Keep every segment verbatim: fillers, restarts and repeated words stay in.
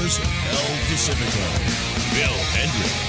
of El Pacifico, Phil Hendrie.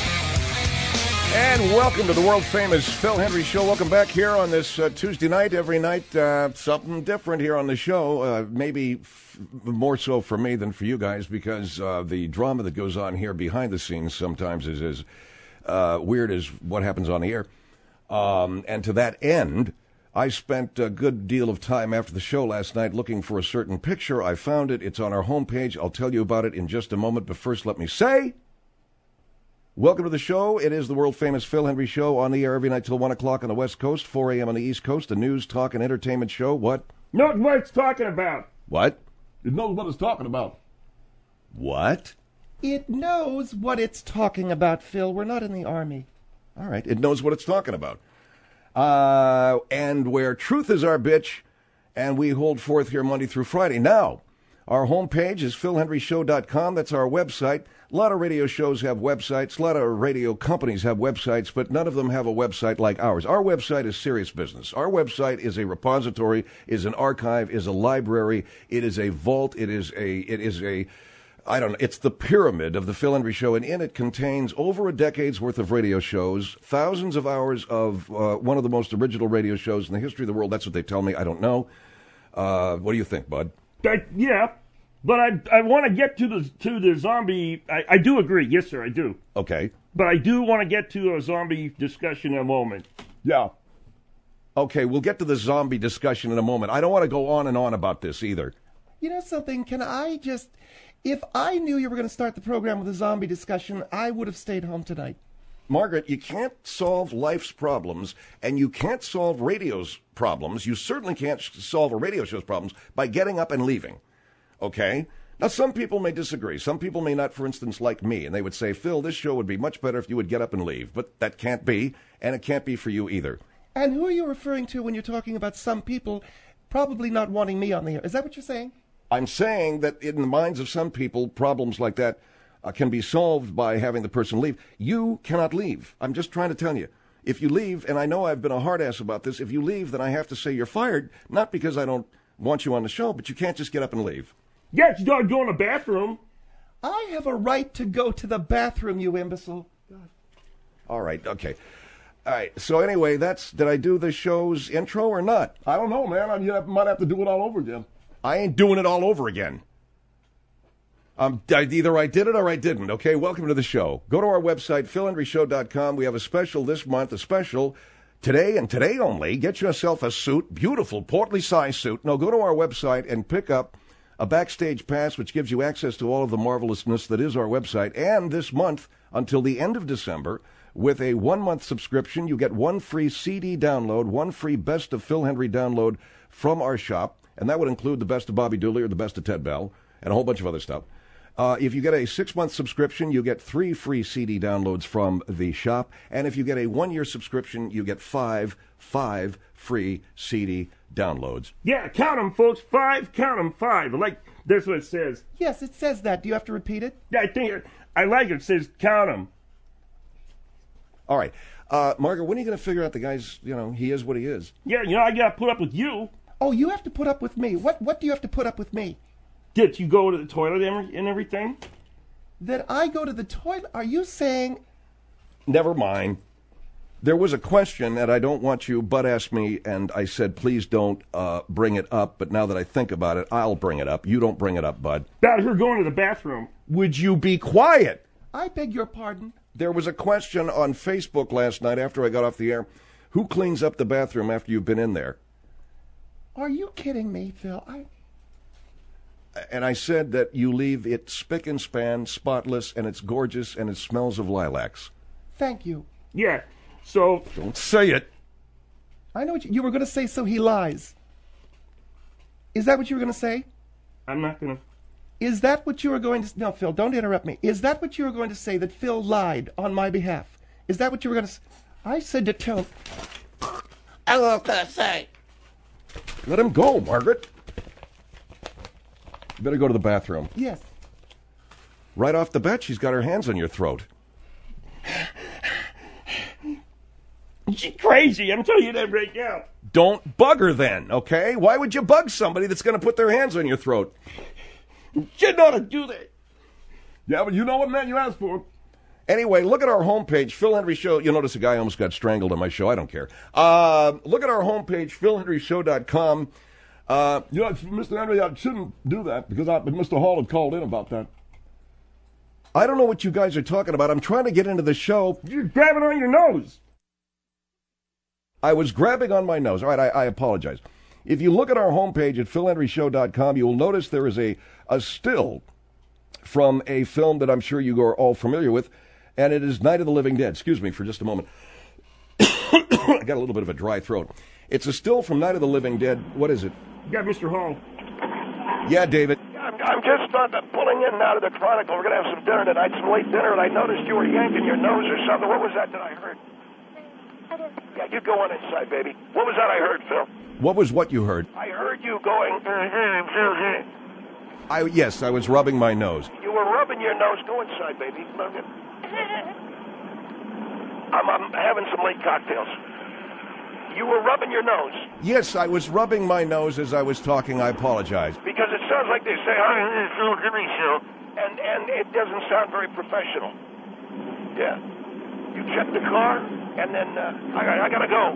And welcome to the world-famous Phil Hendrie Show. Welcome back here on this uh, Tuesday night. Every night, uh, something different here on the show. Uh, maybe f- more so for me than for you guys, because uh, the drama that goes on here behind the scenes sometimes is as uh, weird as what happens on the air. Um, and to that end, I spent a good deal of time after the show last night looking for a certain picture. I found it. It's on our homepage. I'll tell you about it in just a moment. But first, let me say... welcome to the show. It is the world-famous Phil Hendrie Show, on the air every night till one o'clock on the West Coast, four a.m. on the East Coast, a news, talk, and entertainment show. What? Knows what it's talking about. What? It knows what it's talking about. What? It knows what it's talking about, Phil. We're not in the Army. All right, it knows what it's talking about. Uh, and where truth is our bitch, and we hold forth here Monday through Friday. Now, our homepage is phil hendrie show dot com. That's our website. A lot of radio shows have websites. A lot of radio companies have websites, but none of them have a website like ours. Our website is serious business. Our website is a repository, is an archive, is a library. It is a vault. It is a, it is a, I don't know, it's the pyramid of the Phil Hendrie Show, and in it contains over a decade's worth of radio shows, thousands of hours of uh, one of the most original radio shows in the history of the world. That's what they tell me. I don't know. Uh, what do you think, bud? I, yeah, but I I want to get to the to the zombie. I, I do agree. Yes, sir, I do. Okay. But I do want to get to a zombie discussion in a moment. Yeah. Okay, we'll get to the zombie discussion in a moment. I don't want to go on and on about this either. You know something? Can I just... if I knew you were going to start the program with a zombie discussion, I would have stayed home tonight. Margaret, you can't solve life's problems, and you can't solve radio's problems. You certainly can't solve a radio show's problems by getting up and leaving. Okay? Now, some people may disagree. Some people may not, for instance, like me, and they would say, Phil, this show would be much better if you would get up and leave. But that can't be, and it can't be for you either. And who are you referring to when you're talking about some people probably not wanting me on the air? Is that what you're saying? I'm saying that in the minds of some people, problems like that uh, can be solved by having the person leave. You cannot leave. I'm just trying to tell you. If you leave, and I know I've been a hard ass about this, if you leave, then I have to say you're fired, not because I don't want you on the show, but you can't just get up and leave. Yeah, you gotta go in the bathroom. I have a right to go to the bathroom, you imbecile. All right, okay. All right, so anyway, that's, did I do the show's intro or not? I don't know, man. I mean, you might have to do it all over again. I ain't doing it all over again. Um, either I did it or I didn't, okay? Welcome to the show. Go to our website, phil hendrie show dot com. We have a special this month, a special today and today only. Get yourself a suit, beautiful, portly size suit. No, go to our website and pick up a backstage pass, which gives you access to all of the marvelousness that is our website. And this month, until the end of December, with a one-month subscription, you get one free C D download, one free Best of Phil Hendrie download from our shop. And that would include the Best of Bobby Dooley or the Best of Ted Bell and a whole bunch of other stuff. Uh, if you get a six-month subscription, you get three free C D downloads from the shop. And if you get a one-year subscription, you get five, five free C D downloads. Yeah, count them, folks. Five, count them, five. Like, that's what it says. Yes, it says that. Do you have to repeat it? Yeah, I think it, I like it. It says count them. All right. Uh, Margaret, when are you going to figure out the guy's, you know, he is what he is? Yeah, you know, I got to put up with you. Oh, you have to put up with me. What What do you have to put up with me? Did you go to the toilet and everything? That I go to the toilet? Are you saying... Never mind. There was a question, and I don't want you butt ask me, and I said, please don't uh, bring it up. But now that I think about it, I'll bring it up. You don't bring it up, bud. About her going to the bathroom. Would you be quiet? I beg your pardon? There was a question on Facebook last night after I got off the air. Who cleans up the bathroom after you've been in there? Are you kidding me, Phil? I... And I said that you leave it spick and span, spotless, and it's gorgeous, and it smells of lilacs. Thank you. Yeah, so... Don't say it. I know what you, you were going to say, so he lies. Is that what you were going to say? I'm not going to... Is that what you were going to... No, Phil, don't interrupt me. Is that what you were going to say, that Phil lied on my behalf? Is that what you were going to say? I said to tell... I was going to say... Let him go, Margaret. You better go to the bathroom. Yes. Right off the bat, she's got her hands on your throat. She's crazy. I'm telling you that right now. Don't bug her then, okay? Why would you bug somebody that's going to put their hands on your throat? You know how to do that. Yeah, but you know what, man? You asked for it. Anyway, look at our homepage, Phil Hendry Show. You'll notice a guy almost got strangled on my show. I don't care. Uh, look at our homepage, phil hendry show dot com. Uh, You know, Mister Henry, I shouldn't do that because I, Mister Hall had called in about that. I don't know what you guys are talking about. I'm trying to get into the show. You're grabbing on your nose. I was grabbing on my nose. All right, I, I apologize. If you look at our homepage at phil hendry show dot com, you will notice there is a, a still from a film that I'm sure you are all familiar with, and it is Night of the Living Dead. Excuse me for just a moment. I got a little bit of a dry throat. It's a still from Night of the Living Dead. What is it? You got Mister Hall. Yeah, David. I'm, I'm just uh, pulling in now to the Chronicle. We're going to have some dinner tonight, some late dinner, and I noticed you were yanking your nose or something. What was that that I heard? Yeah, you go on inside, baby. What was that I heard, Phil? What was what you heard? I heard you going... I Yes, I was rubbing my nose. You were rubbing your nose. Go inside, baby. I'm, I'm having some late cocktails. You were rubbing your nose. Yes, I was rubbing my nose as I was talking. I apologize. Because it sounds like they say, hi, Phil, Jimmy Show. And, and it doesn't sound very professional. Yeah. You check the car, and then uh, I, I gotta go.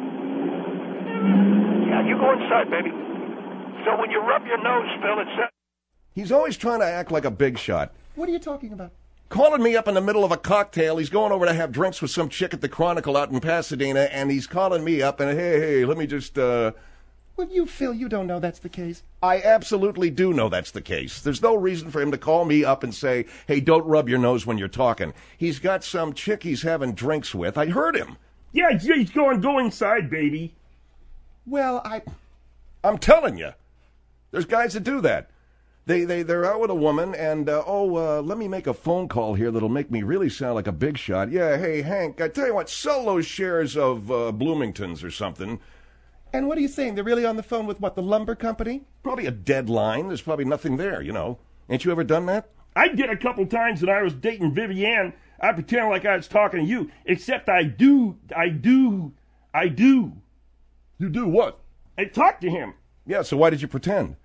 Yeah, you go inside, baby. So when you rub your nose, Phil, it says... He's always trying to act like a big shot. What are you talking about? Calling me up in the middle of a cocktail. He's going over to have drinks with some chick at the Chronicle out in Pasadena, and he's calling me up and, hey, hey, let me just, uh... Well, you, Phil, you don't know that's the case. I absolutely do know that's the case. There's no reason for him to call me up and say, hey, don't rub your nose when you're talking. He's got some chick he's having drinks with. I heard him. Yeah, he's going, go inside, baby. Well, I... I'm telling you. There's guys that do that. They, they, they're out with a woman, and, uh, oh, uh, let me make a phone call here that'll make me really sound like a big shot. Yeah, hey, Hank, I tell you what, sell those shares of uh, Bloomington's or something. And what are you saying? They're really on the phone with, what, the lumber company? Probably a dead line. There's probably nothing there, you know. Ain't you ever done that? I did a couple times when I was dating Vivienne. I pretend like I was talking to you, except I do, I do, I do. You do what? I talked to him. Yeah, so why did you pretend?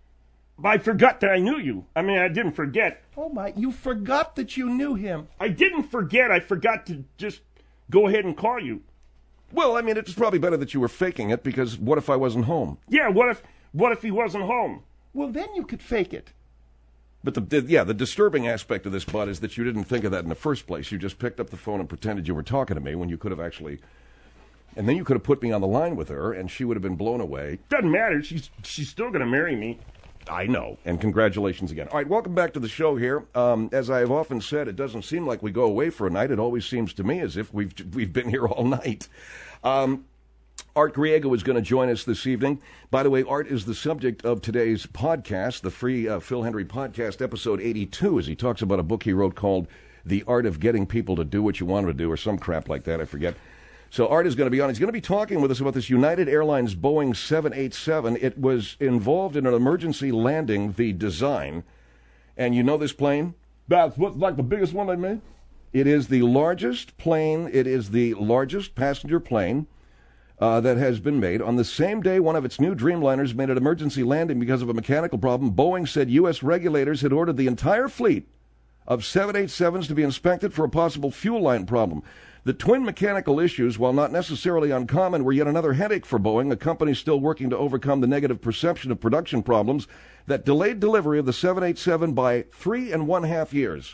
I forgot that I knew you. I mean, I didn't forget. Oh, my, you forgot that you knew him. I didn't forget. I forgot to just go ahead and call you. Well, I mean, it's probably better that you were faking it, because what if I wasn't home? Yeah, what if what if he wasn't home? Well, then you could fake it. But, the, the yeah, the disturbing aspect of this, Bud, is that you didn't think of that in the first place. You just picked up the phone and pretended you were talking to me when you could have actually... And then you could have put me on the line with her, and she would have been blown away. Doesn't matter. She's she's still going to marry me. I know, and congratulations again. All right, welcome back to the show here. Um, as I have often said, it doesn't seem like we go away for a night. It always seems to me as if we've we've been here all night. Um, Art Griego is going to join us this evening. By the way, Art is the subject of today's podcast, the free uh, Phil Hendry podcast, episode eighty-two, as he talks about a book he wrote called The Art of Getting People to Do What You Want Them to Do, or some crap like that, I forget. So Art is going to be on. He's going to be talking with us about this United Airlines Boeing seven eighty-seven. It was involved in an emergency landing, the design. And you know this plane? That's what's like the biggest one they made? It is the largest plane. It is the largest passenger plane uh, that has been made. On the same day one of its new Dreamliners made an emergency landing because of a mechanical problem, Boeing said U S regulators had ordered the entire fleet of seven eighty-sevens to be inspected for a possible fuel line problem. The twin mechanical issues, while not necessarily uncommon, were yet another headache for Boeing, a company still working to overcome the negative perception of production problems that delayed delivery of the seven eighty-seven by three and one half years.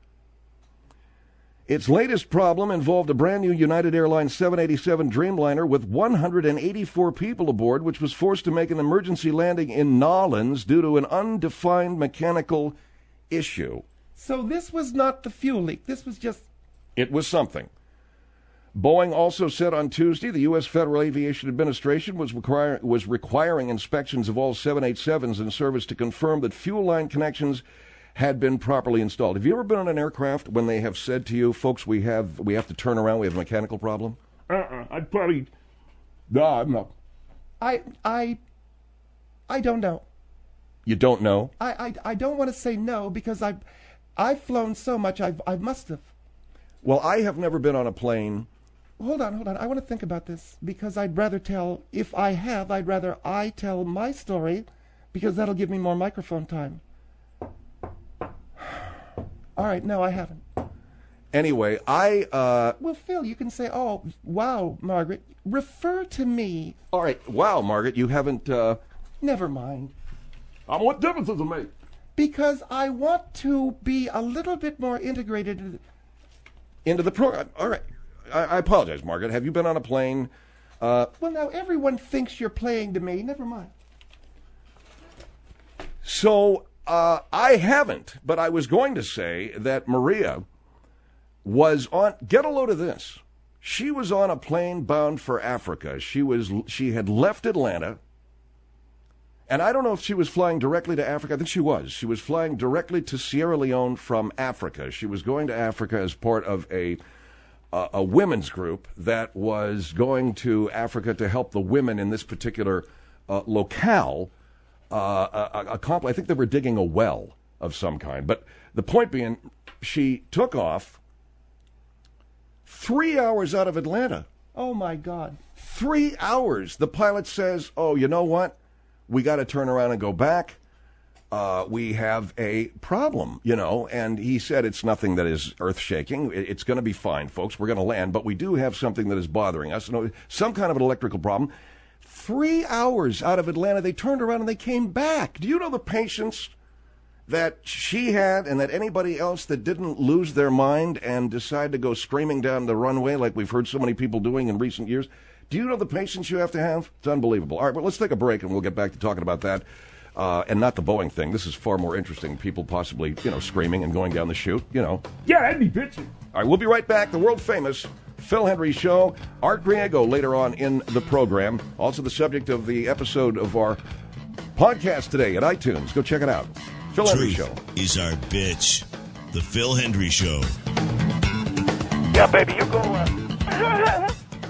Its latest problem involved a brand new United Airlines seven eighty-seven Dreamliner with one hundred eighty-four people aboard, which was forced to make an emergency landing in Nolens due to an undefined mechanical issue. So this was not the fuel leak. This was just... It was something. Boeing also said on Tuesday the U S Federal Aviation Administration was, require, was requiring inspections of all seven eighty-sevens in service to confirm that fuel line connections had been properly installed. Have you ever been on an aircraft when they have said to you, folks, we have we have to turn around, we have a mechanical problem? Uh-uh. I'd probably... No, I'm not. I, I, I don't know. You don't know? I, I, I don't want to say no because I've, I've flown so much, I've, I must have. Well, I have never been on a plane... Hold on, hold on. I want to think about this because I'd rather tell, if I have, I'd rather I tell my story because that'll give me more microphone time. All right, no, I haven't. Anyway, I, uh... Well, Phil, you can say, oh, wow, Margaret, refer to me. All right, wow, Margaret, you haven't, uh... Never mind. Um, what difference does it make? Because I want to be a little bit more integrated in into the program. All right. I, I apologize, Margaret. Have you been on a plane? Uh... Well, now, everyone thinks you're playing to me. Never mind. So, uh, I haven't, but I was going to say that Maria was on, get a load of this. She was on a plane bound for Africa. She was, she had left Atlanta, and I don't know if she was flying directly to Africa. I think she was. She was flying directly to Sierra Leone from Africa. She was going to Africa as part of a, a, a women's group that was going to Africa to help the women in this particular uh, locale uh, accomplish. I think they were digging a well of some kind. But the point being, she took off three hours out of Atlanta. Oh, my God. Three hours. The pilot says, oh, you know what? We got to turn around and go back. Uh, we have a problem, you know. And he said it's nothing that is earth-shaking. It's going to be fine, folks. We're going to land. But we do have something that is bothering us. You know, some kind of an electrical problem. Three hours out of Atlanta, they turned around and they came back. Do you know the patience that she had and that anybody else that didn't lose their mind and decide to go screaming down the runway like we've heard so many people doing in recent years? Do you know the patience you have to have? It's unbelievable. All right, well, let's take a break and we'll get back to talking about that uh, and not the Boeing thing. This is far more interesting. People possibly, you know, screaming and going down the chute, you know. Yeah, that'd be bitchy. All right, we'll be right back. The world-famous Phil Hendrie Show. Art Griego later on in the program. Also the subject of the episode of our podcast today at iTunes. Go check it out. Phil Hendrie Show. Is our bitch. The Phil Hendrie Show. Yeah, baby, you go. Uh...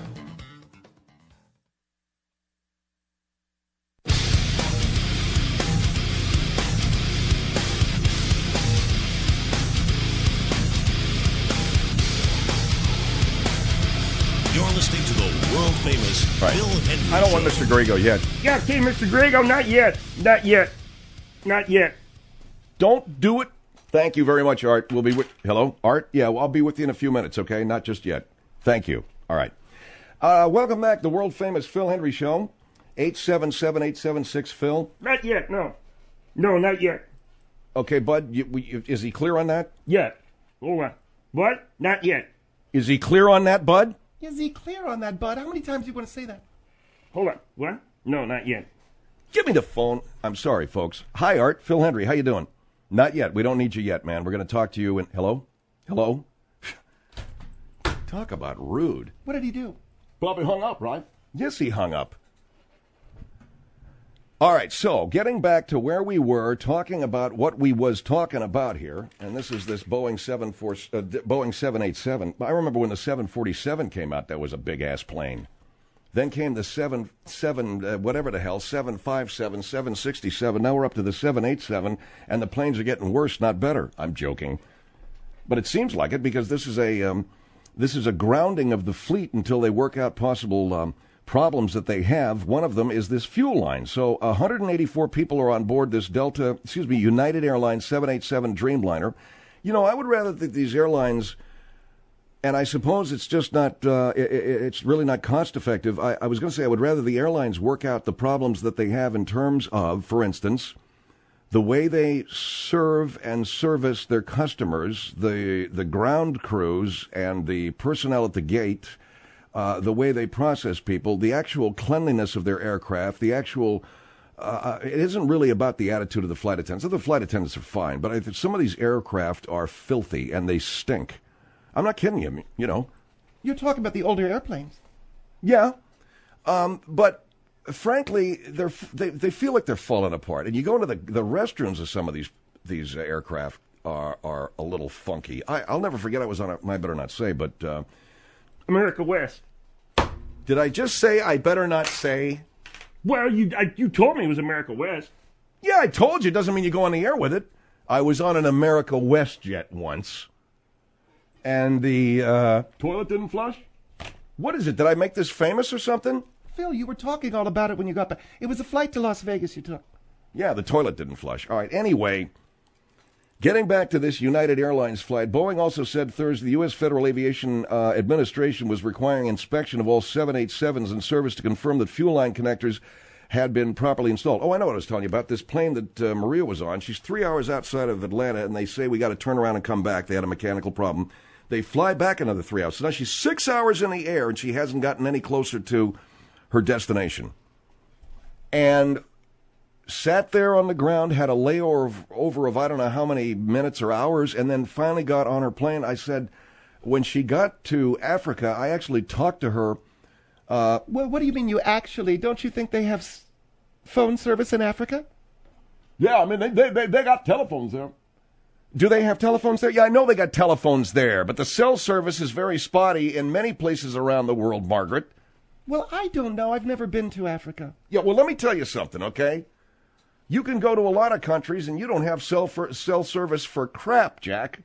You're listening to the world-famous right. Phil Hendrie I don't want Show. Mister Griego yet. Yeah, okay, Mister Griego, not yet. Not yet. Not yet. Don't do it. Thank you very much, Art. We'll be with... Hello, Art? Yeah, well, I'll be with you in a few minutes, okay? Not just yet. Thank you. All right. Uh, welcome back to the world-famous Phil Hendrie Show. eight seven seven, eight seven six, Phil. Not yet, no. No, not yet. Okay, Bud, you, you, is he clear on that? Yet. Hold on. What? Not yet. Is he clear on that, Bud? Is he clear on that, Bud? How many times do you want to say that? Hold on. What? No, not yet. Give me the phone. I'm sorry, folks. Hi, Art. Phil Hendrie. How you doing? Not yet. We don't need you yet, man. We're going to talk to you. And hello? Hello? Talk about rude. What did he do? Probably hung up, right? Yes, he hung up. All right, so getting back to where we were, talking about what we was talking about here, and this is this Boeing seven four, uh, Boeing seven eighty-seven. I remember when the seven forty-seven came out, that was a big-ass plane. Then came the seven, seven, uh, whatever the hell, seven fifty-seven, seven sixty-seven. Now we're up to the seven eighty-seven, and the planes are getting worse, not better. I'm joking. But it seems like it because this is a, um, this is a grounding of the fleet until they work out possible um, problems that they have. One of them is this fuel line. So one hundred eighty-four people are on board this Delta, excuse me, United Airlines seven eighty-seven Dreamliner. You know, I would rather that these airlines, and I suppose it's just not, uh, it, it's really not cost effective. I, I was going to say I would rather the airlines work out the problems that they have in terms of, for instance, the way they serve and service their customers, the the ground crews and the personnel at the gate, Uh, the way they process people, the actual cleanliness of their aircraft, the actual, uh, it isn't really about the attitude of the flight attendants. The flight attendants are fine, but I think some of these aircraft are filthy and they stink. I'm not kidding you, you know. You're talking about the older airplanes. Yeah, um, but frankly, they're, they they feel like they're falling apart. And you go into the the restrooms of some of these these aircraft are are a little funky. I, I'll never forget. I was on a, I better not say, but. Uh, America West. Did I just say I better not say? Well, you I, you told me it was America West. Yeah, I told you. It doesn't mean you go on the air with it. I was on an America West jet once. And the, uh... Toilet didn't flush? What is it? Did I make this famous or something? Phil, you were talking all about it when you got back. It was a flight to Las Vegas you took. Yeah, the toilet didn't flush. All right, anyway, Getting back to this United Airlines flight, Boeing also said Thursday the U S. Federal Aviation uh, Administration was requiring inspection of all seven eighty-sevens in service to confirm that fuel line connectors had been properly installed. Oh, I know what I was telling you about. This plane that uh, Maria was on, she's three hours outside of Atlanta, and they say we got to turn around and come back. They had a mechanical problem. They fly back another three hours. So now she's six hours in the air, and she hasn't gotten any closer to her destination. And sat there on the ground, had a layover of, over of I don't know how many minutes or hours, and then finally got on her plane. I said, when she got to Africa, I actually talked to her. Uh, Well, what do you mean you actually? Don't you think they have s- phone service in Africa? Yeah, I mean, they, they, they, they got telephones there. do they have telephones there? Yeah, I know they got telephones there, but the cell service is very spotty in many places around the world, Margaret. Well, I don't know. I've never been to Africa. Yeah, well, let me tell you something, okay? You can go to a lot of countries and you don't have cell, for, cell service for crap, Jack.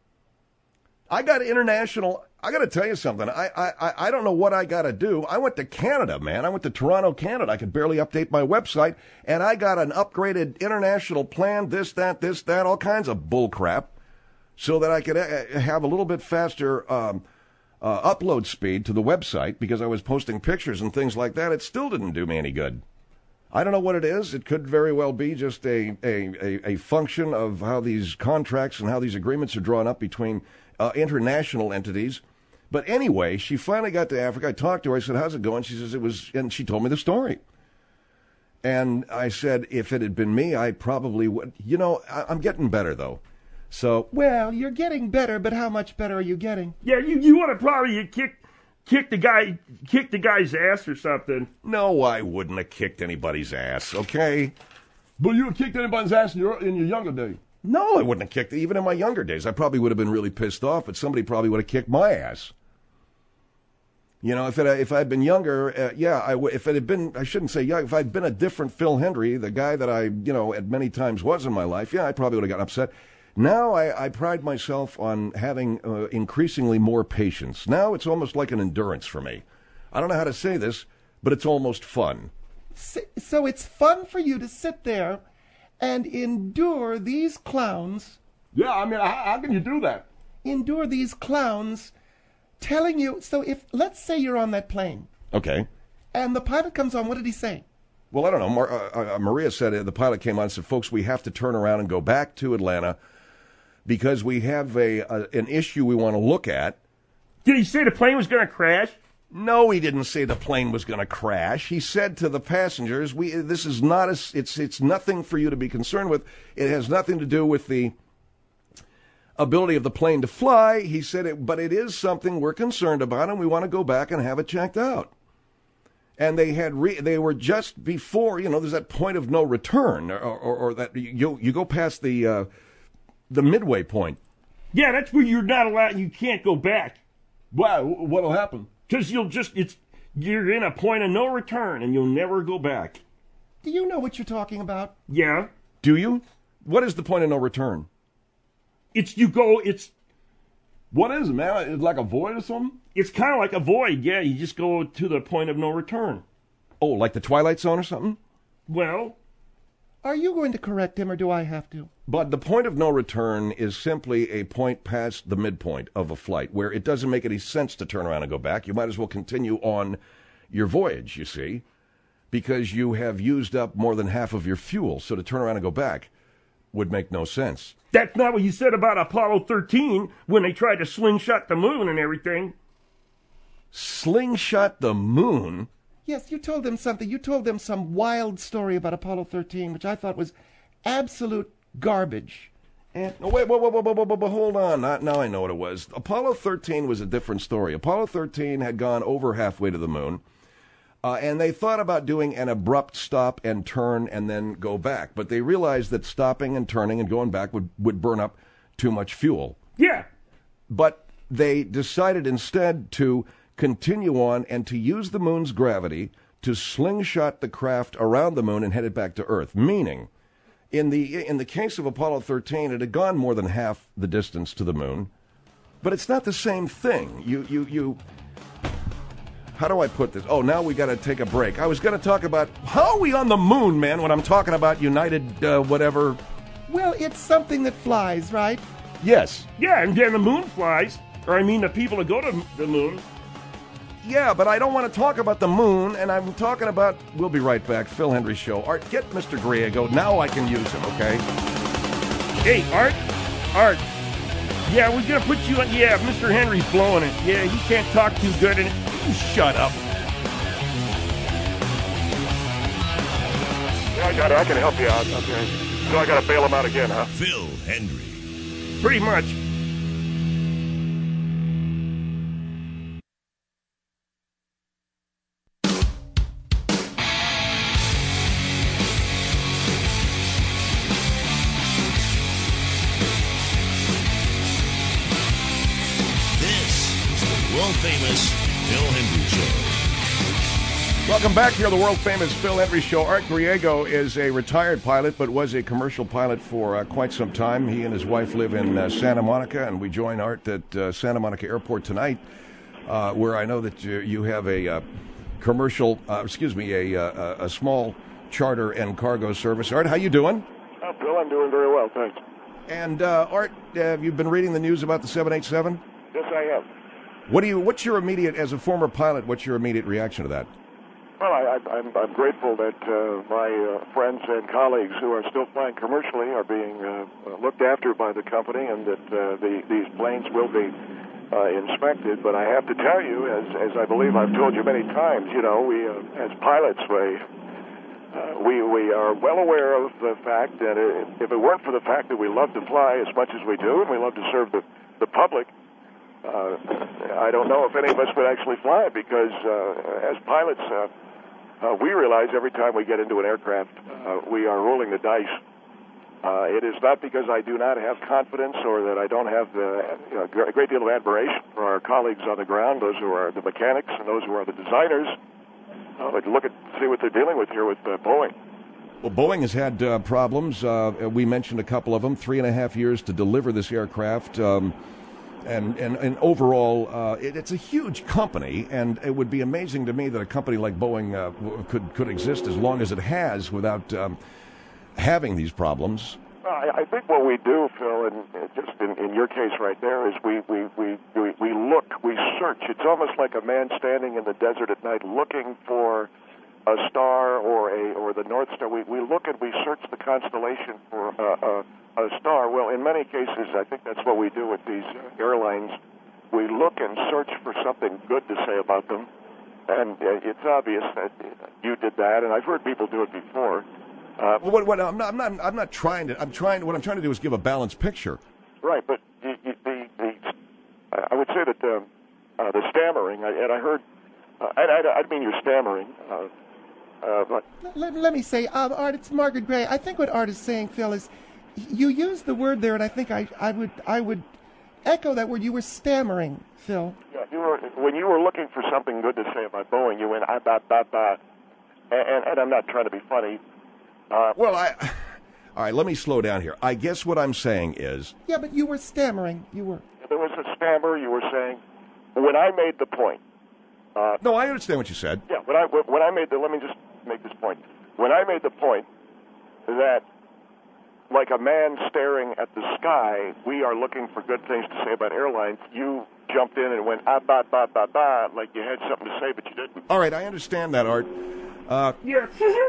I got international. I got to tell you something. I, I, I don't know what I got to do. I went to Canada, man. I went to Toronto, Canada. I could barely update my website, and I got an upgraded international plan, this, that, this, that, all kinds of bull crap, so that I could uh, have a little bit faster um, uh, upload speed to the website because I was posting pictures and things like that. It still didn't do me any good. I don't know what it is. It could very well be just a, a, a, a function of how these contracts and how these agreements are drawn up between uh, international entities. But anyway, she finally got to Africa. I talked to her. I said, how's it going? She says it was, and she told me the story. And I said, if it had been me, I probably would. You know, I, I'm getting better, though. So, Well, you're getting better, but how much better are you getting? Yeah, you, you want to probably kick kick the guy kick the guy's ass or something. no, I wouldn't have kicked anybody's ass, okay? But you would kicked anybody's ass in your in your younger days. No, I wouldn't have kicked it. Even in my younger days, I probably would have been really pissed off, but somebody probably would have kicked my ass. You know, if it, if I'd been younger, uh, yeah, I w- if it had been, I shouldn't say young, if I'd been a different Phil Hendry, the guy that I, you know, at many times was in my life, yeah, I probably would have gotten upset. Now I, I pride myself on having uh, increasingly more patience. Now it's almost like an endurance for me. I don't know how to say this, but it's almost fun. So, so it's fun for you to sit there and endure these clowns, Yeah, I mean, how, how can you do that? endure these clowns telling you. So if, let's say you're on that plane Okay. and the pilot comes on, what did he say? Well, I don't know. Mar- uh, uh, Maria said, uh, the pilot came on and said, folks, we have to turn around and go back to Atlanta because we have a, a an issue we want to look at. Did he say the plane was going to crash? No, he didn't say the plane was going to crash. He said to the passengers, "We this is not a, it's it's nothing for you to be concerned with. It has nothing to do with the ability of the plane to fly." He said, it, "But it is something we're concerned about, and we want to go back and have it checked out." And they had re- they were just before, you know, there's that point of no return, or, or, or that you you go past the uh, the midway point. Yeah, that's where you're not allowed. You can't go back Why? What'll happen? because you'll just it's you're in a point of no return and you'll never go back. Do you know what you're talking about? Yeah, Do you? What is the point of no return? it's you go. It's What is it, man? It's like a void or something? it's kind of like a void. Yeah, you just go to the point of no return. Oh, like the Twilight Zone or something? Well, Are you going to correct him or do I have to? But the point of no return is simply a point past the midpoint of a flight where it doesn't make any sense to turn around and go back. You might as well continue on your voyage, you see, because you have used up more than half of your fuel. So to turn around and go back would make no sense. that's not what you said about Apollo thirteen when they tried to slingshot the moon and everything. Slingshot the moon? Yes, you told them something. You told them some wild story about Apollo thirteen, which I thought was absolute garbage. And No, wait, whoa, whoa, whoa, whoa, whoa, whoa, whoa, hold on. Not, now I know what it was. Apollo thirteen was a different story. Apollo thirteen had gone over halfway to the moon, uh, and they thought about doing an abrupt stop and turn and then go back. But they realized that stopping and turning and going back would, would burn up too much fuel. Yeah, But they decided instead to continue on and to use the moon's gravity to slingshot the craft around the moon and head it back to Earth. Meaning, in the in the case of Apollo thirteen, it had gone more than half the distance to the moon, but it's not the same thing. You you you. How do I put this? Oh, now we got to take a break. I was going to talk about how are we on the moon, man? When I'm talking about United, uh, whatever. well, Phil, it's something that flies, right? Yes. Yeah, and then the moon flies. Or I mean the people that go to the moon. Yeah, but I don't want to talk about the moon, and I'm talking about... We'll be right back. Phil Hendrie Show. Art, get Mister Griego. Now I can use him, okay? Hey, Art. Art. Yeah, we're going to put you on... Yeah, Mister Henry's blowing it. Yeah, he can't talk too good. And you shut up. Yeah, I got it. I can help you out. Okay. So I got to bail him out again, huh? Phil Hendrie. Pretty much. Famous Phil Hendrie Show. Welcome back here to the world-famous Phil Hendrie Show. Art Griego is a retired pilot, but was a commercial pilot for uh, quite some time. He and his wife live in uh, Santa Monica, and we join Art at uh, Santa Monica Airport tonight, uh, where I know that you, you have a uh, commercial, uh, excuse me, a, uh, a small charter and cargo service. Art, how you doing? Oh, Bill, I'm doing very well, thanks. And uh, Art, uh, have you been reading the news about the seven eighty-seven? Yes, I have. What do you? What's your immediate, as a former pilot, what's your immediate reaction to that? Well, I, I, I'm, I'm grateful that uh, my uh, friends and colleagues who are still flying commercially are being uh, looked after by the company, and that uh, the, these planes will be uh, inspected. But I have to tell you, as, as I believe I've told you many times, you know, we uh, as pilots, we, uh, we we are well aware of the fact that if it weren't for the fact that we love to fly as much as we do, and we love to serve the, the public, Uh, I don't know if any of us would actually fly, because uh, as pilots, uh, uh, we realize every time we get into an aircraft, uh, we are rolling the dice. Uh, it is not because I do not have confidence or that I don't have the, you know, a great deal of admiration for our colleagues on the ground, those who are the mechanics and those who are the designers. Uh, but look at, see what they're dealing with here with uh, Boeing. Well, Boeing has had uh, problems. Uh, we mentioned a couple of them. Three and a half years to deliver this aircraft. Um, And, and, and overall, uh, it, it's a huge company, and it would be amazing to me that a company like Boeing uh, could could exist as long as it has without um, having these problems. Well, I, I think what we do, Phil, and just in, in your case right there, is we, we, we, we, we look, we search. It's almost like a man standing in the desert at night looking for a star or a or the North Star. We, we look and we search the constellation for a, a a star. Well, in many cases, I think that's what we do with these airlines. We look and search for something good to say about them, and it's obvious that you did that, and I've heard people do it before. Uh, well, what, what, I'm not, I'm not, I'm not trying to. I'm trying. What I'm trying to do is give a balanced picture. Right, but the, the, the I would say that the, uh, the stammering, and I heard. Uh, I, I, I mean, you're stammering. Uh, uh, but let, let me say, um, Art, it's Margaret Gray. I think what Art is saying, Phil, is you used the word there, and I think I, I would I would echo that word. You were stammering, Phil. Yeah, you were, when you were looking for something good to say about Boeing, you went, ah, bah, bah, bah. And, and, and I'm not trying to be funny. Uh, well, I... All right, let me slow down here. I guess what I'm saying is... Yeah, but you were stammering. You were. There was a stammer. You were saying, when I made the point... Uh, no, I understand what you said. Yeah, when I, when I made the... Let me just make this point. When I made the point that... like a man staring at the sky, we are looking for good things to say about airlines. You jumped in and went, ah, bah, bah, bah, bah, like you had something to say, but you didn't. All right, I understand that, Art. Uh, yeah.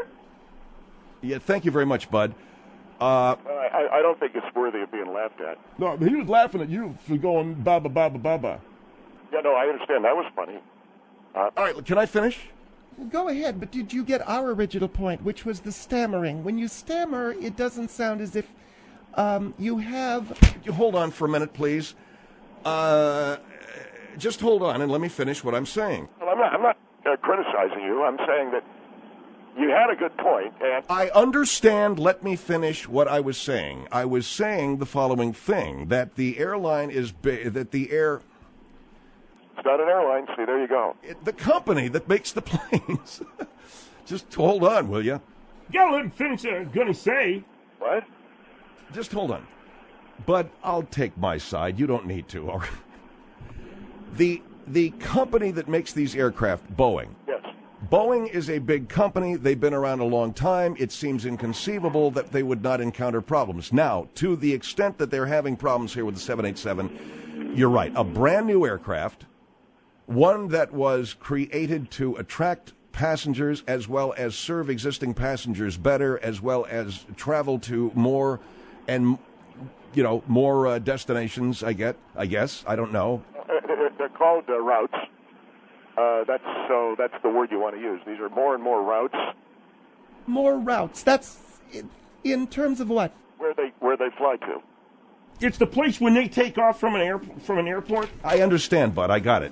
yeah, thank you very much, Bud. Uh, I, I don't think it's worthy of being laughed at. No, but he was laughing at you for going ba ba ba ba ba ba. Yeah, no, I understand. That was funny. Uh, All right, can I finish? Go ahead, but did you get our original point, which was the stammering? When you stammer, it doesn't sound as if um, you have... You hold on for a minute, please. Uh, just hold on and let me finish what I'm saying. Well, I'm not, I'm not uh, criticizing you. I'm saying that you had a good point, and... I understand. Let me finish what I was saying. I was saying the following thing, that the airline is... Ba- that the air... It's not an airline. See, there you go. It, the company that makes the planes. Just hold on, will you? You gotta let him finish what I was gonna say. What? Just hold on. But I'll take my side. You don't need to. All right. The, the company that makes these aircraft, Boeing, yes, Boeing is a big company. They've been around a long time. It seems inconceivable that they would not encounter problems. Now, to the extent that they're having problems here with the seven eighty-seven, you're right. A brand new aircraft, one that was created to attract passengers as well as serve existing passengers better, as well as travel to more and, you know, more uh, destinations, I get, I guess. I don't know. They're called uh, routes. Uh, that's so. That's the word you want to use. These are more and more routes. More routes. That's in, in terms of what? Where they where they fly to. It's the place when they take off from an air from an airport. I understand, bud. I got it.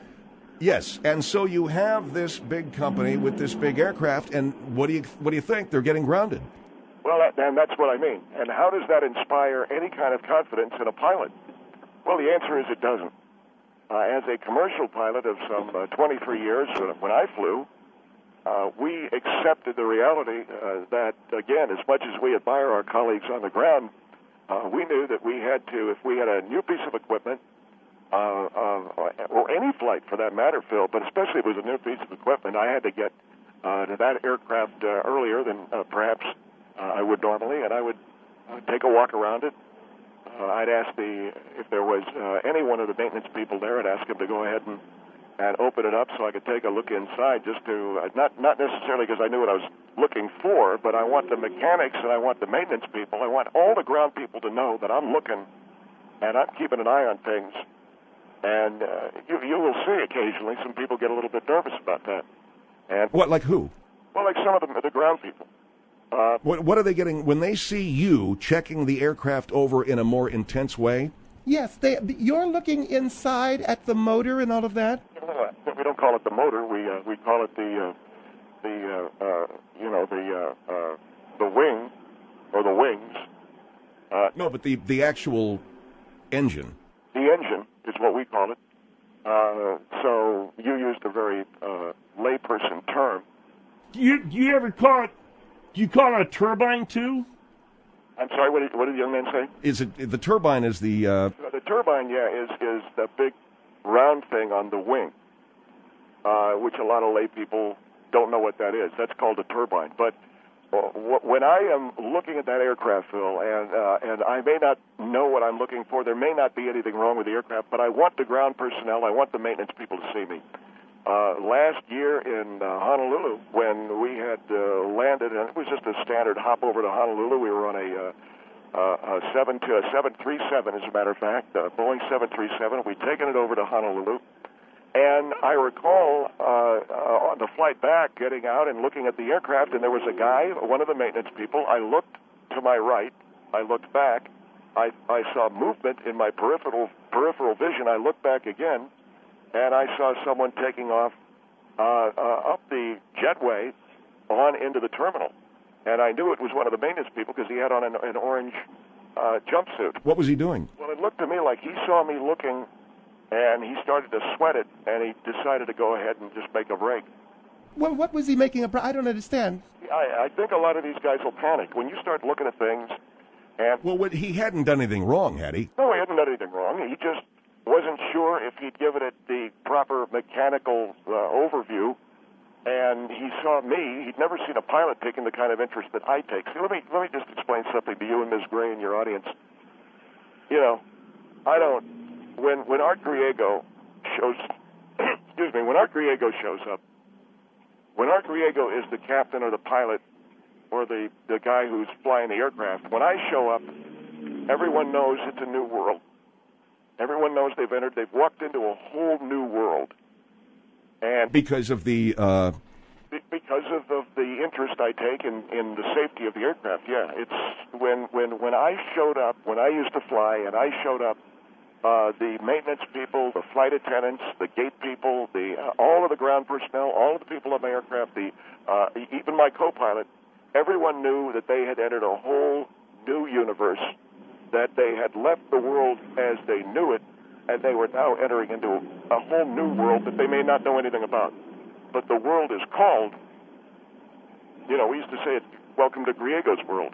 Yes, and so you have this big company with this big aircraft, and what do you what do you think? They're getting grounded. Well, that, and that's what I mean. And how does that inspire any kind of confidence in a pilot? Well, the answer is it doesn't. Uh, as a commercial pilot of some uh, twenty-three years, when I flew, uh, we accepted the reality uh, that, again, as much as we admire our colleagues on the ground, uh, we knew that we had to, if we had a new piece of equipment, uh, uh, or any flight for that matter, Phil, but especially if it was a new piece of equipment, I had to get uh, to that aircraft uh, earlier than uh, perhaps uh, I would normally, and I would uh, take a walk around it. Uh, I'd ask the if there was uh, any one of the maintenance people there, I'd ask him to go ahead and, and open it up so I could take a look inside, just to uh, not not necessarily because I knew what I was looking for, but I want the mechanics and I want the maintenance people, I want all the ground people to know that I'm looking and I'm keeping an eye on things. And uh, you you will see occasionally some people get a little bit nervous about that. And What, like who? well, like some of the the ground people. Uh, What, what are they getting when they see you checking the aircraft over in a more intense way? Yes, they. You're looking inside at the motor and all of that. We don't call it the motor. We uh, we call it the uh, the uh, uh, you know the uh, uh, the wing or the wings. Uh, No, but the, the actual engine. the engine is what we call it. Uh, so you used a very uh, layperson term. Do you do you ever call it? Do you call it a turbine too? I'm sorry. What did, what did the young man say? Is it the turbine? Is the uh, Uh, the turbine, yeah, is is the big round thing on the wing, uh, which a lot of lay people don't know what that is. That's called a turbine. But uh, w- when I am looking at that aircraft, Phil, and uh, and I may not know what I'm looking for, there may not be anything wrong with the aircraft, but I want the ground personnel, I want the maintenance people to see me. Uh, last year in uh, Honolulu, when we had uh, landed, and it was just a standard hop over to Honolulu, we were on a uh, Uh, a seven to a seven three seven, as a matter of fact, uh, Boeing seven three seven. We'd taken it over to Honolulu, and I recall uh, uh, on the flight back, getting out and looking at the aircraft, and there was a guy, one of the maintenance people. I looked to my right, I looked back, I, I saw movement in my peripheral peripheral vision. I looked back again, and I saw someone taking off uh, uh, up the jetway on into the terminal. And I knew it was one of the maintenance people because he had on an, an orange uh, jumpsuit. what was he doing? Well, it looked to me like he saw me looking, and he started to sweat it, and he decided to go ahead and just make a break. Well, what was he making a? Pro- I don't understand. I, I think a lot of these guys will panic when you start looking at things. And Well, what, he hadn't done anything wrong, had he? no, he hadn't done anything wrong. He just wasn't sure if he'd given it the proper mechanical uh, overview. And he saw me. He'd never seen a pilot taking the kind of interest that I take. See, let me let me just explain something to you and Miz Gray and your audience. You know, I don't. When when Art Griego shows, excuse me, when Art Griego shows up, when Art Griego is the captain or the pilot or the the guy who's flying the aircraft, when I show up, everyone knows it's a new world. Everyone knows they've entered. They've walked into a whole new world. And Because of the uh, because of, of the interest I take in, in the safety of the aircraft, yeah. It's when, when, when I showed up, when I used to fly, and I showed up, uh, the maintenance people, the flight attendants, the gate people, the uh, all of the ground personnel, all of the people on my aircraft, the uh, even my co-pilot, everyone knew that they had entered a whole new universe, that they had left the world as they knew it, and they were now entering into a whole new world that they may not know anything about. But the world is called, you know, we used to say it, welcome to Griego's world.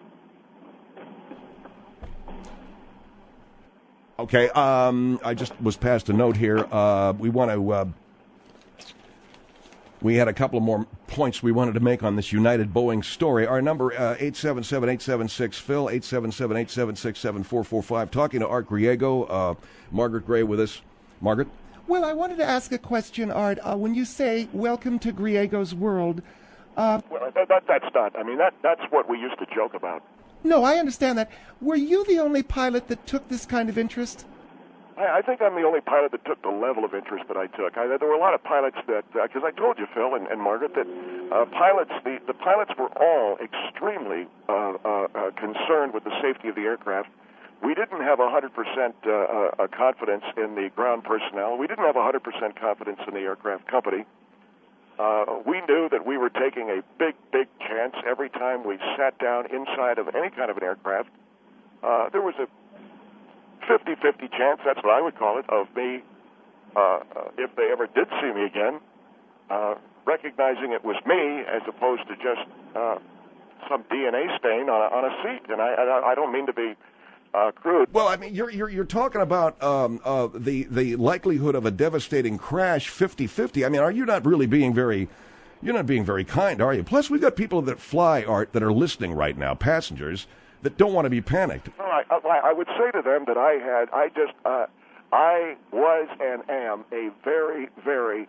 Okay, um, I just was passed a note here. Uh, we want to uh, We had a couple of more points we wanted to make on this United Boeing story. Our number, uh, eight seven seven, eight seven six, Phil, eight seven seven, eight seven six, seven four four five. Talking to Art Griego, uh, Margaret Gray with us. Margaret? Well, I wanted to ask a question, Art. Uh, when you say, welcome to Griego's world, uh, Well, that, that, that's not. I mean, that that's what we used to joke about. no, I understand that. Were you the only pilot that took this kind of interest? I, I think I'm the only pilot that took the level of interest that I took. I, there were a lot of pilots that, because I told you, Phil and, and Margaret, that uh, pilots, the, the pilots were all extremely uh, uh, uh, concerned with the safety of the aircraft. We didn't have one hundred percent uh, uh, confidence in the ground personnel. We didn't have one hundred percent confidence in the aircraft company. Uh, we knew that we were taking a big, big chance every time we sat down inside of any kind of an aircraft. Uh, there was a fifty-fifty chance, that's what I would call it, of me, uh, uh, if they ever did see me again, uh, recognizing it was me as opposed to just uh, some D N A stain on a, on a seat. And I, I, I don't mean to be uh, crude. Well, I mean, you're you're, you're talking about um, uh, the the likelihood of a devastating crash, fifty-fifty. I mean, are you not really being very, you're not being very kind, are you? Plus, we've got people that fly, Art, that are listening right now, passengers, that don't want to be panicked. Well, I, I, I would say to them that I had, I just, uh, I was and am a very, very,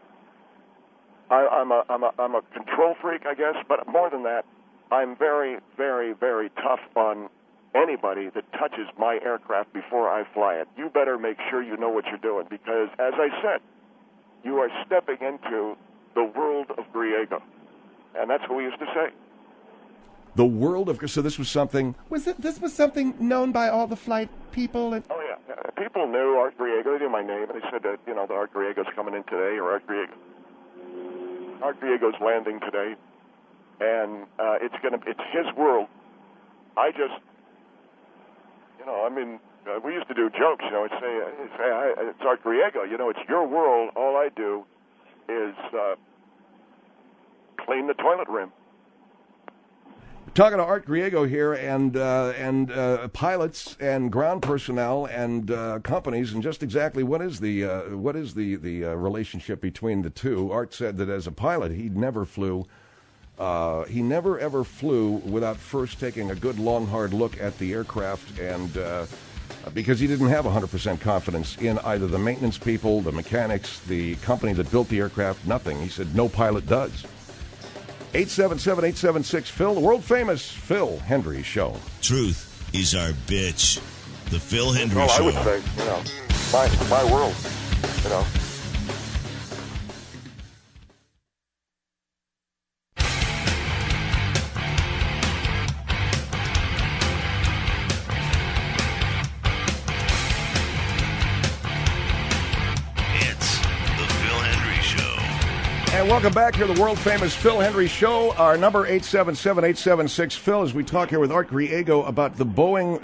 I, I'm a, I'm a, I'm a control freak, I guess, but more than that, I'm very, very, very tough on anybody that touches my aircraft before I fly it. You better make sure you know what you're doing, because, as I said, you are stepping into the world of Griego, and that's what we used to say. The world of, so this was something. Was it? This was something known by all the flight people? And Oh, yeah. Uh, people knew Art Griego. They knew my name, and they said that, you know, the Art Griego's coming in today, or Art Griego. Art Griego's landing today, and uh, it's gonna, it's his world. I just, you know, I mean, uh, we used to do jokes, you know, and say, uh, say I, it's Art Griego, you know, it's your world. All I do is uh, clean the toilet rim. Talking to Art Griego here, and uh, and uh, pilots and ground personnel and uh, companies, and just exactly what is the uh, what is the the uh, relationship between the two. Art said that as a pilot, he never flew, uh, he never ever flew without first taking a good long hard look at the aircraft, and uh, because he didn't have one hundred percent confidence in either the maintenance people, the mechanics, the company that built the aircraft. Nothing. He said no pilot does. eight seven seven, eight seven six, Phil, the world-famous Phil Hendrie Show. Truth is our bitch. The Phil Hendrie Well, I Show. would say, you know, my, my world, you know. It's the Phil Hendrie Show. And welcome back here to the world-famous Phil Hendrie Show. Our number, eight seven seven, eight seven six, Phil, as we talk here with Art Griego about the Boeing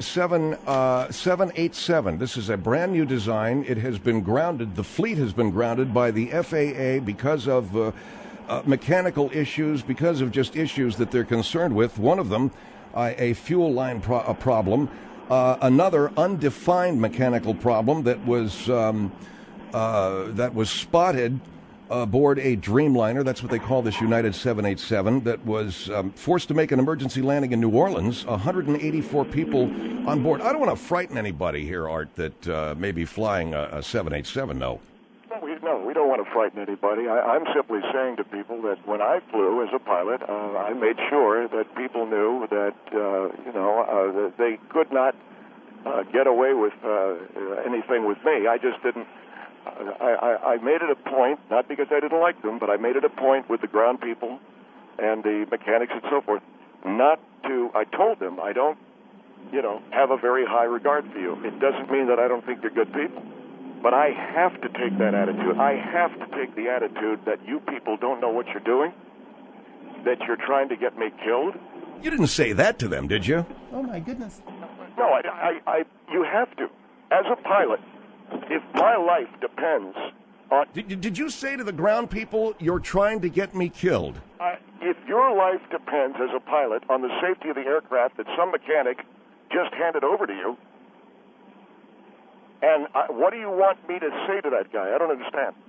seven eighty-seven. This is a brand-new design. It has been grounded. The fleet has been grounded by the F A A because of uh, uh, mechanical issues, because of just issues that they're concerned with. One of them, uh, a fuel line pro- a problem. Uh, another, undefined mechanical problem that was um, uh, that was spotted aboard a Dreamliner. That's what they call this United seven eighty-seven, that was um, forced to make an emergency landing in New Orleans. one hundred eighty-four people on board. I don't want to frighten anybody here, Art, that uh, may be flying a, a seven eighty-seven, no. No, we, no, we don't want to frighten anybody. I, I'm simply saying to people that when I flew as a pilot, uh, I made sure that people knew that, uh, you know, uh, that they could not uh, get away with uh, anything with me. I just didn't. I, I, I made it a point, not because I didn't like them, but I made it a point with the ground people and the mechanics and so forth, not to, I told them, I don't, you know, have a very high regard for you. It doesn't mean that I don't think you're good people. But I have to take that attitude. I have to take the attitude that you people don't know what you're doing, that you're trying to get me killed. You didn't say that to them, did you? oh my goodness! No, I, I, I you have to. As a pilot, if my life depends on... Did, did you say to the ground people, you're trying to get me killed? I, if your life depends as a pilot on the safety of the aircraft that some mechanic just handed over to you, and I, what do you want me to say to that guy? I don't understand.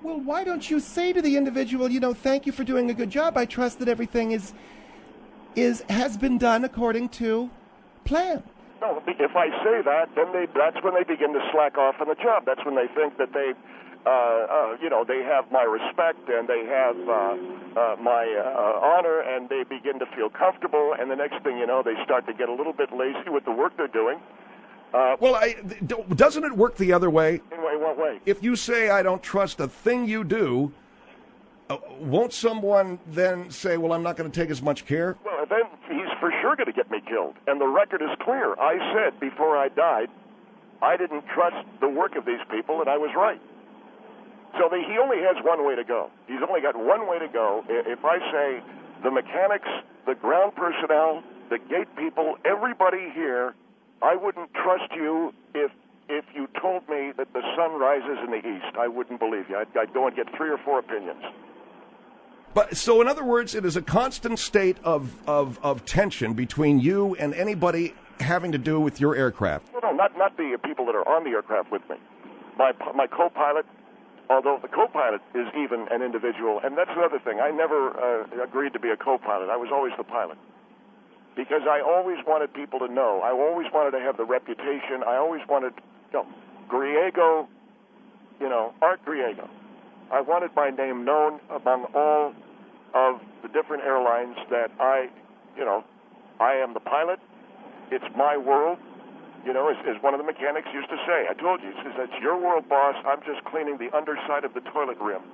Well, why don't you say to the individual, you know, thank you for doing a good job. I trust that everything is is has been done according to plan. No, if I say that, then they, that's when they begin to slack off on the job. That's when they think that they, uh, uh, you know, they have my respect and they have uh, uh, my uh, honor, and they begin to feel comfortable. And the next thing you know, they start to get a little bit lazy with the work they're doing. Uh, Well, I, doesn't it work the other way? in what- in what way? If you say, I don't trust a thing you do, uh, won't someone then say, well, I'm not going to take as much care? Well, then he's for sure going to get me killed. And the record is clear. I said before I died, I didn't trust the work of these people, and I was right. So the, he only has one way to go. He's only got one way to go. I- If I say the mechanics, the ground personnel, the gate people, everybody here, I wouldn't trust you if if you told me that the sun rises in the east. I wouldn't believe you. I'd, I'd go and get three or four opinions. But so, in other words, it is a constant state of, of, of tension between you and anybody having to do with your aircraft. No, no, not not the people that are on the aircraft with me. My my co-pilot, although the co-pilot is even an individual, and that's another thing. I never uh, agreed to be a co-pilot. I was always the pilot. Because I always wanted people to know. I always wanted to have the reputation. I always wanted, you know, Griego, you know, Art Griego. I wanted my name known among all of the different airlines that I, you know, I am the pilot. It's my world. You know, as, as one of the mechanics used to say, I told you, he says, that's your world, boss. I'm just cleaning the underside of the toilet rim.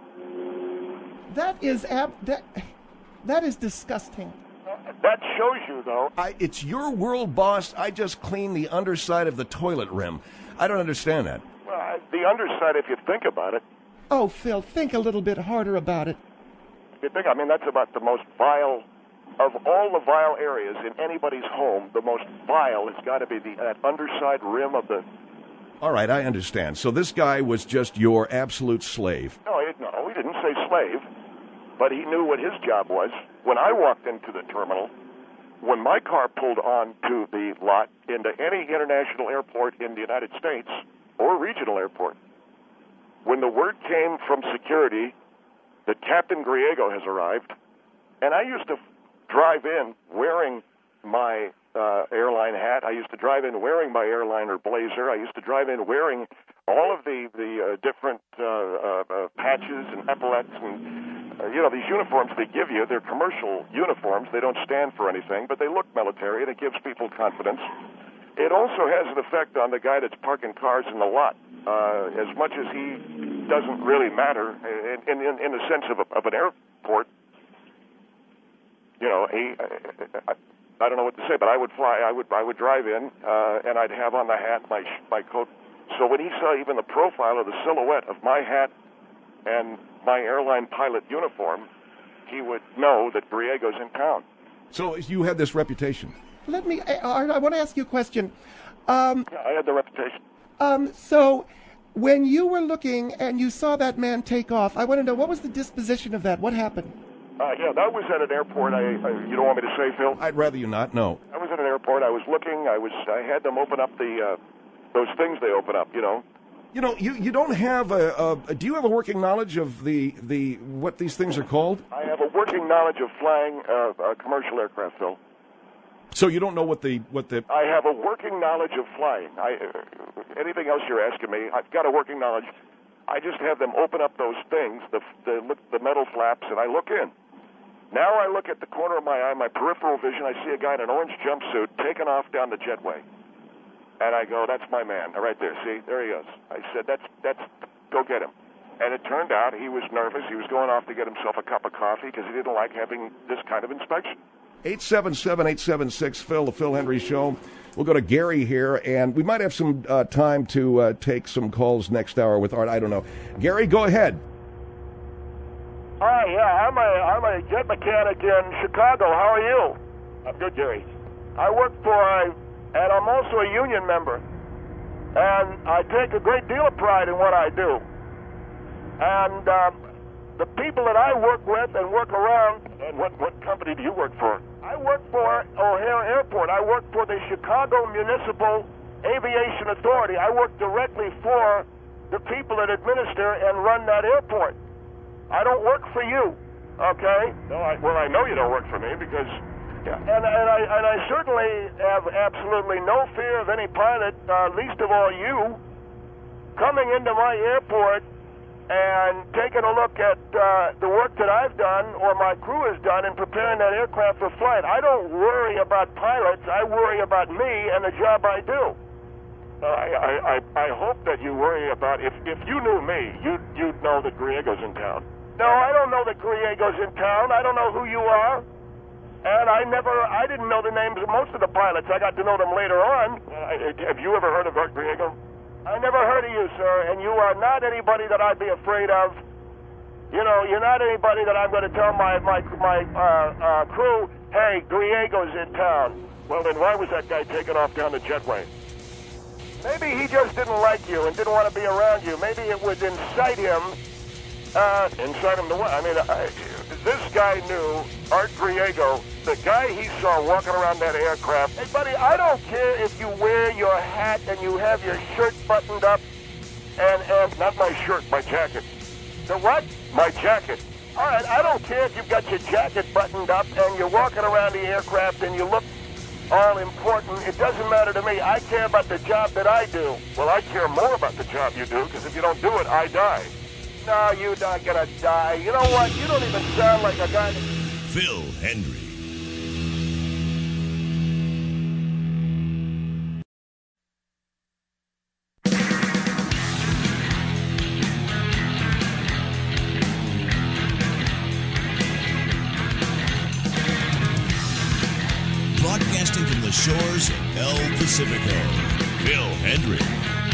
That is ab- that that is disgusting. That shows you, though. I, it's your world, boss. I just clean the underside of the toilet rim. I don't understand that. Well, I- the underside, if you think about it, Oh, Phil, think a little bit harder about it. if you think, I mean, that's about the most vile of all the vile areas in anybody's home. The most vile has got to be the that underside rim of the. All right, I understand. So this guy was just your absolute slave. No, he, no, he didn't say slave, but he knew what his job was. When I walked into the terminal, when my car pulled on to the lot into any international airport in the United States or regional airport, when the word came from security that Captain Griego has arrived, and I used to drive in wearing my uh, airline hat. I used to drive in wearing my airliner blazer. I used to drive in wearing all of the, the uh, different uh, uh, uh, patches and epaulets and, uh, you know, these uniforms they give you. They're commercial uniforms. They don't stand for anything, but they look military, and it gives people confidence. It also has an effect on the guy that's parking cars in the lot. Uh, as much as he doesn't really matter in, in, in the sense of, a, of an airport, you know, he, I, I don't know what to say, but I would fly, I would, I would drive in, uh, and I'd have on the hat, my my coat. So when he saw even the profile of the silhouette of my hat and my airline pilot uniform, he would know that Griego's in town. So you had this reputation. Let me, Art, I want to ask you a question. Um, Yeah, I had the reputation. um, so, when you were looking and you saw that man take off, I want to know, what was the disposition of that? What happened? Uh, yeah, that was at an airport. I, I, you don't want me to say, Phil? I'd rather you not know. I was at an airport. I was looking. I was. I had them open up the uh, those things they open up. You know. You know, you, you don't have a, a. Do you have a working knowledge of the, the what these things are called? I have a working knowledge of flying uh, a commercial aircraft, Phil. So you don't know what the what the. I have a working knowledge of flying. I, uh, anything else you're asking me, I've got a working knowledge. I just have them open up those things, the the, the metal flaps, and I look in. Now I look at the corner of my eye, my peripheral vision, I see a guy in an orange jumpsuit taking off down the jetway. And I go, that's my man, right there, see, there he is. I said, that's, that's, go get him. And it turned out he was nervous. He was going off to get himself a cup of coffee because he didn't like having this kind of inspection. eight seven seven, eight seven six, Phil, the Phil Hendry Show. We'll go to Gary here, and we might have some uh, time to uh, take some calls next hour with Art. I don't know. Gary, go ahead. Hi, yeah, I'm a, I'm a jet mechanic in Chicago. How are you? I'm good, Gary. I work for a, and I'm also a union member. And I take a great deal of pride in what I do. And um, the people that I work with and work around, and what, what company do you work for? I work for O'Hare Airport. I work for the Chicago Municipal Aviation Authority. I work directly for the people that administer and run that airport. I don't work for you, okay? No, I, well, I know you don't work for me because... Yeah, and, and, I, and I certainly have absolutely no fear of any pilot, uh, least of all you, coming into my airport and taking a look at uh, the work that I've done or my crew has done in preparing that aircraft for flight. I don't worry about pilots. I worry about me and the job I do. Uh, I, I, I hope that you worry about... If, if you knew me, you'd, you'd know that Griego's in town. No, I don't know that Griego's in town. I don't know who you are. And I never, I didn't know the names of most of the pilots. I got to know them later on. Uh, have you ever heard of Art Griego? I never heard of you, sir, and you are not anybody that I'd be afraid of. You know, you're not anybody that I'm going to tell my my my uh, uh, crew, hey, Griego's in town. Well, then why was that guy taken off down the jetway? Maybe he just didn't like you and didn't want to be around you. Maybe it would incite him. Uh, incite him to what? I mean, I, this guy knew Art Griego, the guy he saw walking around that aircraft. Hey, buddy, I don't care if you wear your hat and you have your shirt buttoned up and, and... Not my shirt, my jacket. The what? My jacket. All right, I don't care if you've got your jacket buttoned up and you're walking around the aircraft and you look all important. It doesn't matter to me. I care about the job that I do. Well, I care more about the job you do, because if you don't do it, I die. No, you're not gonna die. You know what? You don't even sound like a guy that... Phil Hendrie. Broadcasting from the shores of El Pacifico, Phil Hendrie.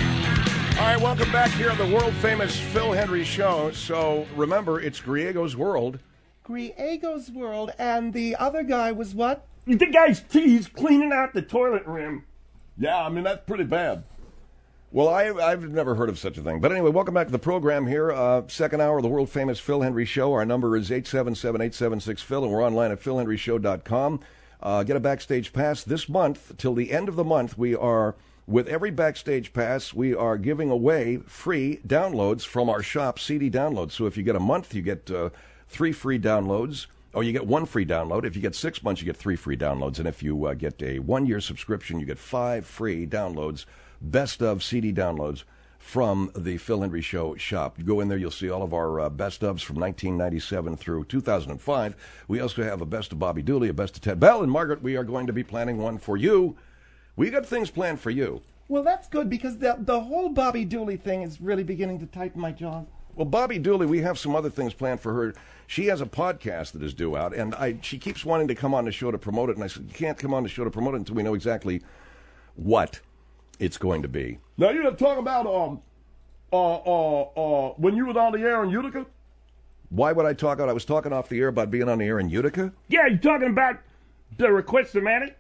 All right, welcome back here on the world-famous Phil Hendrie Show. So, remember, it's Griego's World. Griego's World, and the other guy was what? The guy's he's cleaning out the toilet rim. Yeah, I mean, that's pretty bad. Well, I, I've never heard of such a thing. But anyway, welcome back to the program here. Uh, second hour of the world-famous Phil Hendrie Show. Our number is eight seven seven, eight seven six, Phil, and we're online at phil hendrie show dot com. Uh, get a Backstage Pass this month. Till the end of the month, we are... With every Backstage Pass, we are giving away free downloads from our shop, C D downloads. So if you get a month, you get uh, three free downloads, or you get one free download. If you get six months, you get three free downloads. And if you uh, get a one-year subscription, you get five free downloads, best of C D downloads from the Phil Hendrie Show shop. You go in there, you'll see all of our uh, best ofs from nineteen ninety-seven through two thousand five. We also have a best of Bobby Dooley, a best of Ted Bell. And Margaret, we are going to be planning one for you. We got things planned for you. Well, that's good, because the, the whole Bobby Dooley thing is really beginning to tighten my jaw. Well, Bobby Dooley, we have some other things planned for her. She has a podcast that is due out, and I, she keeps wanting to come on the show to promote it, and I said, you can't come on the show to promote it until we know exactly what it's going to be. Now, you're talking about um, uh, uh, uh, when you was on the air in Utica? Why would I talk out? I was talking off the air about being on the air in Utica? Yeah, you talking about the Request-O-Matic?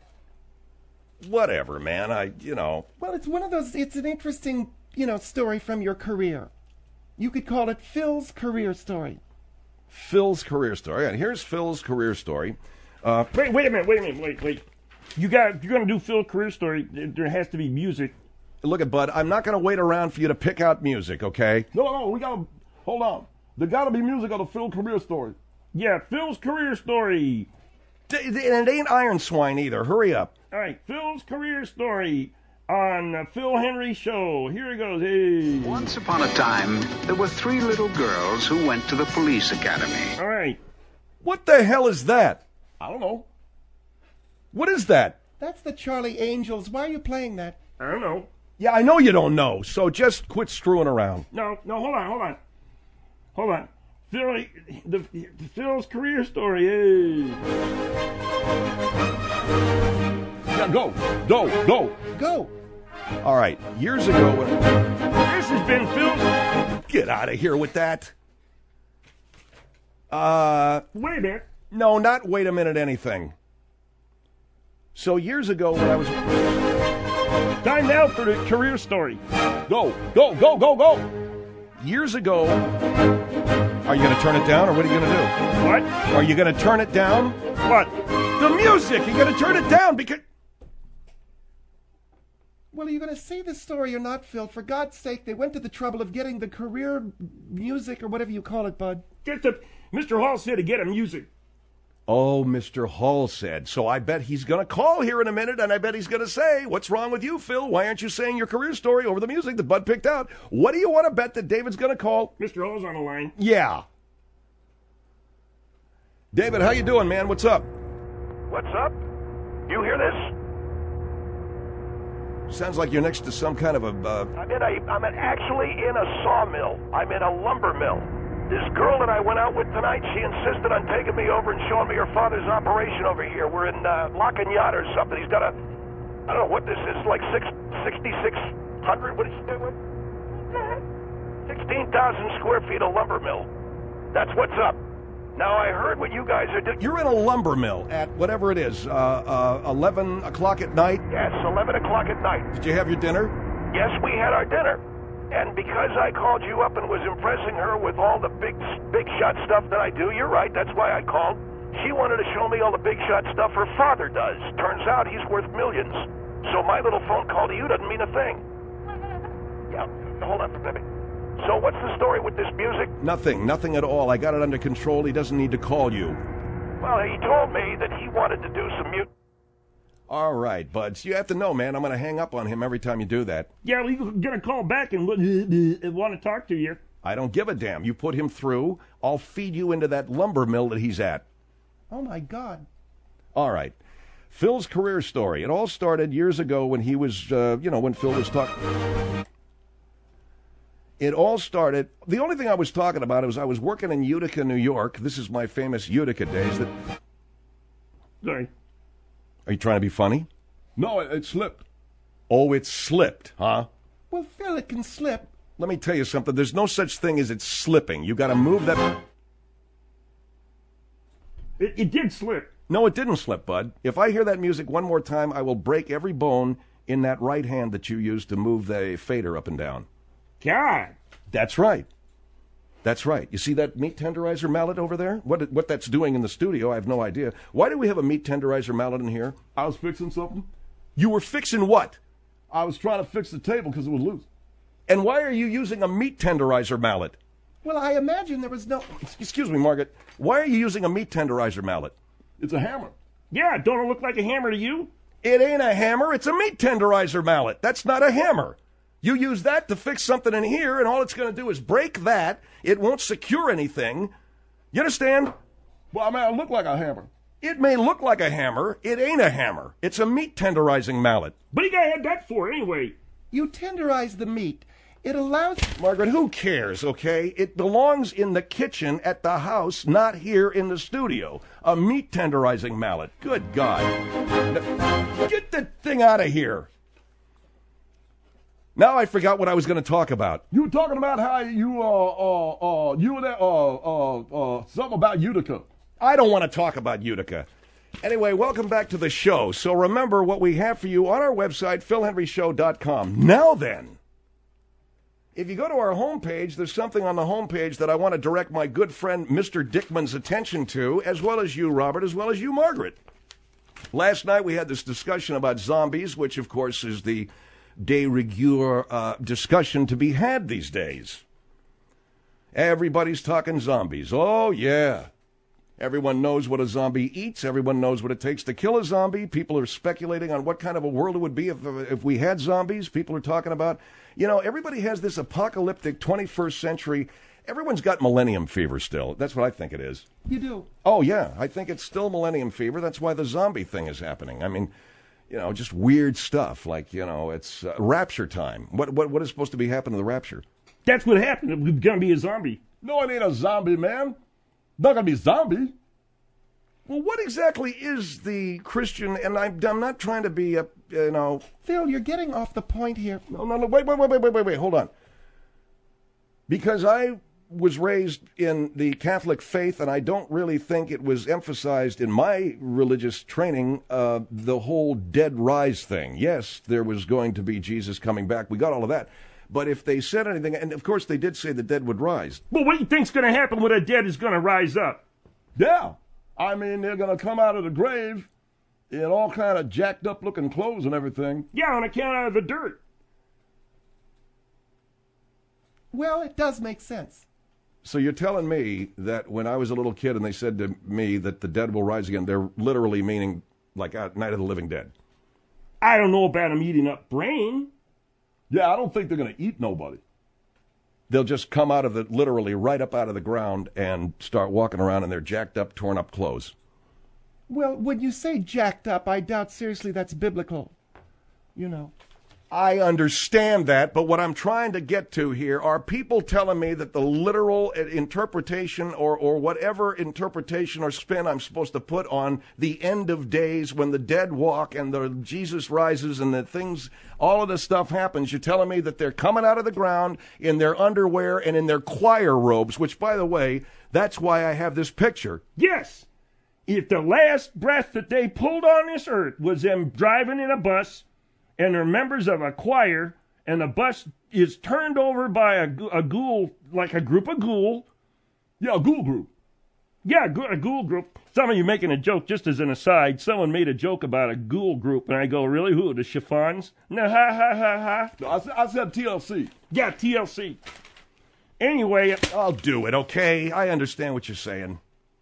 Whatever, man. I, you know. Well, it's one of those, it's an interesting, you know, story from your career. You could call it Phil's career story. Phil's career story. And here's Phil's career story. Uh, wait, wait a minute, wait a minute, wait, wait. You got, if you're going to do Phil's career story, there has to be music. Look at Bud, I'm not going to wait around for you to pick out music, okay? No, no, we got to, hold on. There got to be music on the Phil career story. Yeah, Phil's career story. And it ain't Iron Swine either. Hurry up. All right, Phil's career story on the Phil Hendrie Show. Here it goes. Hey. Once upon a time, there were three little girls who went to the police academy. All right. What the hell is that? I don't know. What is that? That's the Charlie Angels. Why are you playing that? I don't know. Yeah, I know you don't know, so just quit screwing around. No, no, hold on, hold on. Hold on. Phil, the, the Phil's career story. Hey. Yeah, go, go, go. Go. All right, years ago when... This has been Phil's... Get out of here with that. Uh... Wait a minute. No, not wait a minute anything. So years ago when I was... Time now for the career story. Go, go, go, go, go. Years ago... Are you going to turn it down, or what are you going to do? What? Are you going to turn it down? What? The music! You're going to turn it down because... Well, are you going to see this story or not, Phil? For God's sake, they went to the trouble of getting the career music or whatever you call it, Bud. Get the Mister Hall said to get him music. Oh, Mister Hall said. So I bet he's going to call here in a minute, and I bet he's going to say, what's wrong with you, Phil? Why aren't you saying your career story over the music that Bud picked out? What do you want to bet that David's going to call? Mister Hall's on the line. Yeah. David, how you doing, man? What's up? What's up? You hear this? Sounds like you're next to some kind of a... Uh... I'm in a, I'm in, actually in a sawmill. I'm in a lumber mill. This girl that I went out with tonight, she insisted on taking me over and showing me her father's operation over here. We're in uh, Lock and Yacht or something. He's got a, I don't know what this is, like six, sixty-six hundred, what is he doing? sixteen thousand square feet of lumber mill. That's what's up. Now, I heard what you guys are doing. You're in a lumber mill at whatever it is, uh, uh, eleven o'clock at night? Yes, eleven o'clock at night. Did you have your dinner? Yes, we had our dinner. And because I called you up and was impressing her with all the big, big shot stuff that I do, you're right, that's why I called. She wanted to show me all the big shot stuff her father does. Turns out he's worth millions. So my little phone call to you doesn't mean a thing. Yeah, hold on for a minute. So what's the story with this music? Nothing, nothing at all. I got it under control. He doesn't need to call you. Well, he told me that he wanted to do some music. All right, Buds. You have to know, man, I'm going to hang up on him every time you do that. Yeah, well, he's going to call back and want to talk to you. I don't give a damn. You put him through, I'll feed you into that lumber mill that he's at. Oh, my God. All right. Phil's career story. It all started years ago when he was, uh, you know, when Phil was talking. It all started, the only thing I was talking about was I was working in Utica, New York. This is my famous Utica days. That. Sorry. Are you trying to be funny? No, it, it slipped. Oh, it slipped, huh? Well, Phil, it can slip. Let me tell you something. There's no such thing as it's slipping. You got to move that. It, it did slip. No, it didn't slip, Bud. If I hear that music one more time, I will break every bone in that right hand that you used to move the fader up and down. God. That's right. That's right. You see that meat tenderizer mallet over there? What what that's doing in the studio, I have no idea. Why do we have a meat tenderizer mallet in here? I was fixing something. You were fixing what? I was trying to fix the table because it was loose. And why are you using a meat tenderizer mallet? Well, I imagine there was no... Excuse me, Margaret. Why are you using a meat tenderizer mallet? It's a hammer. Yeah, don't it look like a hammer to you? It ain't a hammer. It's a meat tenderizer mallet. That's not a hammer. You use that to fix something in here, and all it's going to do is break that. It won't secure anything. You understand? Well, I mean, it looked like a hammer. It may look like a hammer. It ain't a hammer. It's a meat tenderizing mallet. What do you got to have that for anyway? You tenderize the meat. It allows... Margaret, who cares, okay? It belongs in the kitchen at the house, not here in the studio. A meat tenderizing mallet. Good God. Get the thing out of here. Now I forgot what I was going to talk about. You were talking about how you, uh, uh, uh, you were there, uh, uh, uh, something about Utica. I don't want to talk about Utica. Anyway, welcome back to the show. So remember what we have for you on our website, phil henry show dot com. Now then, if you go to our homepage, there's something on the homepage that I want to direct my good friend Mister Dickman's attention to, as well as you, Robert, as well as you, Margaret. Last night we had this discussion about zombies, which, of course, is the de rigueur uh, discussion to be had these days. Everybody's talking zombies. Oh, yeah. Everyone knows what a zombie eats. Everyone knows what it takes to kill a zombie. People are speculating on what kind of a world it would be if, if we had zombies. People are talking about, you know, everybody has this apocalyptic twenty-first century. Everyone's got millennium fever still. That's what I think it is. You do? Oh, yeah. I think it's still millennium fever. That's why the zombie thing is happening. I mean... You know, just weird stuff like, you know, it's uh, rapture time. What, what what is supposed to be happening to the rapture? That's what happened. It was going to be a zombie. No, it ain't a zombie, man. Not going to be zombie. Well, what exactly is the Christian, and I'm, I'm not trying to be, a, you know... Phil, you're getting off the point here. No, no, no, wait, wait, wait, wait, wait, wait, wait, hold on. Because I was raised in the Catholic faith, and I don't really think it was emphasized in my religious training, uh, the whole dead rise thing. Yes, there was going to be Jesus coming back. We got all of that. But if they said anything, and of course they did say the dead would rise. Well, what do you think's going to happen when the dead is going to rise up? Yeah. I mean, they're going to come out of the grave, in all kind of jacked up looking clothes and everything. Yeah, on account of the dirt. Well, it does make sense. So you're telling me that when I was a little kid and they said to me that the dead will rise again, they're literally meaning like uh, Night of the Living Dead? I don't know about them eating up brain. Yeah, I don't think they're going to eat nobody. They'll just come out of the, literally right up out of the ground and start walking around in their jacked up, torn up clothes. Well, when you say jacked up, I doubt seriously that's biblical. You know. I understand that, but what I'm trying to get to here are people telling me that the literal interpretation or, or whatever interpretation or spin I'm supposed to put on the end of days when the dead walk and the Jesus rises and the things, all of this stuff happens. You're telling me that they're coming out of the ground in their underwear and in their choir robes, which, by the way, that's why I have this picture. Yes. If the last breath that they pulled on this earth was them driving in a bus and they're members of a choir, and the bus is turned over by a, a ghoul, like a group of ghoul. Yeah, a ghoul group. Yeah, a ghoul group. Some of you making a joke, just as an aside, someone made a joke about a ghoul group, and I go, really, who, the Chiffons? No, ha, ha, ha, ha. No, I, said, I said T L C. Yeah, T L C. Anyway. I'll do it, okay? I understand what you're saying.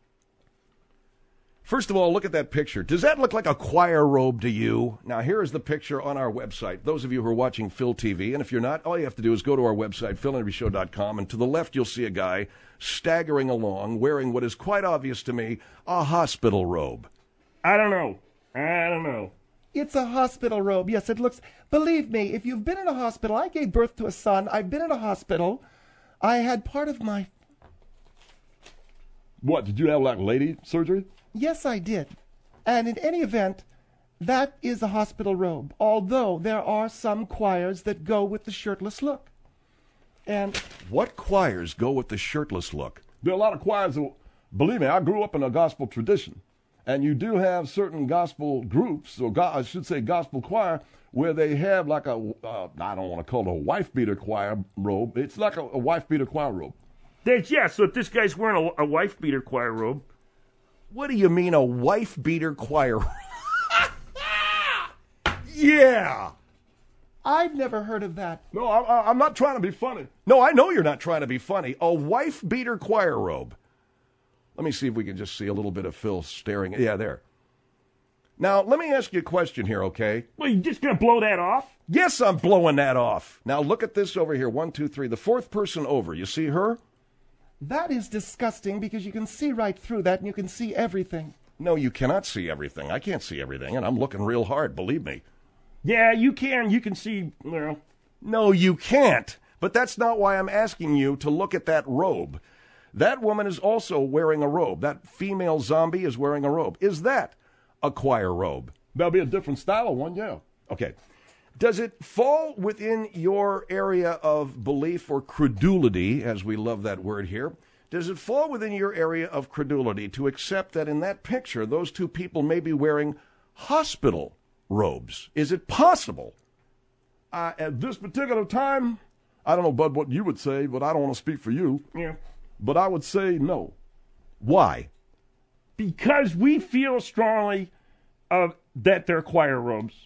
First of all, look at that picture. Does that look like a choir robe to you? Now, here is the picture on our website. Those of you who are watching Phil T V, and if you're not, all you have to do is go to our website, phil henry show dot com, and to the left you'll see a guy staggering along wearing what is quite obvious to me, a hospital robe. I don't know. I don't know. It's a hospital robe. Yes, it looks... Believe me, if you've been in a hospital, I gave birth to a son. I've been in a hospital. I had part of my... What, did you have like lady surgery? Yes, I did. And in any event, that is a hospital robe, although there are some choirs that go with the shirtless look. And what choirs go with the shirtless look? There are a lot of choirs that, believe me, I grew up in a gospel tradition. And you do have certain gospel groups, or go, I should say gospel choir, where they have like a, uh, I don't want to call it a wife-beater choir robe. It's like a, a wife-beater choir robe. There's, yeah, so if this guy's wearing a, a wife-beater choir robe. What do you mean a wife-beater choir? Yeah. I've never heard of that. No, I, I'm not trying to be funny. No, I know you're not trying to be funny. A wife-beater choir robe. Let me see if we can just see a little bit of Phil staring. Yeah, there. Now, let me ask you a question here, okay? Well, you just going to blow that off? Yes, I'm blowing that off. Now, look at this over here. One, two, three. The fourth person over. You see her? That is disgusting because you can see right through that and you can see everything. No, you cannot see everything. I can't see everything, and I'm looking real hard, believe me. Yeah, you can. You can see, well. No, you can't. But that's not why I'm asking you to look at that robe. That woman is also wearing a robe. That female zombie is wearing a robe. Is that a choir robe? That'll be a different style of one, yeah. Okay. Does it fall within your area of belief or credulity, as we love that word here? Does it fall within your area of credulity to accept that in that picture, those two people may be wearing hospital robes? Is it possible? Uh, at this particular time, I don't know, Bud, what you would say, but I don't want to speak for you. Yeah. But I would say no. Why? Because we feel strongly uh, that they're choir robes.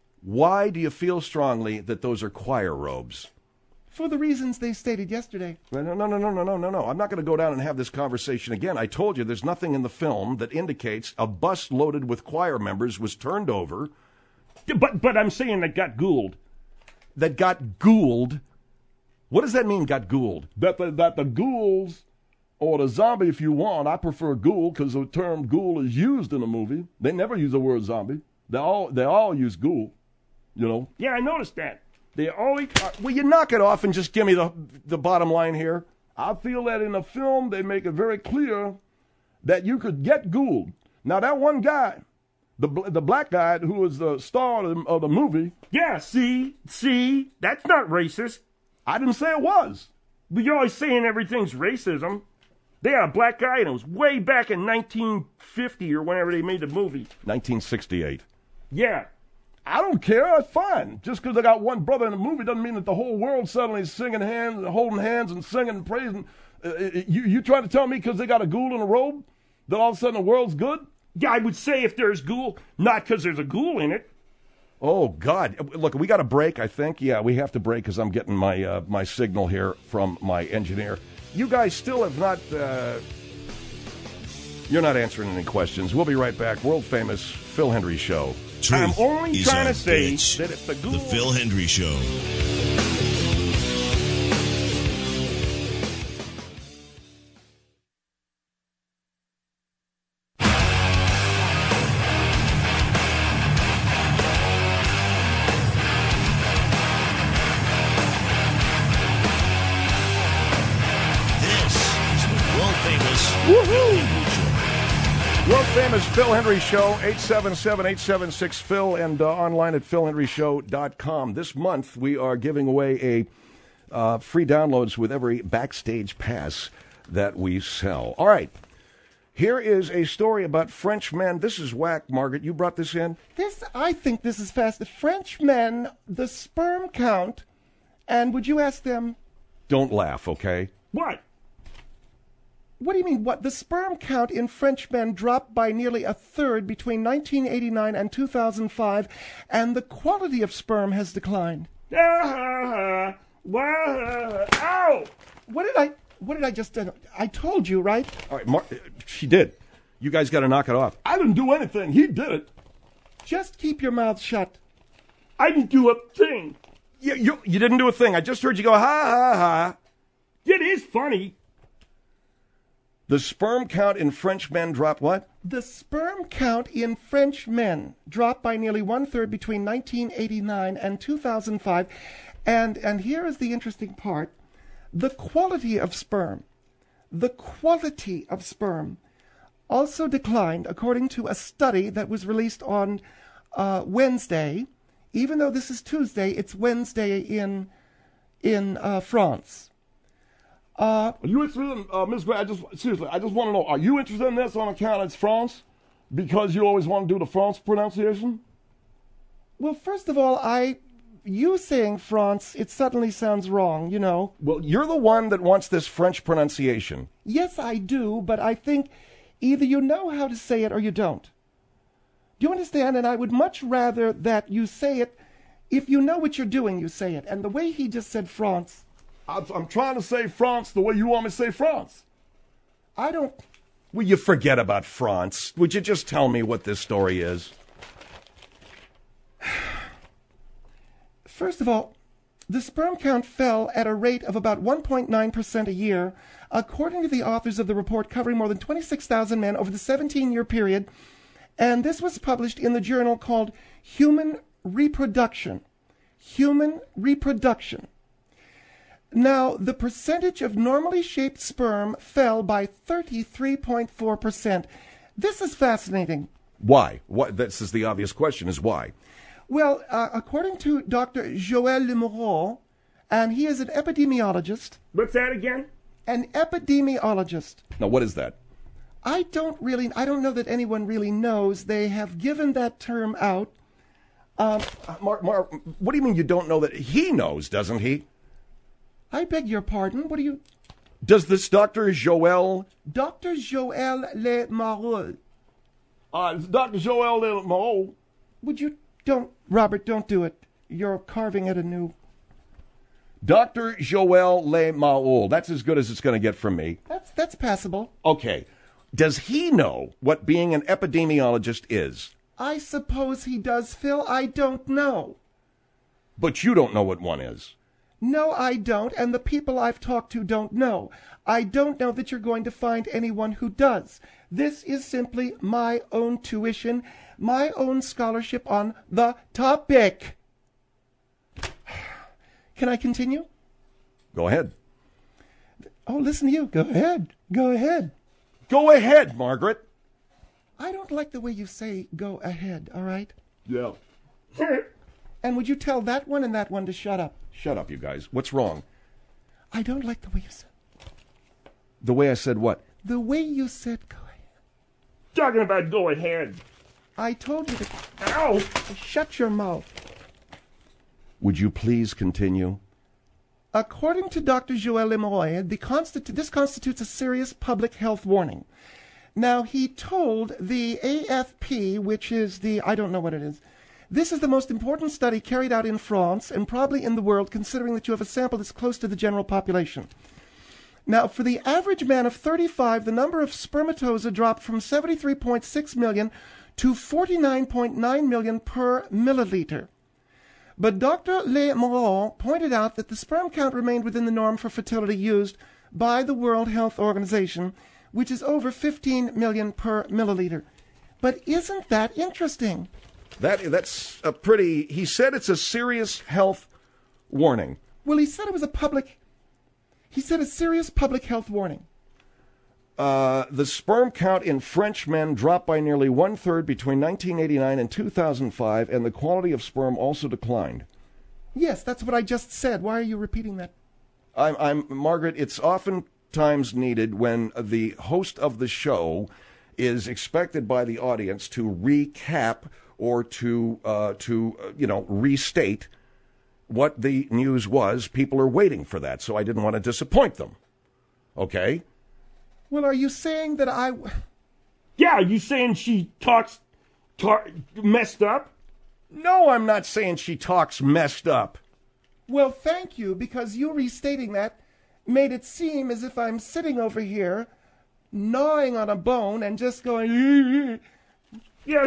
Why do you feel strongly that those are choir robes? For the reasons they stated yesterday. No, no, no, no, no, no, no, no. I'm not going to go down and have this conversation again. I told you there's nothing in the film that indicates a bus loaded with choir members was turned over. But but I'm saying that got ghouled. That got ghouled? What does that mean, got ghouled? That the, that the ghouls, or the zombie if you want, I prefer ghoul because the term ghoul is used in the movie. They never use the word zombie. They all, they all use ghoul. You know? Yeah, I noticed that. They always. Uh, will you knock it off and just give me the the bottom line here? I feel that in the film they make it very clear that you could get ghouled. Now that one guy, the the black guy who was the star of the, of the movie. Yeah, see, see, that's not racist. I didn't say it was. But you're always saying everything's racism. They had a black guy, and it was way back in nineteen fifty or whenever they made the movie. nineteen sixty-eight. Yeah. I don't care. It's fine. Just because they got one brother in the movie doesn't mean that the whole world suddenly is singing hands, holding hands, and singing and praising. Uh, you you trying to tell me because they got a ghoul in a robe that all of a sudden the world's good? Yeah, I would say if there's ghoul, not because there's a ghoul in it. Oh, God. Look, we got a break, I think. Yeah, we have to break because I'm getting my uh, my signal here from my engineer. You guys still have not... Uh, you're not answering any questions. We'll be right back. World-famous Phil Hendrie Show. Truth I'm only is trying our to say bitch. that if the ghoul... The Phil Hendrie Show. World-famous Phil Hendrie Show, eight seven seven, eight seven six, Phil, and uh, online at phil hendrie show dot com. This month, we are giving away a uh, free downloads with every backstage pass that we sell. All right. Here is a story about French men. This is whack, Margaret. You brought this in? This, I think this is fast. The French men, the sperm count, and would you ask them... Don't laugh, okay? What? What do you mean, what? The sperm count in French men dropped by nearly a third between nineteen eighty-nine and two thousand five, and the quality of sperm has declined. Ow! What did I, what did I just, uh, I told you, right? All right, Mar- she did. You guys got to knock it off. I didn't do anything. He did it. Just keep your mouth shut. I didn't do a thing. You, you, you didn't do a thing. I just heard you go, ha, ha, ha. It is funny. The sperm count in French men dropped what? The sperm count in French men dropped by nearly one-third between nineteen eighty-nine and two thousand five. And, and here is the interesting part. The quality of sperm, the quality of sperm also declined according to a study that was released on uh, Wednesday. Even though this is Tuesday, it's Wednesday in, in uh, France. Uh, Are you interested in, uh, Miss Gray, I just, seriously, I just want to know, are you interested in this on account it's France? Because you always want to do the France pronunciation? Well, first of all, I, you saying France, it suddenly sounds wrong, you know. Well, you're the one that wants this French pronunciation. Yes, I do, but I think either you know how to say it or you don't. Do you understand? And I would much rather that you say it, if you know what you're doing, you say it. And the way he just said France... I'm trying to say France the way you want me to say France. I don't... Will you forget about France? Would you just tell me what this story is? First of all, the sperm count fell at a rate of about one point nine percent a year, according to the authors of the report covering more than twenty-six thousand men over the seventeen-year period, and this was published in the journal called Human Reproduction. Human Reproduction. Now, the percentage of normally shaped sperm fell by thirty-three point four percent. This is fascinating. Why? What? This is the obvious question, is why? Well, uh, according to Doctor Joël Lemoreau, and he is an epidemiologist. What's that again? An epidemiologist. Now, what is that? I don't really, I don't know that anyone really knows. They have given that term out. Um, Uh, Mar, Mar, what do you mean you don't know that? He knows, doesn't he? I beg your pardon. What do you... Does this Doctor Joël... Doctor Joël Lemoreau. Uh, it's Doctor Joël Lemoreau. Would you... Don't... Robert, don't do it. You're carving at a new... Doctor Joël Lemoreau. That's as good as it's going to get from me. That's, that's passable. Okay. Does he know what being an epidemiologist is? I suppose he does, Phil. I don't know. But you don't know what one is. No, I don't, and the people I've talked to don't know. I don't know that you're going to find anyone who does. This is simply my own tuition, my own scholarship on the topic. Can I continue? Go ahead. Oh, listen to you. Go ahead. Go ahead. Go ahead, Margaret. I don't like the way you say go ahead, all right? Yeah. And would you tell that one and that one to shut up? Shut up, you guys. What's wrong? I don't like the way you said. The way I said what? The way you said go ahead. Talking about go ahead. I told you to Ow! shut your mouth. Would you please continue? According to Doctor Joël Lemoreau, the constitu- this constitutes a serious public health warning. Now, he told the A F P, which is the, I don't know what it is, this is the most important study carried out in France and probably in the world, considering that you have a sample that's close to the general population. Now, for the average man of thirty-five, the number of spermatozoa dropped from seventy-three point six million to forty-nine point nine million per milliliter. But Doctor Le Moron pointed out that the sperm count remained within the norm for fertility used by the World Health Organization, which is over fifteen million per milliliter. But isn't that interesting? That that's a pretty. He said it's a serious health warning. Well, he said it was a public. He said a serious public health warning. Uh, the sperm count in French men dropped by nearly one third between nineteen eighty-nine and two thousand five, and the quality of sperm also declined. Yes, that's what I just said. Why are you repeating that? I'm, I'm Margaret. It's oftentimes needed when the host of the show is expected by the audience to recap or to uh, to uh, you know restate what the news was. People are waiting for that, so I didn't want to disappoint them. Okay? Well, are you saying that I... Yeah, are you saying she talks tar- messed up? No, I'm not saying she talks messed up. Well, thank you, because you restating that made it seem as if I'm sitting over here gnawing on a bone and just going... Yeah.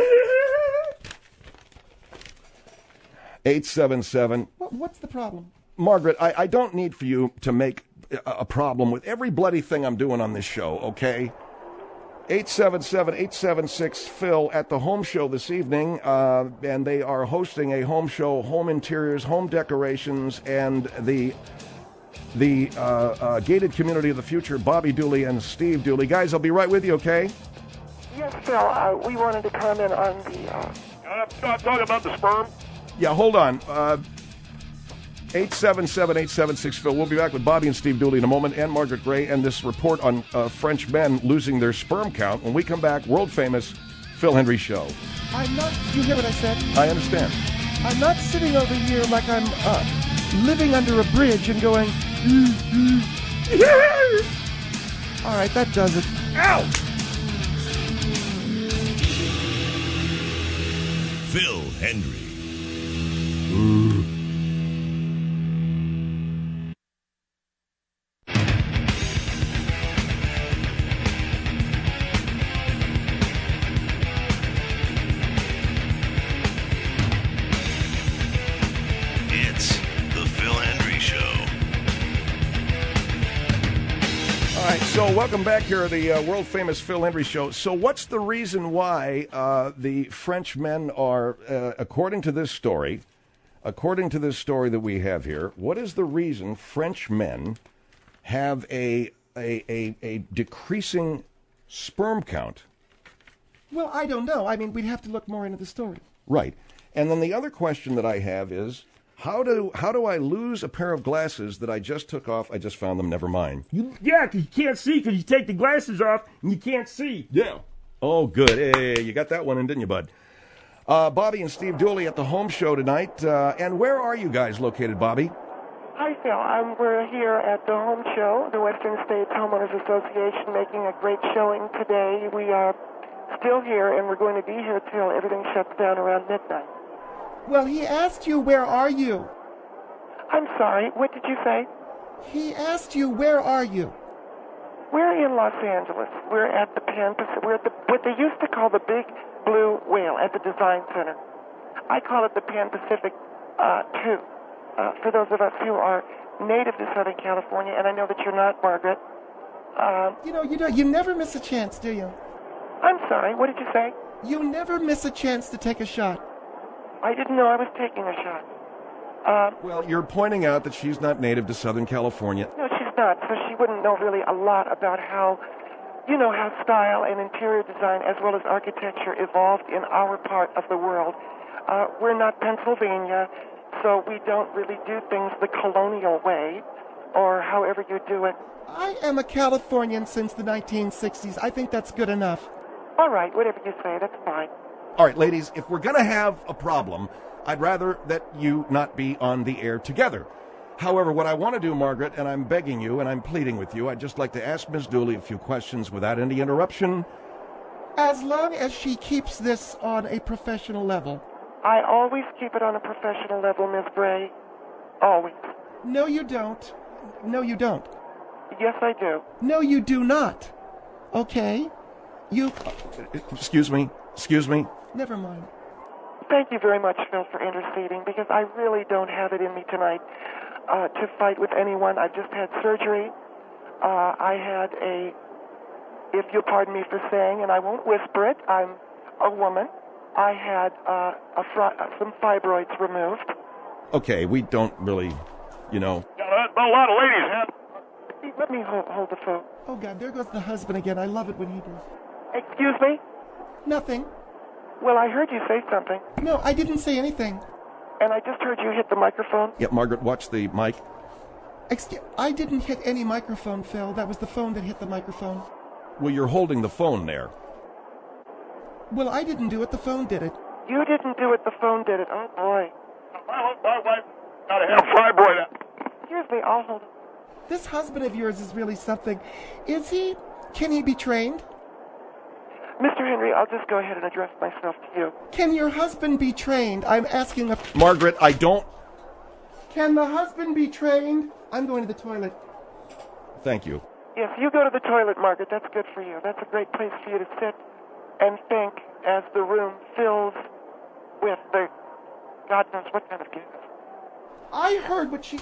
eight seven seven. What's the problem? Margaret, I, I don't need for you to make a, a problem with every bloody thing I'm doing on this show, okay? eight seven seven, eight seven six, Phil at the home show this evening, uh, and they are hosting a home show, home interiors, home decorations, and the the uh, uh, gated community of the future, Bobby Dooley and Steve Dooley. Guys, I'll be right with you, okay? Yes, Phil, uh, we wanted to comment on the... Uh... Uh, talking about the sperm? Yeah, hold on. Uh, eight seven seven, eight seven six, Phil. We'll be back with Bobby and Steve Dooley in a moment, and Margaret Gray, and this report on uh, French men losing their sperm count. When we come back, world-famous Phil Hendrie Show. I'm not... You hear what I said? I understand. I'm not sitting over here like I'm uh, living under a bridge and going... All right, that does it. Ow! Phil Hendrie. It's the Phil Hendrie Show. All right, so welcome back here at the uh, world-famous Phil Hendrie Show. So what's the reason why uh, the French men are, uh, according to this story, according to this story that we have here, what is the reason French men have a a, a, a decreasing sperm count? Well, I don't know. I mean, we'd have to look more into the story. Right. And then the other question that I have is, how do how do I lose a pair of glasses that I just took off? I just found them. Never mind. You, yeah, because you can't see because you take the glasses off and you can't see. Yeah. Oh, good. Hey, you got that one in, didn't you, bud? Uh, Bobby and Steve Dooley at the home show tonight. Uh, and where are you guys located, Bobby? Hi, Phil. Um, we're here at the home show, the Western States Homeowners Association, making a great showing today. We are still here, and we're going to be here till everything shuts down around midnight. Well, he asked you, where are you? I'm sorry, what did you say? He asked you, where are you? We're in Los Angeles. We're at the Pan Pacific. We're at the, what they used to call the Big Blue Whale at the Design Center. I call it the Pan Pacific uh, two. Uh, for those of us who are native to Southern California, and I know that you're not, Margaret. Um, you know, you know, you never miss a chance, do you? I'm sorry, what did you say? You never miss a chance to take a shot. I didn't know I was taking a shot. Um, well, you're pointing out that she's not native to Southern California. No, she's not, so she wouldn't know really a lot about how, you know, how style and interior design as well as architecture evolved in our part of the world. Uh, we're not Pennsylvania, so we don't really do things the colonial way, or however you do it. I am a Californian since the nineteen sixties. I think that's good enough. All right, whatever you say, that's fine. All right, ladies, if we're going to have a problem, I'd rather that you not be on the air together. However, what I want to do, Margaret, and I'm begging you and I'm pleading with you, I'd just like to ask Miz Dooley a few questions without any interruption. As long as she keeps this on a professional level. I always keep it on a professional level, Miss Gray. Always. No, you don't. No, you don't. Yes, I do. No, you do not. Okay? You... Excuse me. Excuse me. Never mind. Thank you very much, Phil, for interceding, because I really don't have it in me tonight uh, to fight with anyone. I've just had surgery. Uh, I had a, if you'll pardon me for saying, and I won't whisper it, I'm a woman. I had uh, a fri- some fibroids removed. Okay, we don't really, you know. Yeah, that, a lot of ladies have. Let me hold, hold the phone. Oh, God, there goes the husband again. I love it when he does. Excuse me? Nothing. Well, I heard you say something. No, I didn't say anything. And I just heard you hit the microphone. Yeah, Margaret, watch the mic. Excuse, I didn't hit any microphone, Phil. That was the phone that hit the microphone. Well, you're holding the phone there. Well, I didn't do it. The phone did it. You didn't do it. The phone did it. Oh, boy. My, my wife got a hell fibroid. Excuse me. I'll hold it. This husband of yours is really something. Is he? Can he be trained? Mister Henry, I'll just go ahead and address myself to you. Can your husband be trained? I'm asking a... Margaret, I don't... Can the husband be trained? I'm going to the toilet. Thank you. Yes, you go to the toilet, Margaret. That's good for you. That's a great place for you to sit and think as the room fills with the... God knows what kind of gas. I heard what she...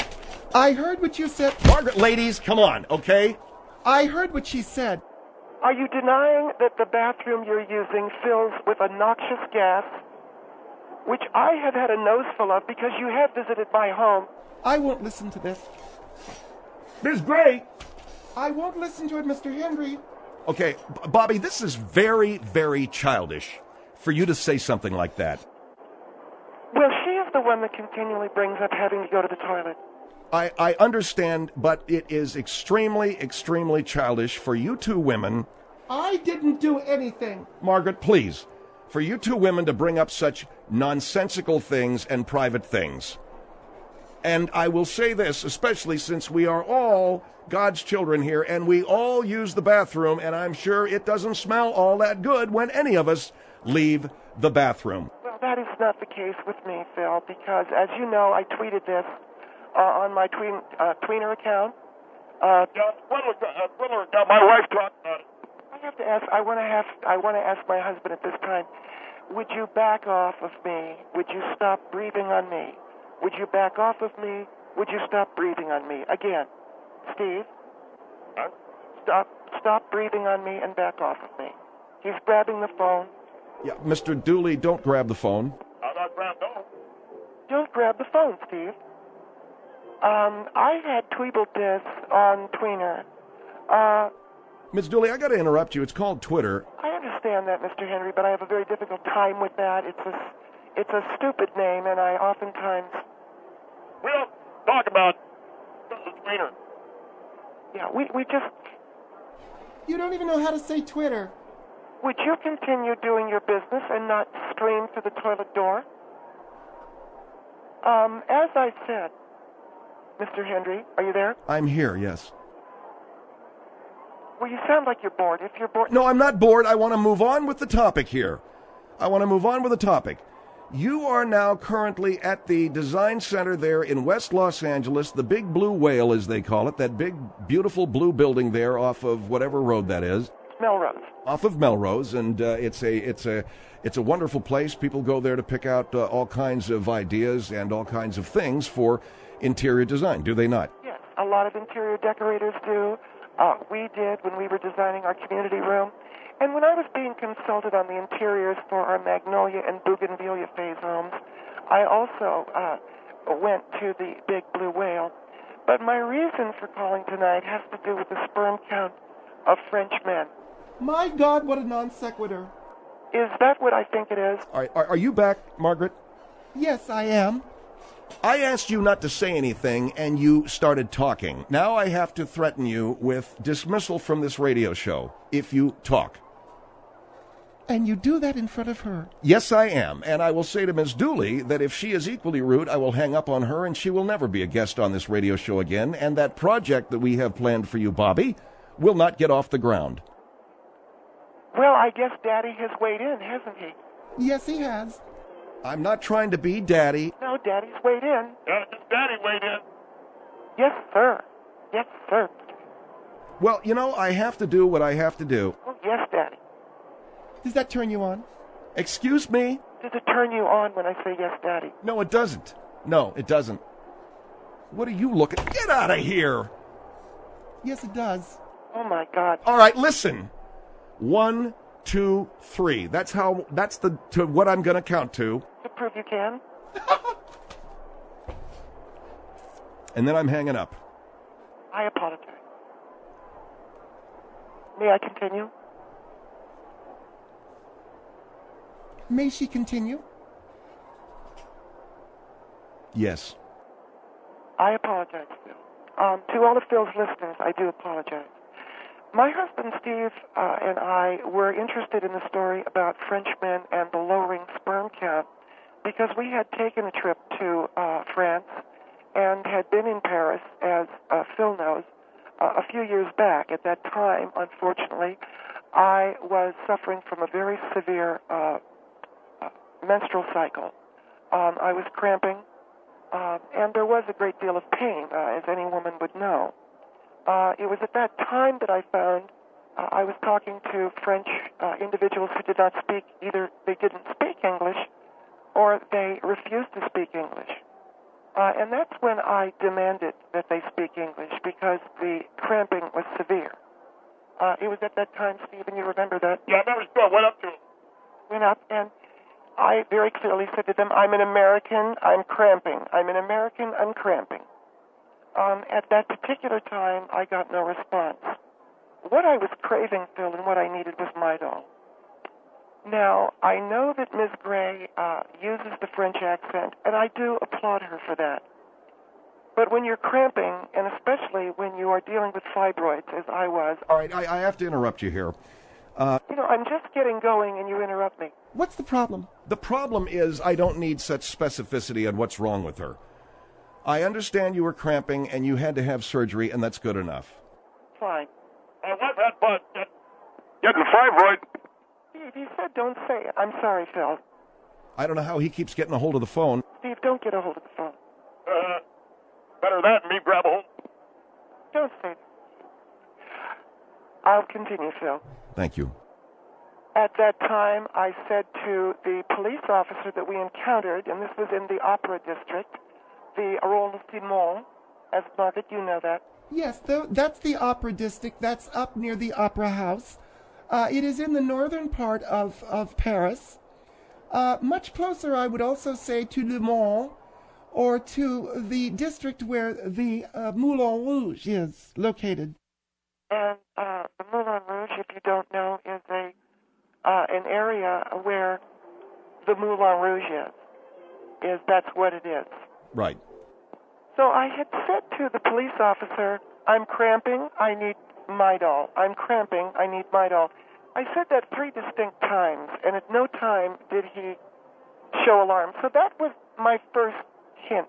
I heard what you said. Margaret, ladies, come on, okay? I heard what she said. Are you denying that the bathroom you're using fills with a noxious gas, which I have had a nose full of because you have visited my home? I won't listen to this. Miss Gray! I won't listen to it, Mister Henry. Okay, B- Bobby, this is very, very childish for you to say something like that. Well, she is the one that continually brings up having to go to the toilet. I, I understand, but it is extremely, extremely childish for you two women... I didn't do anything. Margaret, please, for you two women to bring up such nonsensical things and private things. And I will say this, especially since we are all God's children here, and we all use the bathroom, and I'm sure it doesn't smell all that good when any of us leave the bathroom. Well, that is not the case with me, Phil, because, as you know, I tweeted this uh, on my tween, uh, tweener account. Uh, Yeah, Twitter, uh, Twitter account. My wife talked about it. I have to ask. I want to have. I want to ask my husband at this time. Would you back off of me? Would you stop breathing on me? Would you back off of me? Would you stop breathing on me? Again, Steve. Huh? Stop. Stop breathing on me and back off of me. He's grabbing the phone. Yeah, Mister Dooley, don't grab the phone. I'm not grabbed, no. Don't grab the phone, Steve. Um, I had tweeted this on Tweener. Uh, Miz Dooley, I got to interrupt you. It's called Twitter. I understand that, Mister Henry, but I have a very difficult time with that. It's a, it's a stupid name, and I oftentimes... We don't talk about the tweener. Yeah, we, we just... You don't even know how to say Twitter. Would you continue doing your business and not stream to the toilet door? Um, as I said, Mister Henry, are you there? I'm here, yes. Well, you sound like you're bored. If you're bored... No, I'm not bored. I want to move on with the topic here. I want to move on with the topic. You are now currently at the design center there in West Los Angeles, the Big Blue Whale, as they call it, that big, beautiful blue building there off of whatever road that is. Melrose. Off of Melrose, and uh, it's a it's a it's a wonderful place. People go there to pick out uh, all kinds of ideas and all kinds of things for interior design, do they not? Yes, a lot of interior decorators do. Uh, we did when we were designing our community room. And when I was being consulted on the interiors for our Magnolia and Bougainvillea phase homes, I also uh, went to the Big Blue Whale. But my reason for calling tonight has to do with the sperm count of French men. My God, what a non sequitur. Is that what I think it is? All right, are, are you back, Margaret? Yes, I am. I asked you not to say anything, and you started talking. Now I have to threaten you with dismissal from this radio show if you talk. And you do that in front of her. Yes, I am. And I will say to Miz Dooley that if she is equally rude, I will hang up on her and she will never be a guest on this radio show again. And that project that we have planned for you, Bobby, will not get off the ground. Well, I guess Daddy has weighed in, hasn't he? Yes, he has. I'm not trying to be daddy. No, Daddy's weighed in. Yeah, Daddy weighed in. Yes, sir. Yes, sir. Well, you know, I have to do what I have to do. Oh, yes, Daddy. Does that turn you on? Excuse me? Does it turn you on when I say yes, Daddy? No, it doesn't. No, it doesn't. What are you looking? Get out of here! Yes, it does. Oh, my God. All right, listen. One, two, three. That's how. That's the to what I'm going to count to. To prove you can? And then I'm hanging up. I apologize. May I continue? May she continue? Yes. I apologize, Phil. Um, to all of Phil's listeners, I do apologize. My husband, Steve, uh, and I were interested in the story about Frenchmen and the lowering sperm count because we had taken a trip to uh, France and had been in Paris, as uh, Phil knows, uh, a few years back. At that time, unfortunately, I was suffering from a very severe uh, uh, menstrual cycle. Um, I was cramping, uh, and there was a great deal of pain, uh, as any woman would know. Uh, it was at that time that I found uh, I was talking to French uh, individuals who did not speak, either they didn't speak English or they refused to speak English. Uh, and that's when I demanded that they speak English because the cramping was severe. Uh, it was at that time, Stephen, you remember that? Yeah, I remember. Still went up to him. Went up, and I very clearly said to them, I'm an American, I'm cramping. I'm an American, I'm cramping. Um, at that particular time, I got no response. What I was craving, Phil, and what I needed was Midol. Now, I know that Miz Gray uh, uses the French accent, and I do applaud her for that. But when you're cramping, and especially when you are dealing with fibroids, as I was... All right, I, I have to interrupt you here. Uh, you know, I'm just getting going, and you interrupt me. What's the problem? The problem is I don't need such specificity on what's wrong with her. I understand you were cramping, and you had to have surgery, and that's good enough. Fine. I want that butt. Get, getting fibroid. Steve, you said don't say it. I'm sorry, Phil. I don't know how he keeps getting a hold of the phone. Steve, don't get a hold of the phone. Uh, better that than me grab a hold. Don't say that. I'll continue, Phil. Thank you. At that time, I said to the police officer that we encountered, and this was in the Opera District, the arrondissement, as Margaret, you know that. Yes, th- that's the Opera District. That's up near the Opera House. Uh, it is in the northern part of, of Paris. Uh, much closer, I would also say, to Le Mans, or to the district where the uh, Moulin Rouge is located. And uh, the Moulin Rouge, if you don't know, is a uh, an area where the Moulin Rouge is. Is that's what it is. Right. So I had said to the police officer, I'm cramping, I need Midol. I'm cramping, I need Midol. I said that three distinct times, and at no time did he show alarm. So that was my first hint.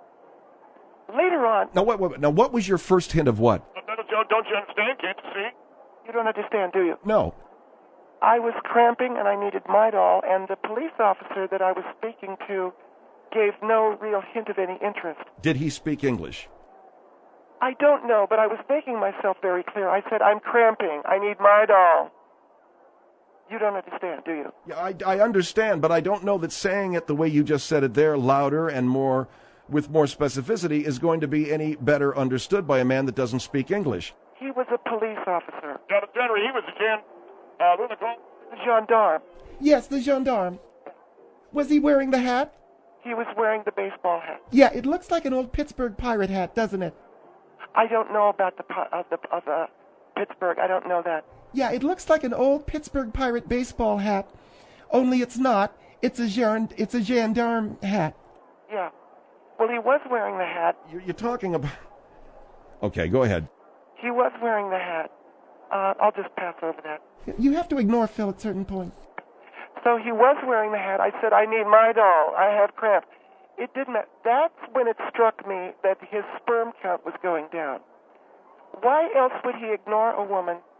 Later on... Now, what, what, now, what was your first hint of what? Don't you understand? Can't you see? You don't understand, do you? No. I was cramping, and I needed Midol, and the police officer that I was speaking to gave no real hint of any interest. Did he speak English? I don't know, but I was making myself very clear. I said, I'm cramping. I need Midol. You don't understand, do you? Yeah, I, I understand, but I don't know that saying it the way you just said it there, louder and more, with more specificity, is going to be any better understood by a man that doesn't speak English. He was a police officer. Yeah, the general, he was a gen... Uh, what do they call him? The gendarme. Yes, the gendarme. Was he wearing the hat? He was wearing the baseball hat. Yeah, it looks like an old Pittsburgh pirate hat, doesn't it? I don't know about the of the of the Pittsburgh. I don't know that. Yeah, it looks like an old Pittsburgh pirate baseball hat, only it's not. It's a gen- it's a gendarme hat. Yeah. Well, he was wearing the hat. You're, you're talking about... Okay, go ahead. He was wearing the hat. Uh, I'll just pass over that. You have to ignore Phil at certain points. So he was wearing the hat. I said, I need Midol. I have cramp. It didn't matter. That's when it struck me that his sperm count was going down. Why else would he ignore a woman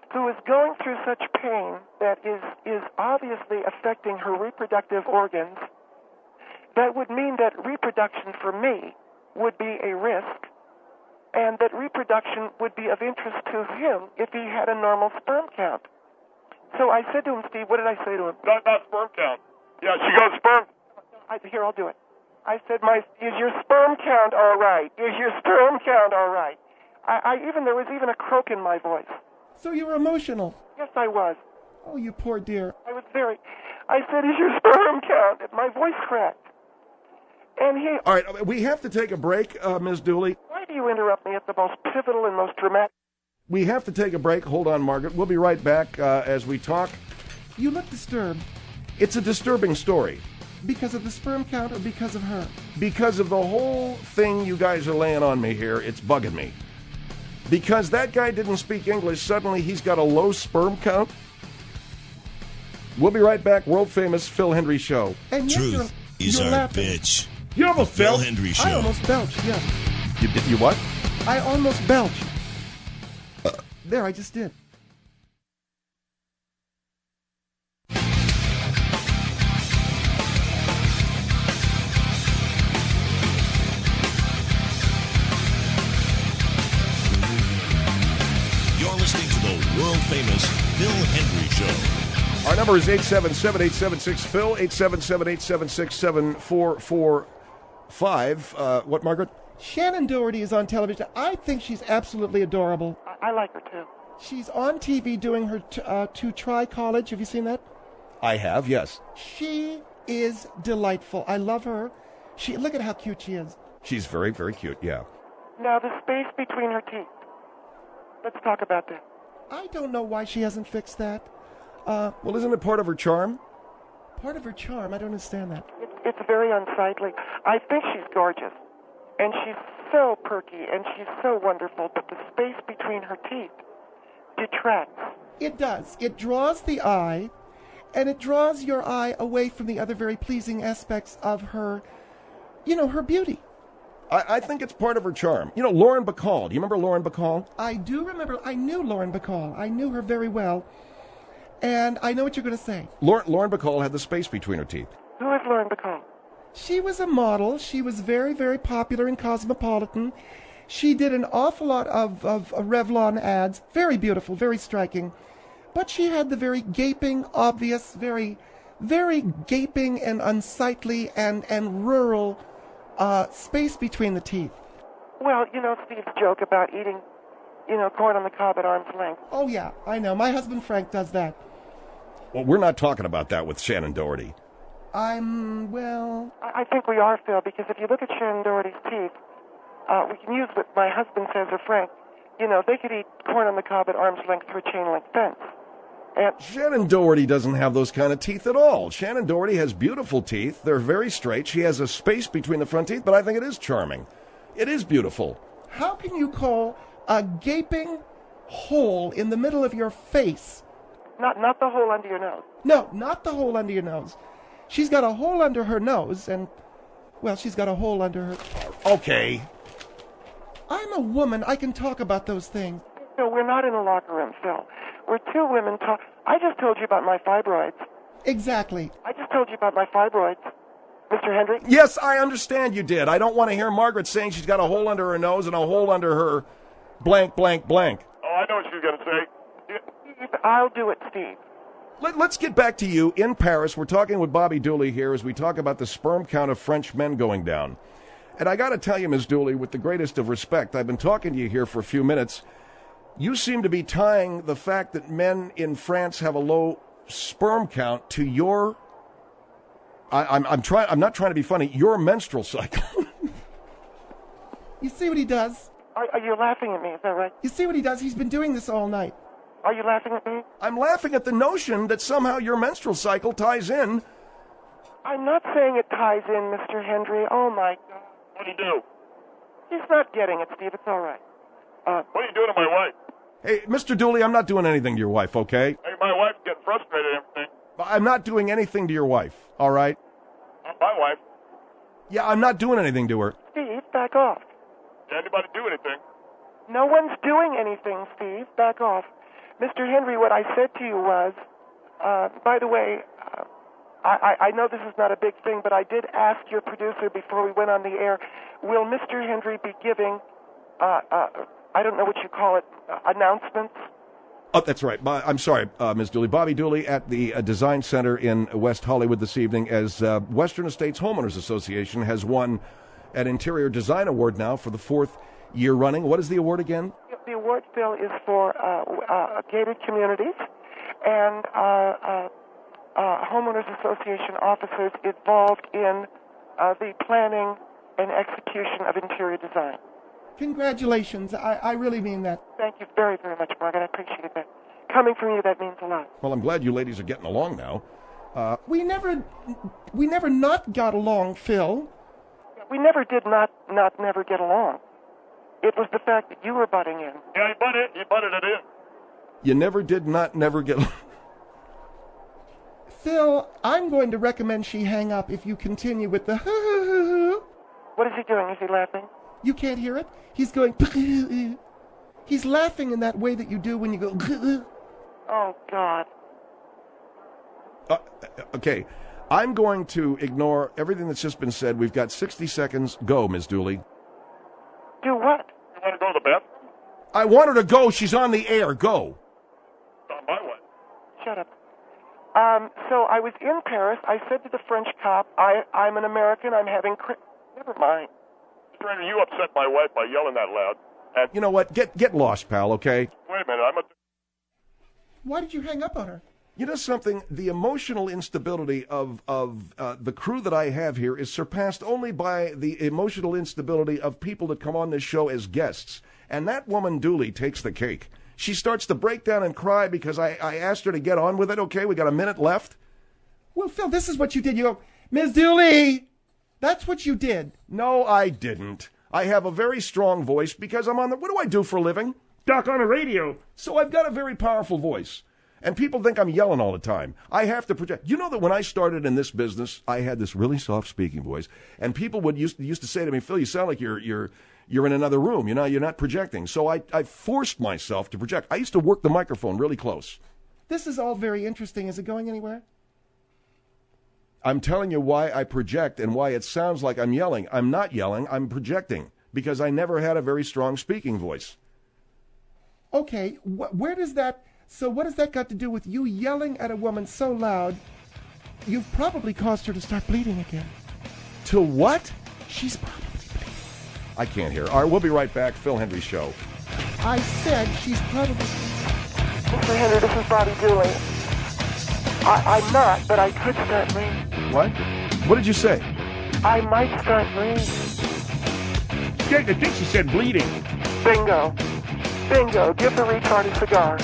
who is going through such pain that is, is obviously affecting her reproductive organs, that would mean that reproduction for me would be a risk, and that reproduction would be of interest to him if he had a normal sperm count. So I said to him, Steve, what did I say to him? Not, not sperm count. Yeah, she goes sperm. I, here, I'll do it. I said, "My is your sperm count all right? Is your sperm count all right?" I, I even there was even a croak in my voice. So you were emotional. Yes, I was. Oh, you poor dear. I was very. I said, "Is your sperm count?" My voice cracked. And he. All right, we have to take a break, uh, Miz Dooley. Why do you interrupt me at the most pivotal and most dramatic? We have to take a break. Hold on, Margaret. We'll be right back uh, as we talk. You look disturbed. It's a disturbing story. Because of the sperm count or because of her? Because of the whole thing you guys are laying on me here, it's bugging me. Because that guy didn't speak English, suddenly he's got a low sperm count? We'll be right back. World famous Phil Hendry Show. And yet Truth you're, is you're our laughing. bitch. You almost Phil belched. Hendry Show. I almost belched, yes. You, you what? I almost belched. Uh, there, I just did. You're listening to the world-famous Phil Hendry Show. Our number is eight seven seven, eight seven six, Phil, eight seven seven, eight seven six, seven four four five. Uh, what, Margaret? Shannon Doherty is on television. I think she's absolutely adorable. I, I like her too. She's on T V doing her t- uh, to try college. Have you seen that? I have, yes. She is delightful. I love her. She look at how cute she is. She's very, very cute, yeah. Now the space between her teeth. Let's talk about that. I don't know why she hasn't fixed that. Uh, Well, isn't it part of her charm? part of her charm. I don't understand that. It, it's very unsightly. I think she's gorgeous, and she's so perky, and she's so wonderful, but the space between her teeth detracts. It does. It draws the eye, and it draws your eye away from the other very pleasing aspects of her, you know, her beauty. I, I think it's part of her charm. You know, Lauren Bacall. Do you remember Lauren Bacall? I do remember. I knew Lauren Bacall. I knew her very well, and I know what you're going to say. Lauren, Lauren Bacall had the space between her teeth. Who is Lauren Bacall? She was a model. She was very, very popular in Cosmopolitan. She did an awful lot of, of, of Revlon ads. Very beautiful, very striking. But she had the very gaping, obvious, very, very gaping and unsightly and, and rural uh, space between the teeth. Well, you know Steve's joke about eating, you know, corn on the cob at arm's length. Oh, yeah, I know. My husband Frank does that. Well, we're not talking about that with Shannon Doherty. I'm, well... I, I think we are, Phil, because if you look at Shannon Doherty's teeth, uh, we can use what my husband says or Frank. You know, they could eat corn on the cob at arm's length through a chain link fence. And Shannon Doherty doesn't have those kind of teeth at all. Shannon Doherty has beautiful teeth. They're very straight. She has a space between the front teeth, but I think it is charming. It is beautiful. How can you call a gaping hole in the middle of your face? not not the hole under your nose. No, not the hole under your nose. She's got a hole under her nose, and, well, she's got a hole under her... Okay. I'm a woman. I can talk about those things. No, we're not in a locker room, Phil. We're two women talk. I just told you about my fibroids. Exactly. I just told you about my fibroids, Mister Hendry. Yes, I understand you did. I don't want to hear Margaret saying she's got a hole under her nose and a hole under her blank, blank, blank. Oh, I know what she's going to say. I'll do it, Steve. Let, let's get back to you in Paris. We're talking with Bobby Dooley here as we talk about the sperm count of French men going down. And I got to tell you, Miz Dooley, with the greatest of respect, I've been talking to you here for a few minutes. You seem to be tying the fact that men in France have a low sperm count to your... I, I'm, I'm, try, I'm not trying to be funny. Your menstrual cycle. You see what he does? Are, are you laughing at me? Is that right? You see what he does? He's been doing this all night. Are you laughing at me? I'm laughing at the notion that somehow your menstrual cycle ties in. I'm not saying it ties in, Mister Hendry. Oh, my God. What do you do? He's not getting it, Steve. It's all right. Uh, What are you doing to my wife? Hey, Mister Dooley, I'm not doing anything to your wife, okay? Hey, my wife's getting frustrated and everything. I'm not doing anything to your wife, all right? Not my wife. Yeah, I'm not doing anything to her. Steve, back off. Did anybody do anything? No one's doing anything, Steve. Back off. Mister Henry, what I said to you was, uh, by the way, uh, I, I know this is not a big thing, but I did ask your producer before we went on the air, will Mister Henry be giving, uh, uh, I don't know what you call it, uh, announcements? Oh, that's right. Bo- I'm sorry, uh, Miz Dooley. Bobby Dooley at the uh, Design Center in West Hollywood this evening, as uh, Western Estates Homeowners Association has won an Interior Design Award now for the fourth year running. What is the award again? The award, Phil, is for uh, uh, gated communities and uh, uh, uh, homeowners association officers involved in uh, the planning and execution of interior design. Congratulations. I, I really mean that. Thank you very, very much, Margaret. I appreciate that. Coming from you, that means a lot. Well, I'm glad you ladies are getting along now. Uh, we never, we never not got along, Phil. We never did not, not never get along. It was the fact that you were butting in. Yeah, he butted, he butted it in. You never did not never get along. Phil, I'm going to recommend she hang up if you continue with the hoo-hoo-hoo-hoo. What is he doing? Is he laughing? You can't hear it? He's going... He's laughing in that way that you do when you go... Oh, God. Uh, okay, I'm going to ignore everything that's just been said. We've got sixty seconds. Go, Miz Dooley. Do what? You want to go to the bathroom? I want her to go. She's on the air. Go. On my way. Shut up. Um, so I was in Paris. I said to the French cop, I, I'm an American. I'm having... Cri- Never mind. Mister Henry, you upset my wife by yelling that loud. And You know what? Get get lost, pal, okay? wait a minute, I'm a... Why did you hang up on her? You know something? The emotional instability of, of uh, the crew that I have here is surpassed only by the emotional instability of people that come on this show as guests. And that woman, Dooley, takes the cake. She starts to break down and cry because I, I asked her to get on with it. Okay, we got a minute left. Well, Phil, this is what you did. You go, Miz Dooley! That's what you did. No, I didn't. I have a very strong voice because I'm on the... What do I do for a living? Talk on the radio. So I've got a very powerful voice. And people think I'm yelling all the time. I have to project. You know that when I started in this business, I had this really soft speaking voice. And people would used, used to say to me, Phil, you sound like you're you're you're in another room. You know, you're not projecting. So I, I forced myself to project. I used to work the microphone really close. This is all very interesting. Is it going anywhere? I'm telling you why I project and why it sounds like I'm yelling. I'm not yelling. I'm projecting because I never had a very strong speaking voice. Okay, wh- where does that... So what has that got to do with you yelling at a woman so loud, you've probably caused her to start bleeding again? To what? She's probably bleeding. I can't hear. All right, we'll be right back. Phil Hendrie Show. I said she's probably... Mister Henry, this is Bobby Dooley. I, I'm not, but I could start bleeding. What? What did you say? I might start bleeding. I think she said bleeding. Bingo. Bingo. Give the retard a cigar.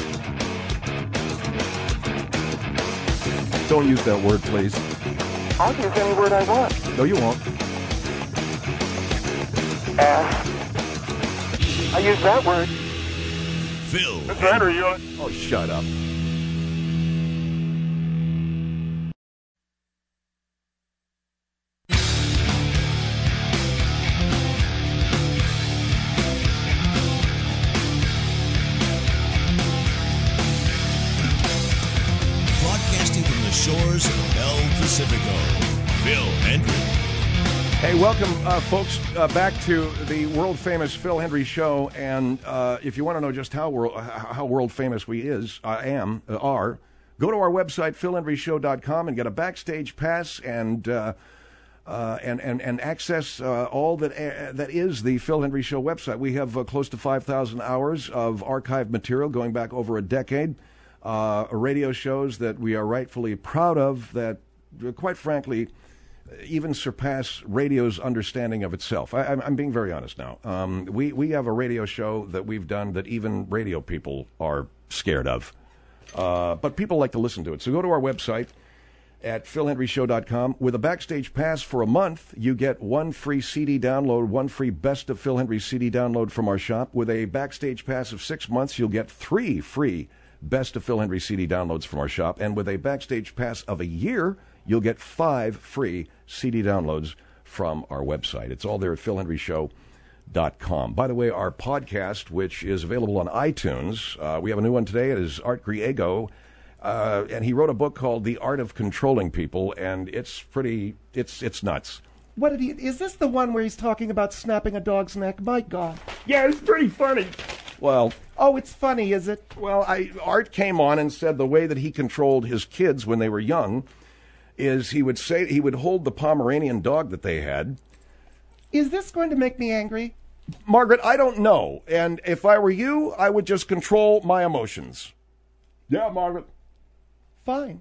Don't use that word, please. I'll use any word I want. No, you won't. Ass. I use that word. Phil. Mister Henry, you... Oh, shut up. Broadcasting from the shores of El Pacifico, Phil Hendrie. Hey, welcome, uh, folks, uh, back to the world-famous Phil Hendrie Show. And uh, if you want to know just how world how world-famous we is, uh, am, uh, are, go to our website, phil hendrie show dot com, and get a backstage pass and uh, uh, and, and and access uh, all that uh, that is the Phil Hendrie Show website. We have uh, close to five thousand hours of archived material going back over a decade, uh, radio shows that we are rightfully proud of that, quite frankly, even surpass radio's understanding of itself. I, I'm, I'm being very honest now. Um, we, we have a radio show that we've done that even radio people are scared of. Uh, but people like to listen to it. So go to our website at phil hendrie show dot com. With a backstage pass for a month, you get one free C D download, one free Best of Phil Hendrie C D download from our shop. With a backstage pass of six months, you'll get three free Best of Phil Hendrie C D downloads from our shop. And with a backstage pass of a year, you'll get five free C D downloads from our website. It's all there at phil hendrie show dot com. By the way, our podcast, which is available on iTunes, uh, we have a new one today. It is Art Griego, uh, and he wrote a book called The Art of Controlling People, and it's pretty, it's it's nuts. What did he? Is this the one where he's talking about snapping a dog's neck? My God. Yeah, it's pretty funny. Well, Oh, it's funny, is it? well, I, Art came on and said the way that he controlled his kids when they were young is he would say he would hold the Pomeranian dog that they had. Is this going to make me angry? Margaret, I don't know. And if I were you, I would just control my emotions. Yeah, Margaret. Fine.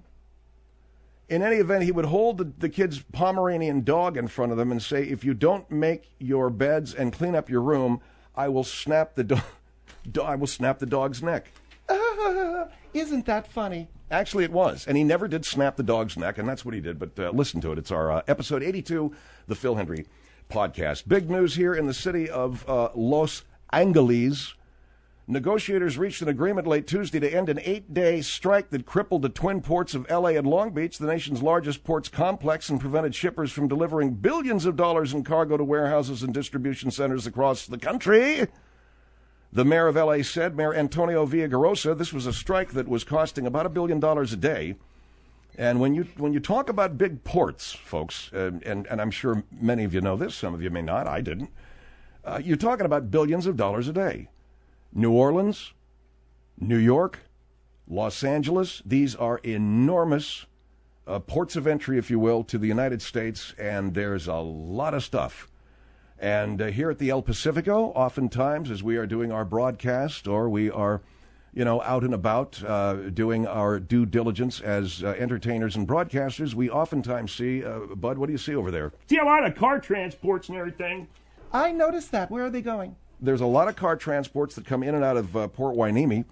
In any event, he would hold the, the kid's Pomeranian dog in front of them and say, if you don't make your beds and clean up your room, I will snap the, do- do- I will snap the dog's neck. Uh, isn't that funny? Actually, it was. And he never did snap the dog's neck, and that's what he did. But uh, listen to it. It's our uh, episode eighty-two, the Phil Hendry podcast. Big news here in the city of uh, Los Angeles. Negotiators reached an agreement late Tuesday to end an eight-day strike that crippled the twin ports of L A and Long Beach, the nation's largest ports complex, and prevented shippers from delivering billions of dollars in cargo to warehouses and distribution centers across the country. The mayor of L A said, Mayor Antonio Villagrosa, this was a strike that was costing about a billion dollars a day. And when you when you talk about big ports, folks, uh, and, and I'm sure many of you know this, some of you may not, I didn't, uh, you're talking about billions of dollars a day. New Orleans, New York, Los Angeles, these are enormous uh, ports of entry, if you will, to the United States, and there's a lot of stuff. And uh, here at the El Pacifico, oftentimes as we are doing our broadcast or we are, you know, out and about uh, doing our due diligence as uh, entertainers and broadcasters, we oftentimes see, uh, Bud, what do you see over there? See a lot of car transports and everything. I noticed that. Where are they going? There's a lot of car transports that come in and out of uh, Port Hueneme.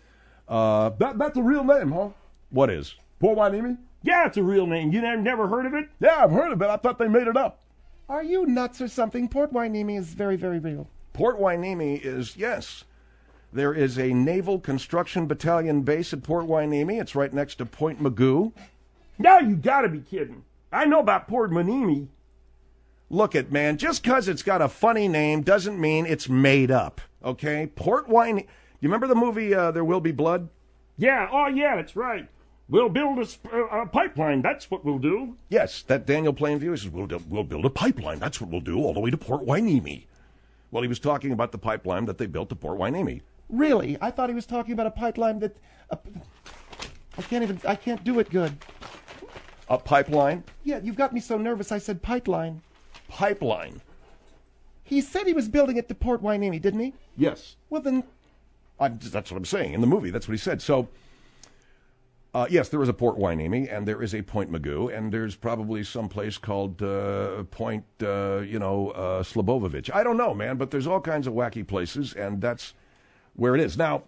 Uh, That, that's a real name, huh? what is? Port Hueneme? Yeah, it's a real name. You never, never heard of it? Yeah, I've heard of it. I thought they made it up. Are you nuts or something? Port Hueneme is very, very real. Port Hueneme is, yes. There is a Naval Construction Battalion base at Port Hueneme. It's right next to Point Magoo. Now you gotta be kidding. I know about Port Hueneme. Look it, man, just because it's got a funny name doesn't mean it's made up, okay? Port Hueneme. You remember the movie uh, There Will Be Blood? Yeah, oh yeah, that's right. We'll build a, sp- a pipeline. That's what we'll do. Yes, that Daniel Plainview. He says, we'll, do, we'll build a pipeline. That's what we'll do all the way to Port Hueneme. Well, he was talking about the pipeline that they built to Port Hueneme. Really? I thought he was talking about a pipeline that... Uh, I can't even... I can't do it good. A pipeline? Yeah, you've got me so nervous I said pipeline. Pipeline. He said he was building it to Port Hueneme, didn't he? Yes. Well, then... I'm, that's what I'm saying. In the movie, that's what he said. So, uh, yes, there is a Port Hueneme, and there is a Point Magoo, and there's probably some place called uh, Point, uh, you know, uh, Slobovovich. I don't know, man, but there's all kinds of wacky places, and that's where it is. Now,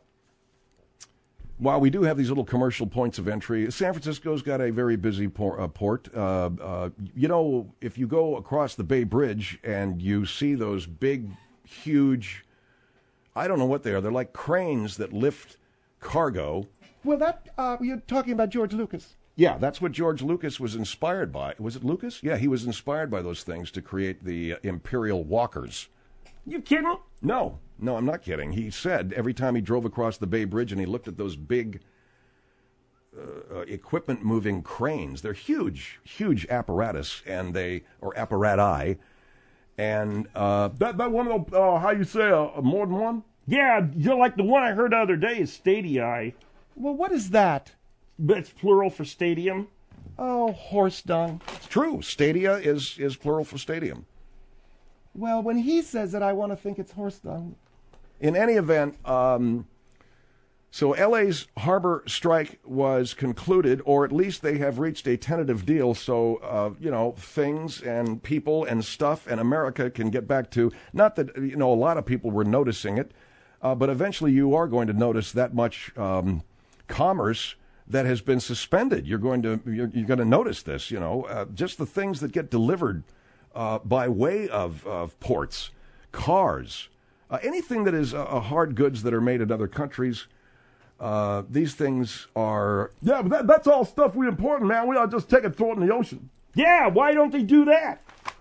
while we do have these little commercial points of entry, San Francisco's got a very busy por- uh, port. Uh, uh, you know, if you go across the Bay Bridge and you see those big, huge, I don't know what they are. They're like cranes that lift cargo. Well, that... Uh, you're talking about George Lucas. Yeah, that's what George Lucas was inspired by. Was it Lucas? Yeah, he was inspired by those things to create the uh, Imperial Walkers. You kidding? No, no, I'm not kidding. He said every time he drove across the Bay Bridge and he looked at those big uh, uh, equipment-moving cranes, they're huge, huge apparatus, and they, or apparati, and uh, That that one of the, uh, how you say, uh, more than one? Yeah, you're like the one I heard the other day is Stadii. Well, what is that? But it's plural for stadium. Oh, horse dung. it's true. Stadia is, is plural for stadium. Well, when he says it, I want to think it's horse dung. In any event, um, so L A's harbor strike was concluded, or at least they have reached a tentative deal so, uh, you know, things and people and stuff and America can get back to, not that, you know, a lot of people were noticing it, uh, but eventually you are going to notice that much um, commerce that has been suspended. You're going to, you're, you're going to notice this, you know, uh, just the things that get delivered uh, by way of, of ports, cars, uh, anything that is uh, hard goods that are made in other countries. Uh, these things are... Yeah, but that, that's all stuff we import, man. We ought to just take it, throw it in the ocean. Yeah, why don't they do that?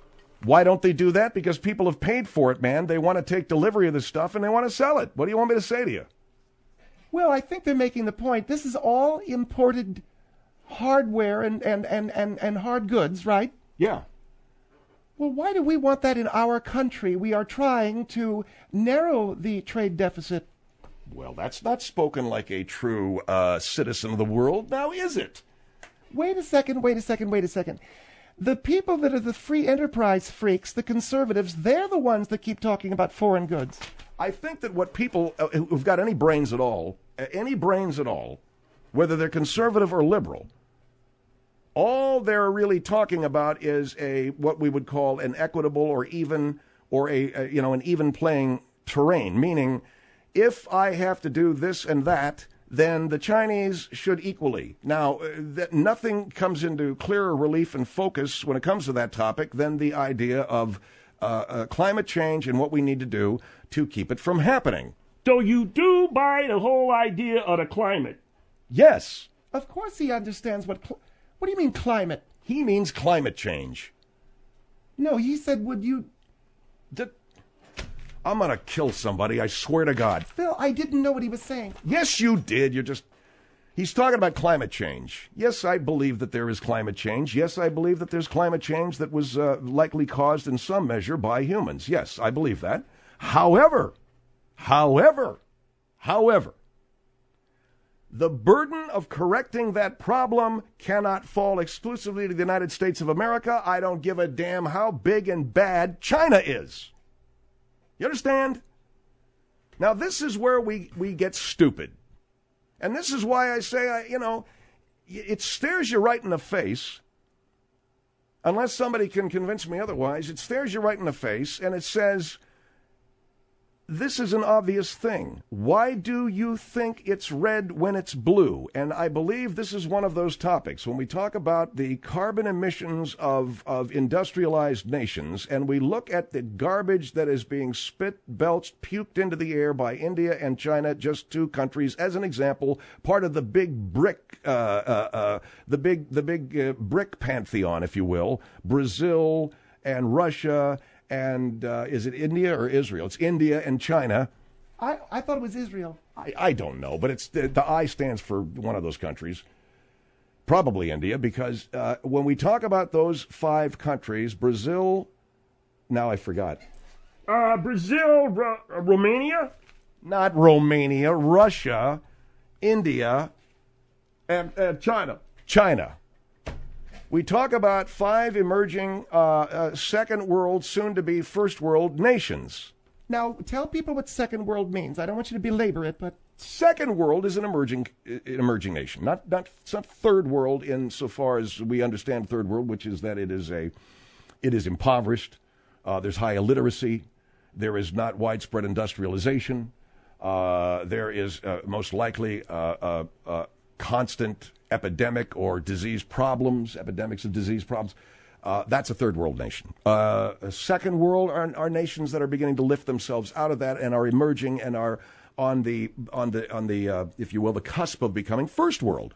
Why don't they do that? Because people have paid for it, man. They want to take delivery of this stuff and they want to sell it. What do you want me to say to you? Well, I think they're making the point. This is all imported hardware and, and, and, and, and hard goods, right? Yeah. Well, why do we want that in our country? We are trying to narrow the trade deficit. Well, that's not spoken like a true uh, citizen of the world, now is it? Wait a second, wait a second, wait a second. The people that are the free enterprise freaks, the conservatives, they're the ones that keep talking about foreign goods. I think that what people uh, who've got any brains at all, uh, any brains at all, whether they're conservative or liberal, all they're really talking about is a what we would call an equitable or even or a, a you know an even playing terrain, meaning if I have to do this and that, then the Chinese should equally. Now, uh, that nothing comes into clearer relief and focus when it comes to that topic than the idea of uh, uh, climate change and what we need to do to keep it from happening. So you do buy the whole idea of the climate? Yes. Of course he understands what... Cl- what do you mean climate? He means climate change. No, he said, would you... D- I'm going to kill somebody, I swear to God. Phil, I didn't know what he was saying. Yes, you did. You're just... He's talking about climate change. Yes, I believe that there is climate change. Yes, I believe that there's climate change that was uh, likely caused in some measure by humans. Yes, I believe that. However, however, however, the burden of correcting that problem cannot fall exclusively to the United States of America. I don't give a damn how big and bad China is. You understand? Now, this is where we, we get stupid. And this is why I say, I, you know, it stares you right in the face, unless somebody can convince me otherwise. It stares you right in the face, and it says, this is an obvious thing. Why do you think it's red when it's blue? And I believe this is one of those topics. When we talk about the carbon emissions of, of industrialized nations, and we look at the garbage that is being spit, belched, puked into the air by India and China, just two countries, as an example, part of the big brick, uh, uh, uh, the big, the big uh, brick pantheon, if you will, Brazil and Russia. And uh, is it India or Israel? It's India and China. I, I thought it was Israel. I, I don't know, but it's the, the I stands for one of those countries. Probably India, because uh, when we talk about those five countries, Brazil, now I forgot. Uh, Brazil, Ro- Romania? Not Romania, Russia, India, and, and China. China. We talk about five emerging uh, uh, second world, soon-to-be first world nations. Now, tell people what second world means. I don't want you to belabor it, but... Second world is an emerging an emerging nation. Not, not, it's not third world insofar as we understand third world, which is that it is, a, it is impoverished. Uh, there's high illiteracy. There is not widespread industrialization. Uh, there is uh, most likely uh, uh, uh, constant epidemic or disease problems, epidemics of disease problems. Uh, that's a third world nation. Uh, a second world are, are nations that are beginning to lift themselves out of that and are emerging and are on the on the on the uh, if you will, the cusp of becoming first world.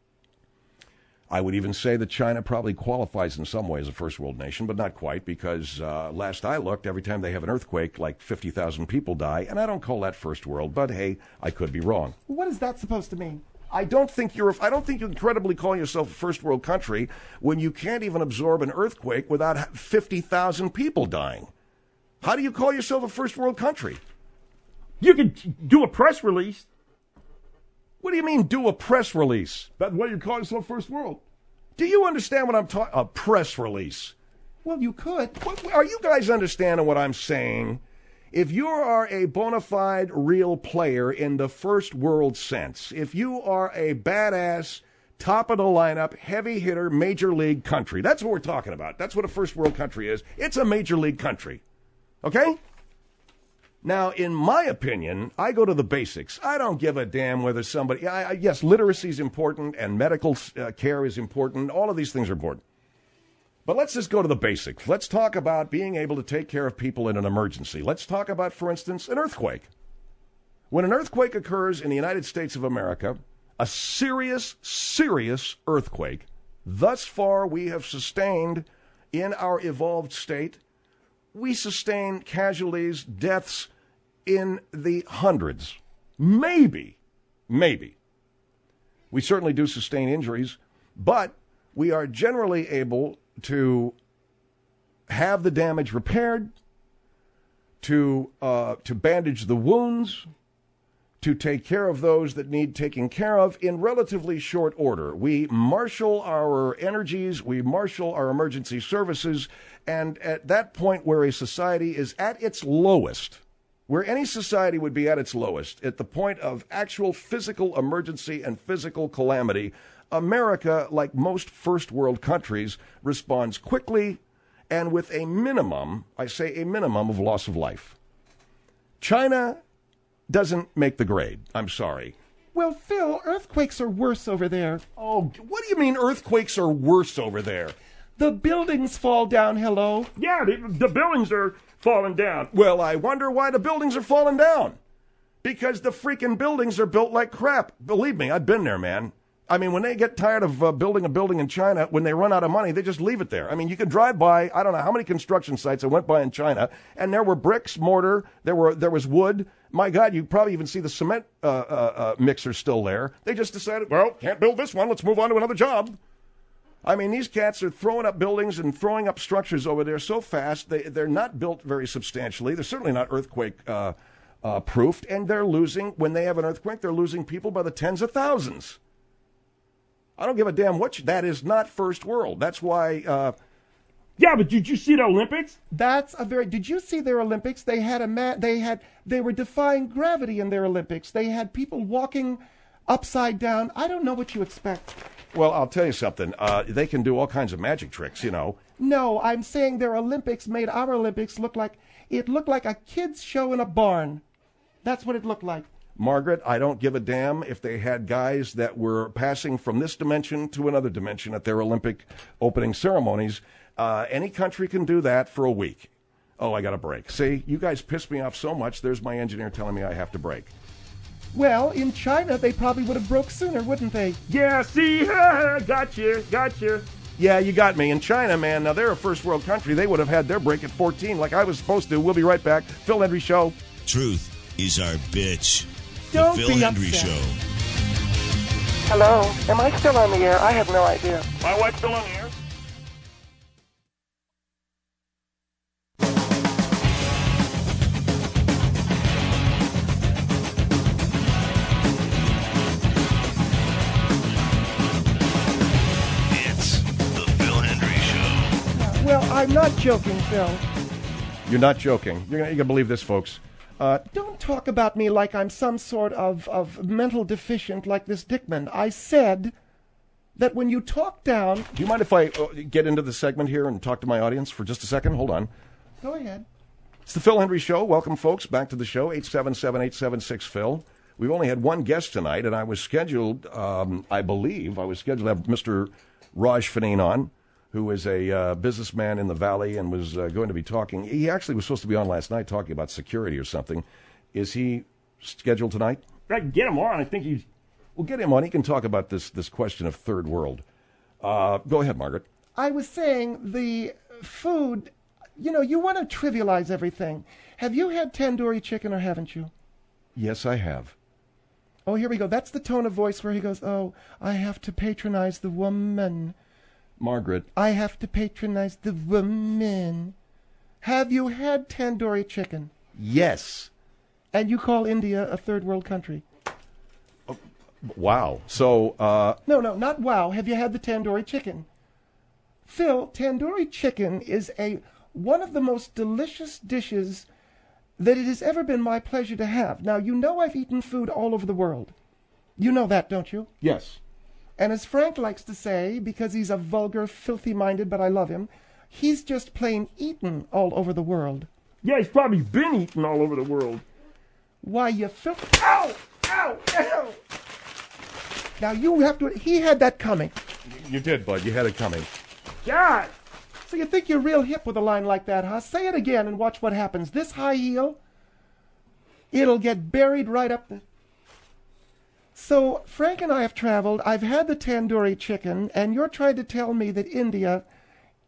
I would even say that China probably qualifies in some ways as a first world nation, but not quite, because uh, last I looked, every time they have an earthquake, like fifty thousand people die, and I don't call that first world. But hey, I could be wrong. What is that supposed to mean? I don't think you're. I don't think you can credibly call yourself a first world country when you can't even absorb an earthquake without fifty thousand people dying. How do you call yourself a first world country? You could do a press release. What do you mean, do a press release? That's why you call yourself first world. Do you understand what I'm talking? A press release. Well, you could. What, are you guys understanding what I'm saying? If you are a bona fide real player in the first world sense, if you are a badass, top of the lineup, heavy hitter, major league country, that's what we're talking about. That's what a first world country is. It's a major league country. Okay? Now, in my opinion, I go to the basics. I don't give a damn whether somebody, I, I, yes, literacy is important and medical uh, care is important. All of these things are important. But let's just go to the basics. Let's talk about being able to take care of people in an emergency. Let's talk about, for instance, an earthquake. When an earthquake occurs in the United States of America, a serious, serious earthquake, thus far we have sustained in our evolved state we sustain casualties, deaths in the hundreds. Maybe, maybe. We certainly do sustain injuries, but we are generally able to have the damage repaired, to uh, to bandage the wounds, to take care of those that need taking care of in relatively short order. We marshal our energies, we marshal our emergency services, and at that point where a society is at its lowest, where any society would be at its lowest, at the point of actual physical emergency and physical calamity, America, like most first world countries, responds quickly and with a minimum, I say a minimum, of loss of life. China doesn't make the grade. I'm sorry. Well, Phil, earthquakes are worse over there. Oh, what do you mean earthquakes are worse over there? The buildings fall down, hello. Yeah, the, the buildings are falling down. Well, I wonder why the buildings are falling down. Because the freaking buildings are built like crap. Believe me, I've been there, man. I mean, when they get tired of uh, building a building in China, when they run out of money, they just leave it there. I mean, you could drive by, I don't know how many construction sites I went by in China, and there were bricks, mortar, there were there was wood. My God, you probably even see the cement uh, uh, uh, mixer still there. They just decided, well, can't build this one, let's move on to another job. I mean, these cats are throwing up buildings and throwing up structures over there so fast, they, they're not built very substantially. They're certainly not earthquake uh, uh, proofed, and they're losing, when they have an earthquake, they're losing people by the tens of thousands. I don't give a damn what you, that is not first world. That's why. Uh, yeah, but did you see the Olympics? That's a very. Did you see their Olympics? They had a ma- They had. They were defying gravity in their Olympics. They had people walking upside down. I don't know what you expect. Well, I'll tell you something. Uh, they can do all kinds of magic tricks, you know. No, I'm saying their Olympics made our Olympics look like it looked like a kid's show in a barn. That's what it looked like. Margaret, I don't give a damn if they had guys that were passing from this dimension to another dimension at their Olympic opening ceremonies. Uh, any country can do that for a week. Oh, I got to break. See, you guys piss me off so much, there's my engineer telling me I have to break. Well, in China, they probably would have broke sooner, wouldn't they? Yeah, see, gotcha, gotcha. Yeah, you got me. In China, man, now they're a first world country. They would have had their break at fourteen like I was supposed to. We'll be right back. Phil Hendrie Show. Truth is our bitch. Don't The Phil be Hendrie upset. Show. Hello? Am I still on the air? I have no idea. My wife's still on the air? It's the Phil Hendrie Show. Well, I'm not joking, Phil. You're not joking. You're going to believe this, folks. Uh, Don't talk about me like I'm some sort of, of mental deficient like this Dickman. I said that when you talk down... do you mind if I uh, get into the segment here and talk to my audience for just a second? Hold on. Go ahead. It's the Phil Hendrie Show. Welcome, folks, back to the show, eight seven seven, eight seven six, Phil. We've only had one guest tonight, and I was scheduled, um, I believe, I was scheduled to have Mister Raj Faneen on, who is a uh, businessman in the Valley and was uh, going to be talking. He actually was supposed to be on last night talking about security or something. Is he scheduled tonight? I can get him on. I think he's... We'll get him on. He can talk about this, this question of third world. Uh, go ahead, Margaret. I was saying the food, you know, you want to trivialize everything. Have you had tandoori chicken or haven't you? Yes, I have. Oh, here we go. That's the tone of voice where he goes, oh, I have to patronize the woman. Margaret. I have to patronize the woman. Have you had tandoori chicken? Yes. And you call India a third world country? Wow. So, uh... No, no, not wow. Have you had the tandoori chicken? Phil, tandoori chicken is a one of the most delicious dishes that it has ever been my pleasure to have. Now, you know I've eaten food all over the world. You know that, don't you? Yes. And as Frank likes to say, because he's a vulgar, filthy-minded, but I love him, he's just plain eaten all over the world. Yeah, he's probably been eaten all over the world. Why, you filth... Ow! Ow! Ow! Now, you have to... He had that coming. You did, bud. You had it coming. God! So you think you're real hip with a line like that, huh? Say it again and watch what happens. This high heel, it'll get buried right up the... So, Frank and I have traveled. I've had the tandoori chicken, and you're trying to tell me that India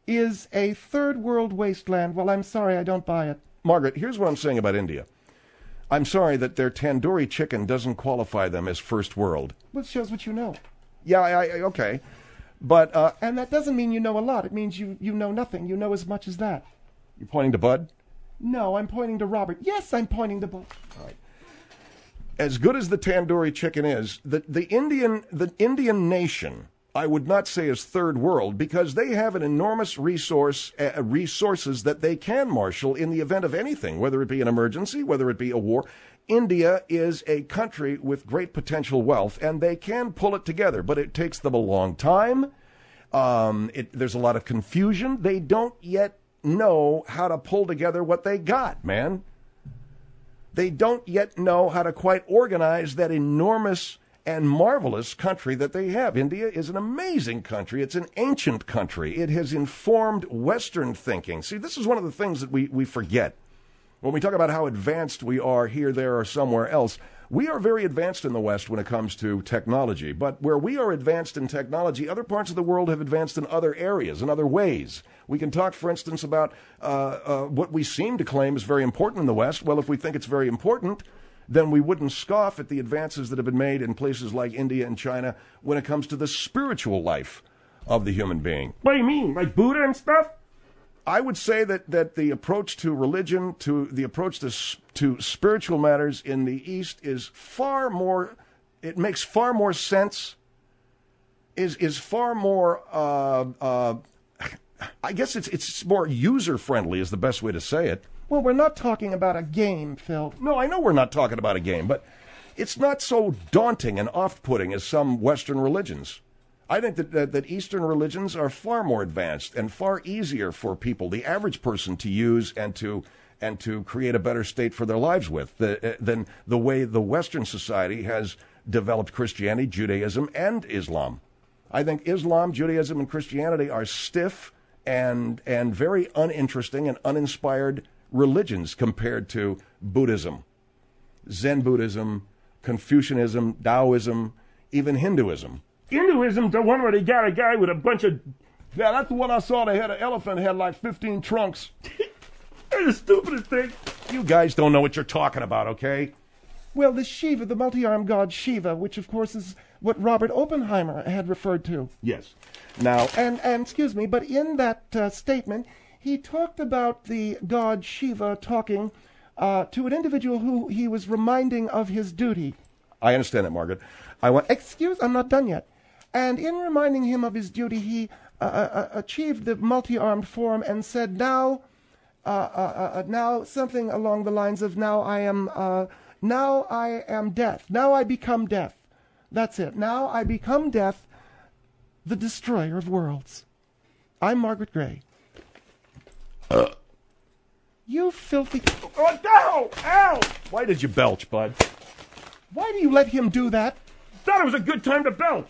is a third world wasteland. Well, I'm sorry, I don't buy it. Margaret, here's what I'm saying about India. I'm sorry that their tandoori chicken doesn't qualify them as first world. Well, it shows what you know. Yeah, I, I, okay. But, uh... And that doesn't mean you know a lot. It means you, you know nothing. You know as much as that. You're pointing to Bud? No, I'm pointing to Robert. Yes, I'm pointing to Bud. All right. As good as the tandoori chicken is, the, the Indian the Indian nation, I would not say is third world, because they have an enormous resource uh, resources that they can marshal in the event of anything, whether it be an emergency, whether it be a war. India is a country with great potential wealth, and they can pull it together, but it takes them a long time. Um, it, there's a lot of confusion. They don't yet know how to pull together what they got, man. They don't yet know how to quite organize that enormous and marvelous country that they have. India is an amazing country. It's an ancient country. It has informed Western thinking. See, this is one of the things that we, we forget. When we talk about how advanced we are here, there, or somewhere else, we are very advanced in the West when it comes to technology. But where we are advanced in technology, other parts of the world have advanced in other areas, in other ways. We can talk, for instance, about uh, uh, what we seem to claim is very important in the West. Well, if we think it's very important, then we wouldn't scoff at the advances that have been made in places like India and China when it comes to the spiritual life of the human being. What do you mean, like Buddha and stuff? I would say that, that the approach to religion, to the approach to to spiritual matters in the East is far more, it makes far more sense, is is far more, uh, uh, I guess it's it's more user-friendly is the best way to say it. Well, we're not talking about a game, Phil. No, I know we're not talking about a game, but it's not so daunting and off-putting as some Western religions. I think that, that that Eastern religions are far more advanced and far easier for people, the average person, to use and to and to create a better state for their lives with the, uh, than the way the Western society has developed Christianity, Judaism, and Islam. I think Islam, Judaism, and Christianity are stiff and and very uninteresting and uninspired religions compared to Buddhism, Zen Buddhism, Confucianism, Taoism, even Hinduism. Hinduism's the one where they got a guy with a bunch of... Yeah, that's the one I saw. They had an elephant, had like fifteen trunks. That's the stupidest thing. You guys don't know what you're talking about, okay? Well, the Shiva, the multi-armed god Shiva, which of course is what Robert Oppenheimer had referred to. Yes. Now... And, and excuse me, but in that uh, statement, he talked about the god Shiva talking uh, to an individual who he was reminding of his duty. I understand that, Margaret. I want... Excuse, I'm not done yet. And in reminding him of his duty, he uh, uh, achieved the multi-armed form and said, now, uh, uh, uh, now something along the lines of, now I am, uh, now I am death. Now I become death. That's it. Now I become death, the destroyer of worlds. I'm Margaret Gray. Uh. You filthy... Oh, no! Ow! Why did you belch, Bud? Why do you let him do that? Thought it was a good time to belch.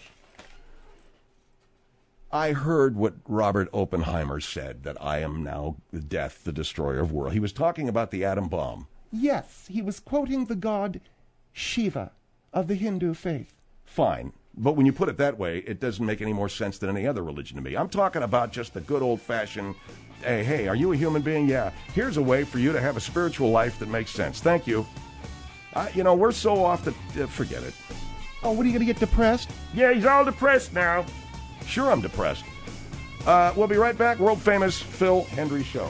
I heard what Robert Oppenheimer said, that I am now death, the destroyer of world. He was talking about the atom bomb. Yes, he was quoting the god Shiva of the Hindu faith. Fine. But when you put it that way, it doesn't make any more sense than any other religion to me. I'm talking about just the good old-fashioned, hey, hey, are you a human being? Yeah. Here's a way for you to have a spiritual life that makes sense. Thank you. I, you know, we're so off that, uh, forget it. Oh, what, are you going to get depressed? Yeah, he's all depressed now. Sure, I'm depressed. Uh, we'll be right back. World-famous Phil Hendrie Show.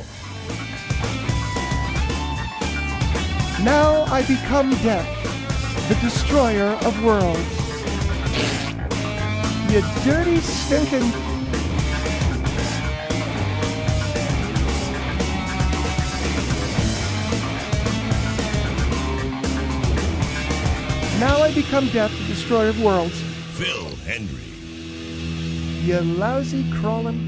Now I become death, the destroyer of worlds. You dirty, stinking... Now I become death, the destroyer of worlds. Phil Hendrie. You lousy crawling...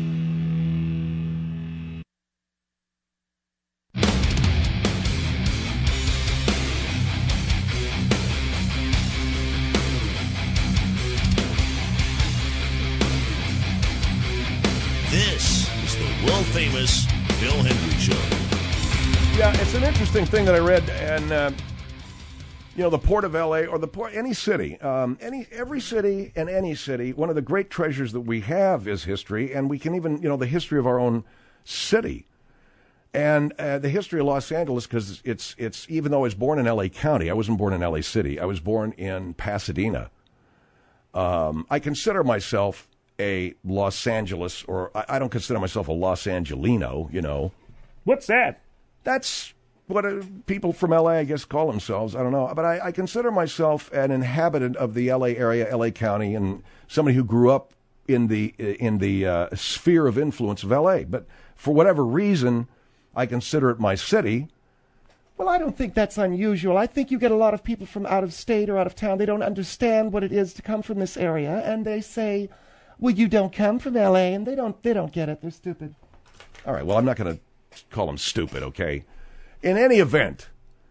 This is the world-famous Phil Hendrie Show. Yeah, it's an interesting thing that I read, and... Uh, You know, the port of L A or the port, any city, um, any every city and any city. One of the great treasures that we have is history, and we can even, you know, the history of our own city, and uh, the history of Los Angeles, because it's it's even though I was born in L A County, I wasn't born in L A City. I was born in Pasadena. Um, I consider myself a Los Angeles, or I, I don't consider myself a Los Angelino. You know, what's that? That's what uh, people from L A, I guess, call themselves. I don't know. But I, I consider myself an inhabitant of the L A area, L A County, and somebody who grew up in the in the uh, sphere of influence of L A. But for whatever reason, I consider it my city. Well, I don't think that's unusual. I think you get a lot of people from out of state or out of town. They don't understand what it is to come from this area, and they say, well, you don't come from L A, and they don't, they don't get it. They're stupid. All right, well, I'm not going to call them stupid, okay? In any event,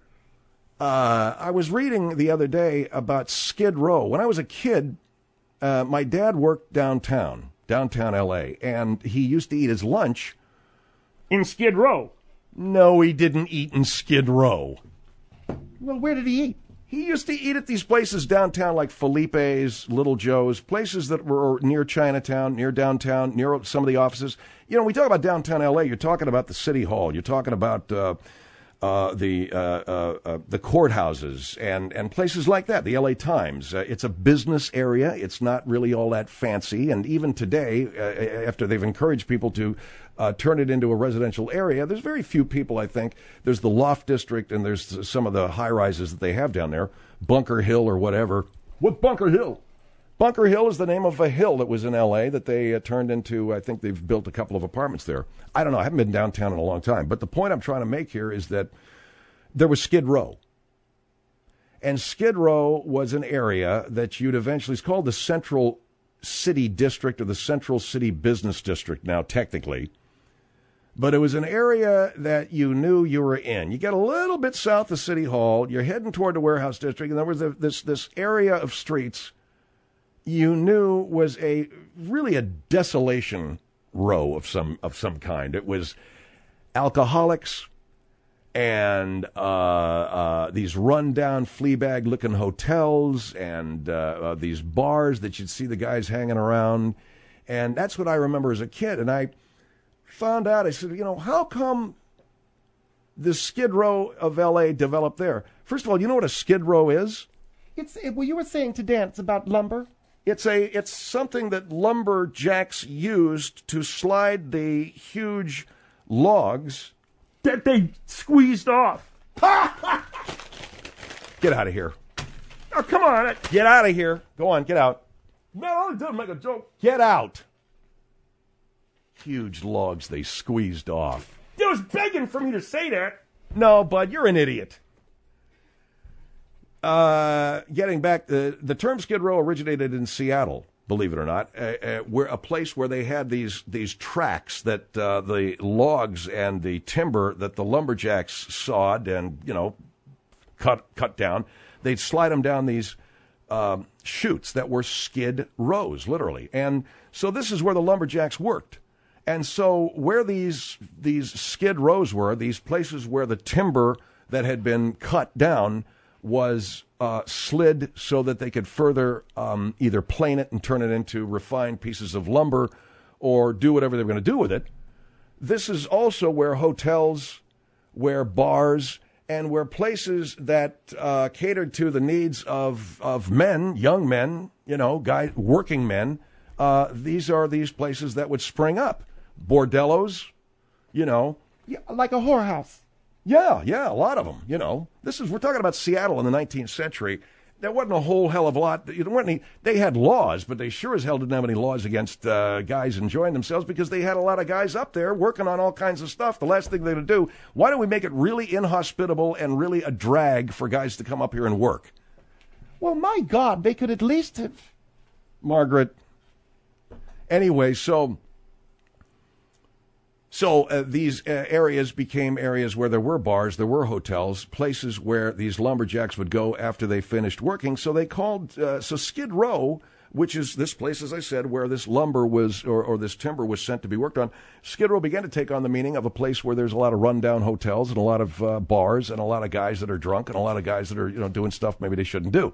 uh, I was reading the other day about Skid Row. When I was a kid, uh, my dad worked downtown, downtown L A, and he used to eat his lunch in Skid Row. No, he didn't eat in Skid Row. Well, where did he eat? He used to eat at these places downtown like Felipe's, Little Joe's, places that were near Chinatown, near downtown, near some of the offices. You know, when we talk about downtown L A, you're talking about the City Hall. You're talking about uh, uh, the uh, uh, uh, the courthouses and, and places like that, the L A Times. Uh, it's a business area. It's not really all that fancy. And even today, uh, after they've encouraged people to uh, turn it into a residential area, there's very few people, I think. There's the Loft District, and there's some of the high-rises that they have down there, Bunker Hill or whatever. What Bunker Hill? Bunker Hill is the name of a hill that was in L A that they uh, turned into, I think they've built a couple of apartments there. I don't know. I haven't been downtown in a long time. But the point I'm trying to make here is that there was Skid Row. And Skid Row was an area that you'd eventually, it's called the Central City District or the Central City Business District now, technically. But it was an area that you knew you were in. You get a little bit south of City Hall. You're heading toward the Warehouse District. And there was a, this this area of streets you knew was a really a desolation row of some of some kind. It was alcoholics and uh, uh, these run-down, flea-bag-looking hotels and uh, uh, these bars that you'd see the guys hanging around. And that's what I remember as a kid. And I found out, I said, you know, how come the Skid Row of L A developed there? First of all, you know what a Skid Row is? It's well, you were saying today it's about lumber. It's a it's something that lumberjacks used to slide the huge logs that they squeezed off. Get out of here. Oh, come on. Get out of here. Go on, get out. No, it doesn't make a joke. Get out. Huge logs they squeezed off. It was begging for me to say that. No, bud, you're an idiot. Uh, getting back, the the term Skid Row originated in Seattle, believe it or not, uh, uh, where a place where they had these these tracks that uh, the logs and the timber that the lumberjacks sawed and you know cut cut down. They'd slide them down these um, chutes that were skid rows, literally. And so this is where the lumberjacks worked. And so where these these skid rows were, these places where the timber that had been cut down was uh, slid so that they could further um, either plane it and turn it into refined pieces of lumber or do whatever they were going to do with it. This is also where hotels, where bars, and where places that uh, catered to the needs of, of men, young men, you know, guys, working men, uh, these are these places that would spring up. Bordellos, you know. Yeah, like a whorehouse. Yeah, yeah, a lot of them, you know. This is, we're talking about Seattle in the nineteenth century. There wasn't a whole hell of a lot. There weren't any, they had laws, but they sure as hell didn't have any laws against uh, guys enjoying themselves because they had a lot of guys up there working on all kinds of stuff. The last thing they're going to do, why don't we make it really inhospitable and really a drag for guys to come up here and work? Well, my God, they could at least have... Margaret. Anyway, so... So uh, these uh, areas became areas where there were bars, there were hotels, places where these lumberjacks would go after they finished working. So they called, uh, so Skid Row which is this place, as I said, where this lumber was, or, or this timber was sent to be worked on, Skid Row began to take on the meaning of a place where there's a lot of rundown hotels and a lot of uh, bars and a lot of guys that are drunk and a lot of guys that are, you know, doing stuff maybe they shouldn't do.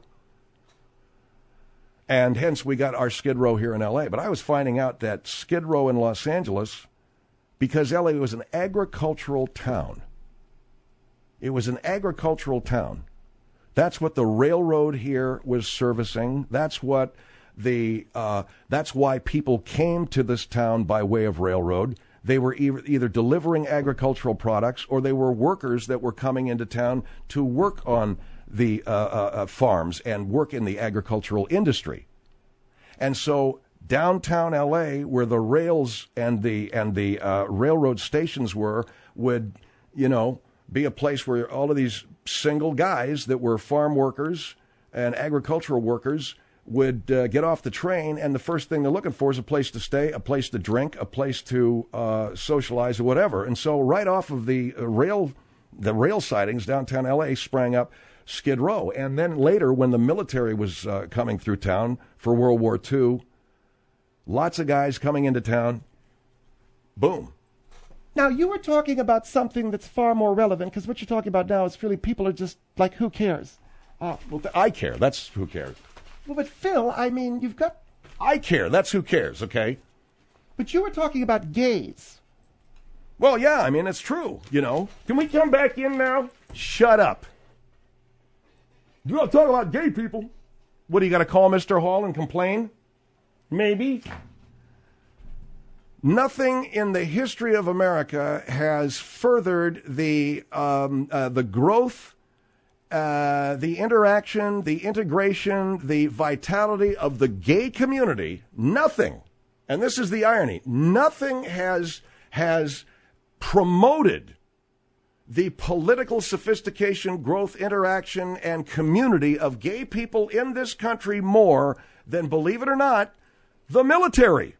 And hence we got our Skid Row here in L A. But I was finding out that Skid Row in Los Angeles, because L A was an agricultural town. It was an agricultural town. That's what the railroad here was servicing. That's what the uh, that's why people came to this town by way of railroad. They were e- either delivering agricultural products or they were workers that were coming into town to work on the uh, uh, uh, farms and work in the agricultural industry. And so downtown L A, where the rails and the and the uh, railroad stations were, would, you know, be a place where all of these single guys that were farm workers and agricultural workers would uh, get off the train, and the first thing they're looking for is a place to stay, a place to drink, a place to uh, socialize, or whatever. And so right off of the uh, rail, the rail sidings downtown L A sprang up Skid Row. And then later, when the military was uh, coming through town for World War Two, lots of guys coming into town, boom. Now, you were talking about something that's far more relevant, because what you're talking about now is really people are just like, who cares? Uh, well, I care. That's who cares. Well, but Phil, I mean, you've got... I care. That's who cares, okay? But you were talking about gays. Well, yeah, I mean, it's true, you know. Can we come back in now? Shut up. You want to talk about gay people? What, do you got to call Mister Hall and complain? Maybe. Nothing in the history of America has furthered the um, uh, the growth, uh, the interaction, the integration, the vitality of the gay community. Nothing, and this is the irony, nothing has has promoted the political sophistication, growth, interaction, and community of gay people in this country more than, believe it or not, the military.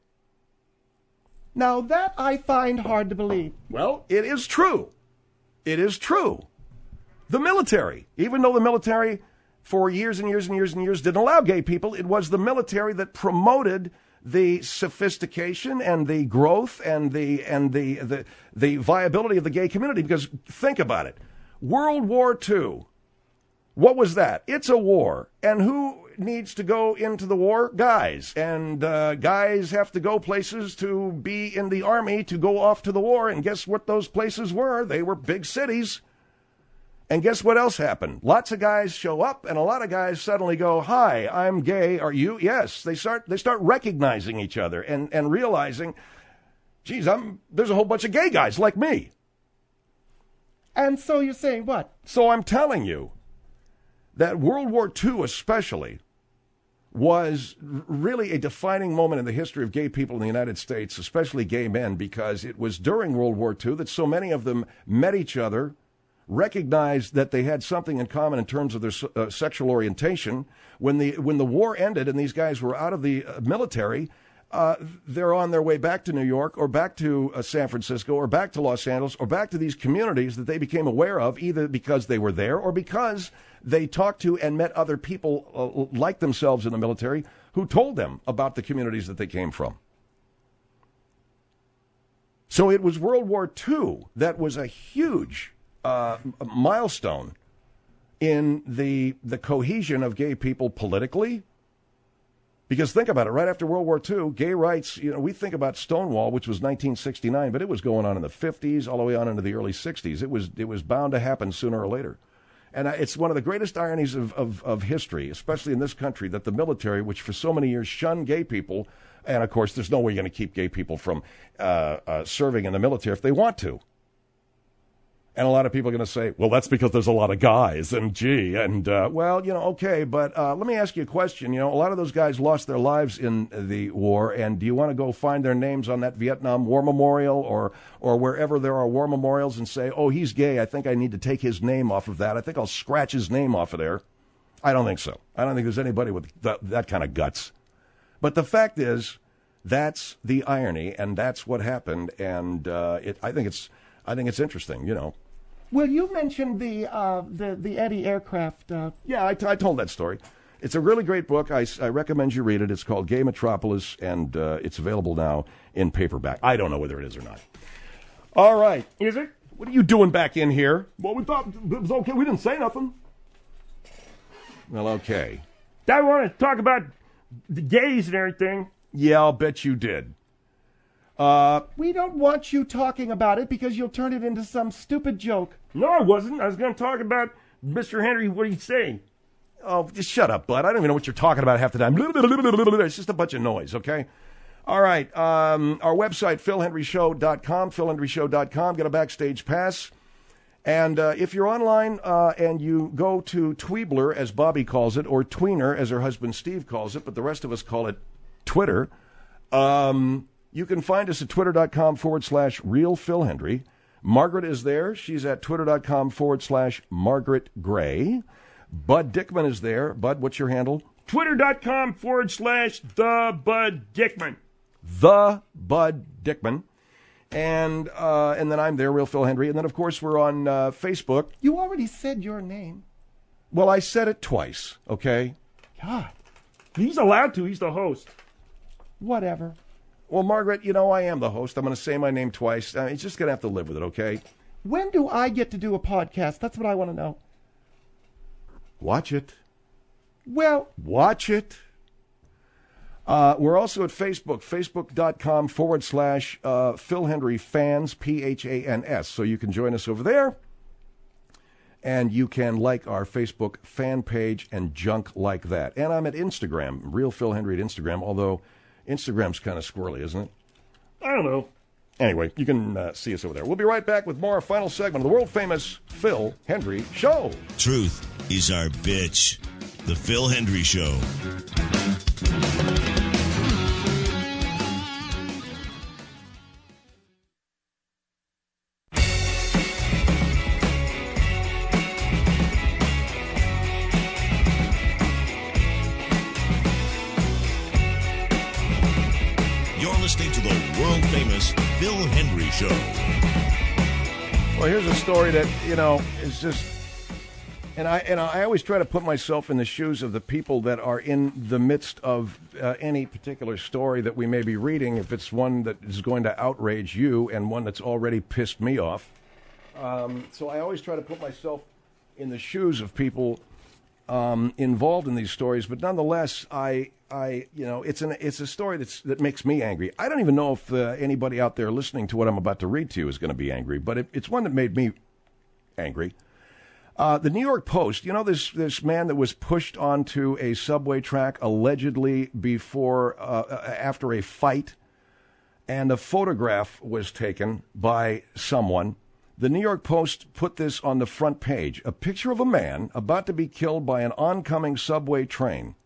Now, that I find hard to believe. Well, it is true. It is true. The military, even though the military for years and years and years and years didn't allow gay people, it was the military that promoted the sophistication and the growth and the and the the, the viability of the gay community. Because think about it. World War Two, what was that? It's a war. And who needs to go into the war? Guys. And uh, guys have to go places to be in the army to go off to the war. And guess what those places were? They were big cities. And guess what else happened? Lots of guys show up, and a lot of guys suddenly go, "Hi, I'm gay. Are you?" Yes. They start they start recognizing each other and, and realizing, geez, I'm there's a whole bunch of gay guys like me. And so you're saying what? So I'm telling you that World War Two especially was really a defining moment in the history of gay people in the United States, especially gay men, because it was during World War Two that so many of them met each other, recognized that they had something in common in terms of their uh, sexual orientation. When the when the war ended and these guys were out of the uh, military, uh, they're on their way back to New York or back to uh, San Francisco or back to Los Angeles or back to these communities that they became aware of, either because they were there or because they talked to and met other people uh, like themselves in the military who told them about the communities that they came from. So it was World War Two that was a huge uh, milestone in the the cohesion of gay people politically. Because think about it, right after World War Two, gay rights, you know, we think about Stonewall, which was nineteen sixty-nine, but it was going on in the fifties, all the way on into the early sixties. It was it was bound to happen sooner or later. And it's one of the greatest ironies of, of, of history, especially in this country, that the military, which for so many years shunned gay people, and of course there's no way you're going to keep gay people from uh, uh, serving in the military if they want to. And a lot of people are going to say, well, that's because there's a lot of guys, and gee, and, uh, well, you know, okay, but uh, let me ask you a question. You know, a lot of those guys lost their lives in the war, and do you want to go find their names on that Vietnam War Memorial or or wherever there are war memorials and say, oh, he's gay, I think I need to take his name off of that. I think I'll scratch his name off of there. I don't think so. I don't think there's anybody with that, that kind of guts. But the fact is, that's the irony, and that's what happened, and uh, it, I think it's I think it's interesting, you know. Well, you mentioned the uh, the the Eddie aircraft. Uh... Yeah, I, t- I told that story. It's a really great book. I, I recommend you read it. It's called Gay Metropolis, and uh, it's available now in paperback. I don't know whether it is or not. All right. Is it? What are you doing back in here? Well, we thought it was okay. We didn't say nothing. Well, okay. I want to talk about the gays and everything. Yeah, I'll bet you did. Uh, We don't want you talking about it because you'll turn it into some stupid joke. No, I wasn't. I was going to talk about Mister Henry. What do you say? oh, just shut up, Bud. I don't even know what you're talking about half the time. It's just a bunch of noise, okay? All right. Um, our website, phil henry show dot com, phil henry show dot com. Get a backstage pass. And uh, if you're online uh, and you go to Tweebler, as Bobby calls it, or Tweener, as her husband Steve calls it, but the rest of us call it Twitter, um, you can find us at twitter.com forward slash real Phil Hendry. Margaret is there. She's at twitter.com forward slash Margaret Gray. Bud Dickman is there. Bud, what's your handle? Twitter.com forward slash the Bud Dickman. The Bud Dickman. And uh, and then I'm there, Real Phil Hendry. And then, of course, we're on uh, Facebook. You already said your name. Well, I said it twice, okay? God. He's allowed to. He's the host. Whatever. Well, Margaret, you know, I am the host. I'm going to say my name twice. Uh, he's just going to have to live with it, okay? When do I get to do a podcast? That's what I want to know. Watch it. Well, Watch it. Uh, we're also at Facebook, facebook.com forward slash uh, Phil Hendry Fans, P H A N S. So you can join us over there. And you can like our Facebook fan page and junk like that. And I'm at Instagram, Real Phil Hendry at Instagram, although Instagram's kind of squirrely, isn't it? I don't know. Anyway, you can uh, see us over there. We'll be right back with more, final segment of the world-famous Phil Hendry Show. Truth is our bitch. The Phil Hendry Show. You're listening to the world-famous Phil Hendry Show. Well, here's a story that, you know, is just... And I and I always try to put myself in the shoes of the people that are in the midst of uh, any particular story that we may be reading, if it's one that is going to outrage you and one that's already pissed me off. Um, so I always try to put myself in the shoes of people um, involved in these stories. But nonetheless, I, I, you know, it's an it's a story that's that makes me angry. I don't even know if uh, anybody out there listening to what I'm about to read to you is going to be angry, but it, it's one that made me angry. Uh, the New York Post, you know, this this man that was pushed onto a subway track allegedly before uh, after a fight, and a photograph was taken by someone. The New York Post put this on the front page, a picture of a man about to be killed by an oncoming subway train.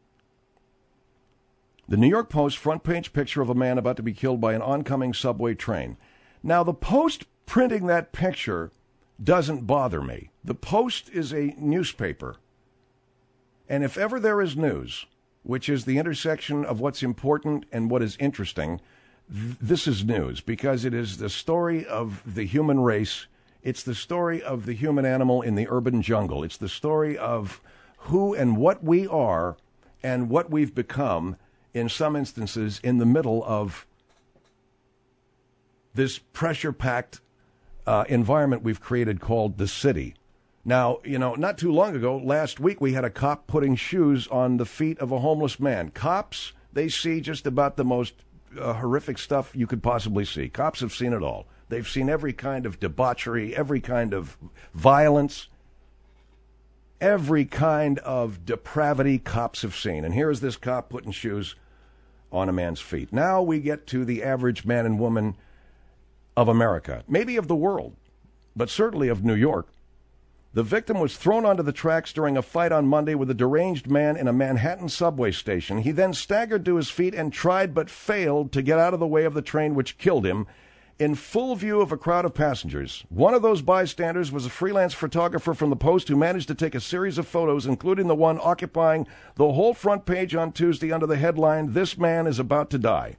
The New York Post front page picture of a man about to be killed by an oncoming subway train. Now, the Post printing that picture doesn't bother me. The Post is a newspaper. And if ever there is news, which is the intersection of what's important and what is interesting, th- this is news because it is the story of the human race. It's the story of the human animal in the urban jungle. It's the story of who and what we are and what we've become, in some instances, in the middle of this pressure-packed Uh, environment we've created called the city. Now, you know, not too long ago, last week, we had a cop putting shoes on the feet of a homeless man. Cops, they see just about the most uh, horrific stuff you could possibly see. Cops have seen it all. They've seen every kind of debauchery, every kind of violence, every kind of depravity cops have seen. And here is this cop putting shoes on a man's feet. Now we get to the average man and woman of America, maybe of the world, but certainly of New York. The victim was thrown onto the tracks during a fight on Monday with a deranged man in a Manhattan subway station. He then staggered to his feet and tried but failed to get out of the way of the train, which killed him, in full view of a crowd of passengers. One of those bystanders was a freelance photographer from the Post who managed to take a series of photos, including the one occupying the whole front page on Tuesday under the headline, "This Man is About to Die."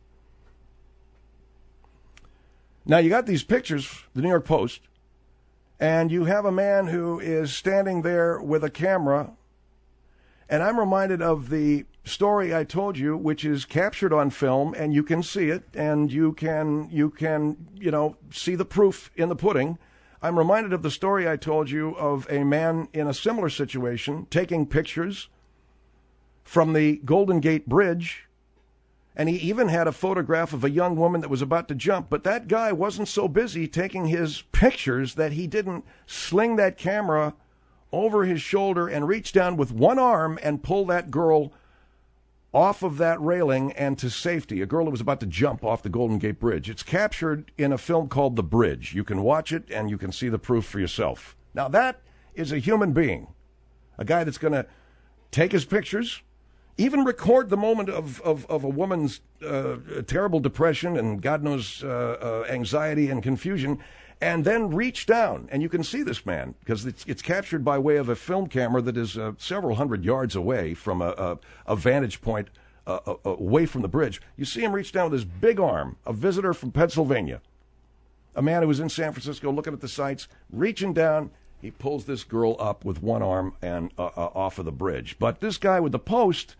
Now, you got these pictures, the New York Post, and you have a man who is standing there with a camera, And I'm reminded of the story I told you, which is captured on film, and you can see it, and you can, you can, you know, see the proof in the pudding. I'm reminded of the story I told you of a man in a similar situation taking pictures from the Golden Gate Bridge, and he even had a photograph of a young woman that was about to jump. But that guy wasn't so busy taking his pictures that he didn't sling that camera over his shoulder and reach down with one arm and pull that girl off of that railing and to safety. A girl that was about to jump off the Golden Gate Bridge. It's captured in a film called The Bridge. You can watch it and you can see the proof for yourself. Now that is a human being, a guy that's going to take his pictures, even record the moment of, of, of a woman's uh, terrible depression and God knows uh, uh, anxiety and confusion, and then reach down. And you can see this man because it's, it's captured by way of a film camera that is uh, several hundred yards away from a, a, a vantage point uh, uh, away from the bridge. You see him reach down with his big arm, a visitor from Pennsylvania, a man who was in San Francisco looking at the sights, reaching down. He pulls this girl up with one arm and uh, uh, off of the bridge. But this guy with the post,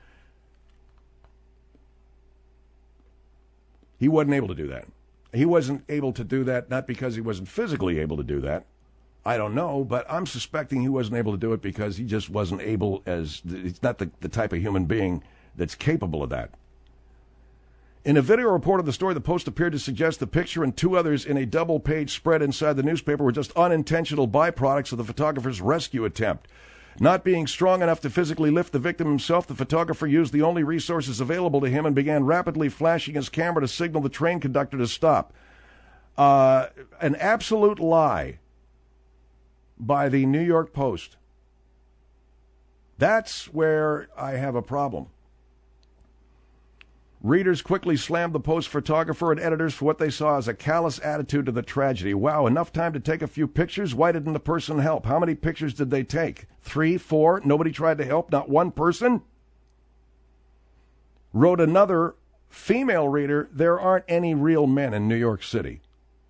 he wasn't able to do that. He wasn't able to do that, not because he wasn't physically able to do that. I don't know, but I'm suspecting he wasn't able to do it because he just wasn't able as, he's not the, the type of human being that's capable of that. In a video report of the story, the Post appeared to suggest the picture and two others in a double-page spread inside the newspaper were just unintentional byproducts of the photographer's rescue attempt. Not being strong enough to physically lift the victim himself, the photographer used the only resources available to him and began rapidly flashing his camera to signal the train conductor to stop. Uh, an absolute lie by the New York Post. That's where I have a problem. Readers quickly slammed the Post photographer and editors for what they saw as a callous attitude to the tragedy. Wow, enough time to take a few pictures? Why didn't the person help? How many pictures did they take? Three, four? Nobody tried to help? Not one person? Wrote another female reader, there aren't any real men in New York City.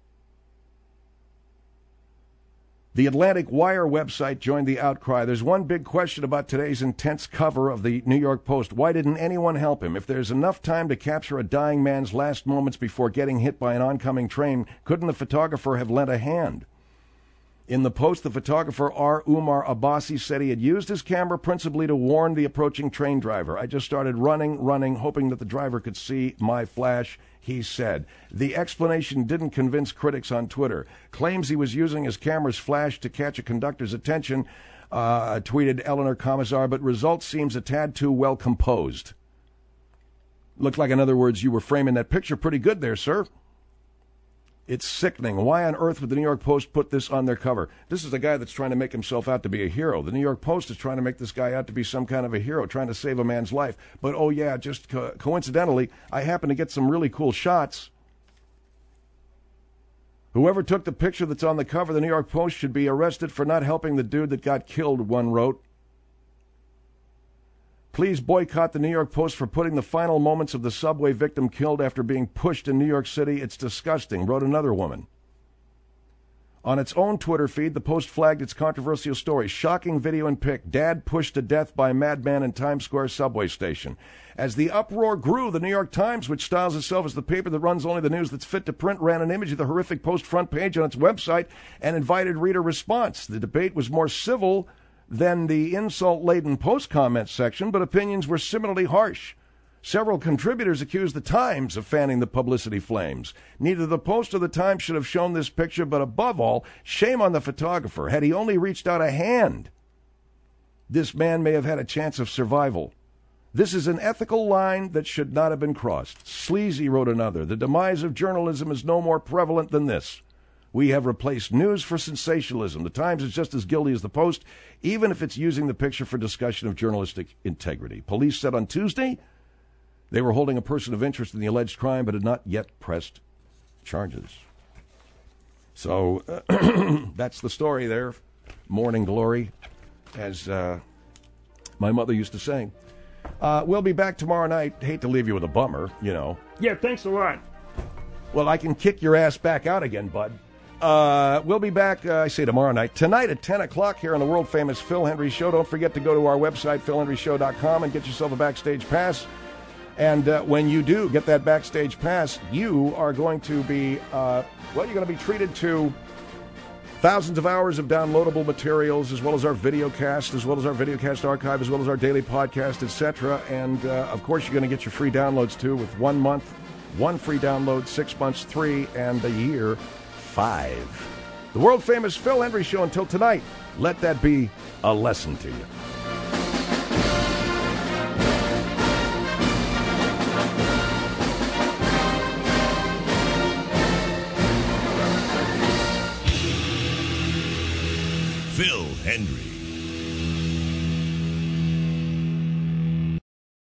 The Atlantic Wire website joined the outcry. There's one big question about today's intense cover of the New York Post. Why didn't anyone help him? If there's enough time to capture a dying man's last moments before getting hit by an oncoming train, couldn't the photographer have lent a hand? In the Post, the photographer R. Umar Abbasi said he had used his camera principally to warn the approaching train driver. I just started running, running, hoping that the driver could see my flash, he said. The explanation didn't convince critics on Twitter. Claims he was using his camera's flash to catch a conductor's attention, uh, tweeted Eleanor Commissar, but results seems a tad too well composed. Looked like, in other words, you were framing that picture pretty good there, sir. It's sickening. Why on earth would the New York Post put this on their cover? This is a guy that's trying to make himself out to be a hero. The New York Post is trying to make this guy out to be some kind of a hero, trying to save a man's life. But, oh, yeah, just co- coincidentally, I happen to get some really cool shots. Whoever took the picture that's on the cover of the New York Post should be arrested for not helping the dude that got killed, one wrote. Please boycott the New York Post for putting the final moments of the subway victim killed after being pushed in New York City. It's disgusting, wrote another woman. On its own Twitter feed, the Post flagged its controversial story. Shocking video and pic. Dad pushed to death by madman in Times Square subway station. As the uproar grew, the New York Times, which styles itself as the paper that runs only the news that's fit to print, ran an image of the horrific Post front page on its website and invited reader response. The debate was more civil than the insult-laden Post comment section, but opinions were similarly harsh. Several contributors accused the Times of fanning the publicity flames. Neither the Post or the Times should have shown this picture, but above all, shame on the photographer. Had he only reached out a hand, this man may have had a chance of survival. This is an ethical line that should not have been crossed. Sleazy, wrote another. The demise of journalism is no more prevalent than this. We have replaced news for sensationalism. The Times is just as guilty as the Post, even if it's using the picture for discussion of journalistic integrity. Police said on Tuesday they were holding a person of interest in the alleged crime, but had not yet pressed charges. So uh, that's the story there. Morning glory, as uh, my mother used to say. Uh, we'll be back tomorrow night. Hate to leave you with a bummer, you know. Yeah, thanks a lot. Well, I can kick your ass back out again, bud. Uh, we'll be back, uh, I say tomorrow night. Tonight at ten o'clock here on the world-famous Phil Hendry Show. Don't forget to go to our website, phil hendry show dot com, and get yourself a backstage pass. And uh, when you do get that backstage pass, you are going to be, uh, well, you're going to be treated to thousands of hours of downloadable materials, as well as our videocast, as well as our videocast archive, as well as our daily podcast, et cetera. And, uh, of course, you're going to get your free downloads, too, with one month, one free download, six months, three, and a year, five. The world-famous Phil Hendry Show. Until tonight, let that be a lesson to you. Phil Hendry.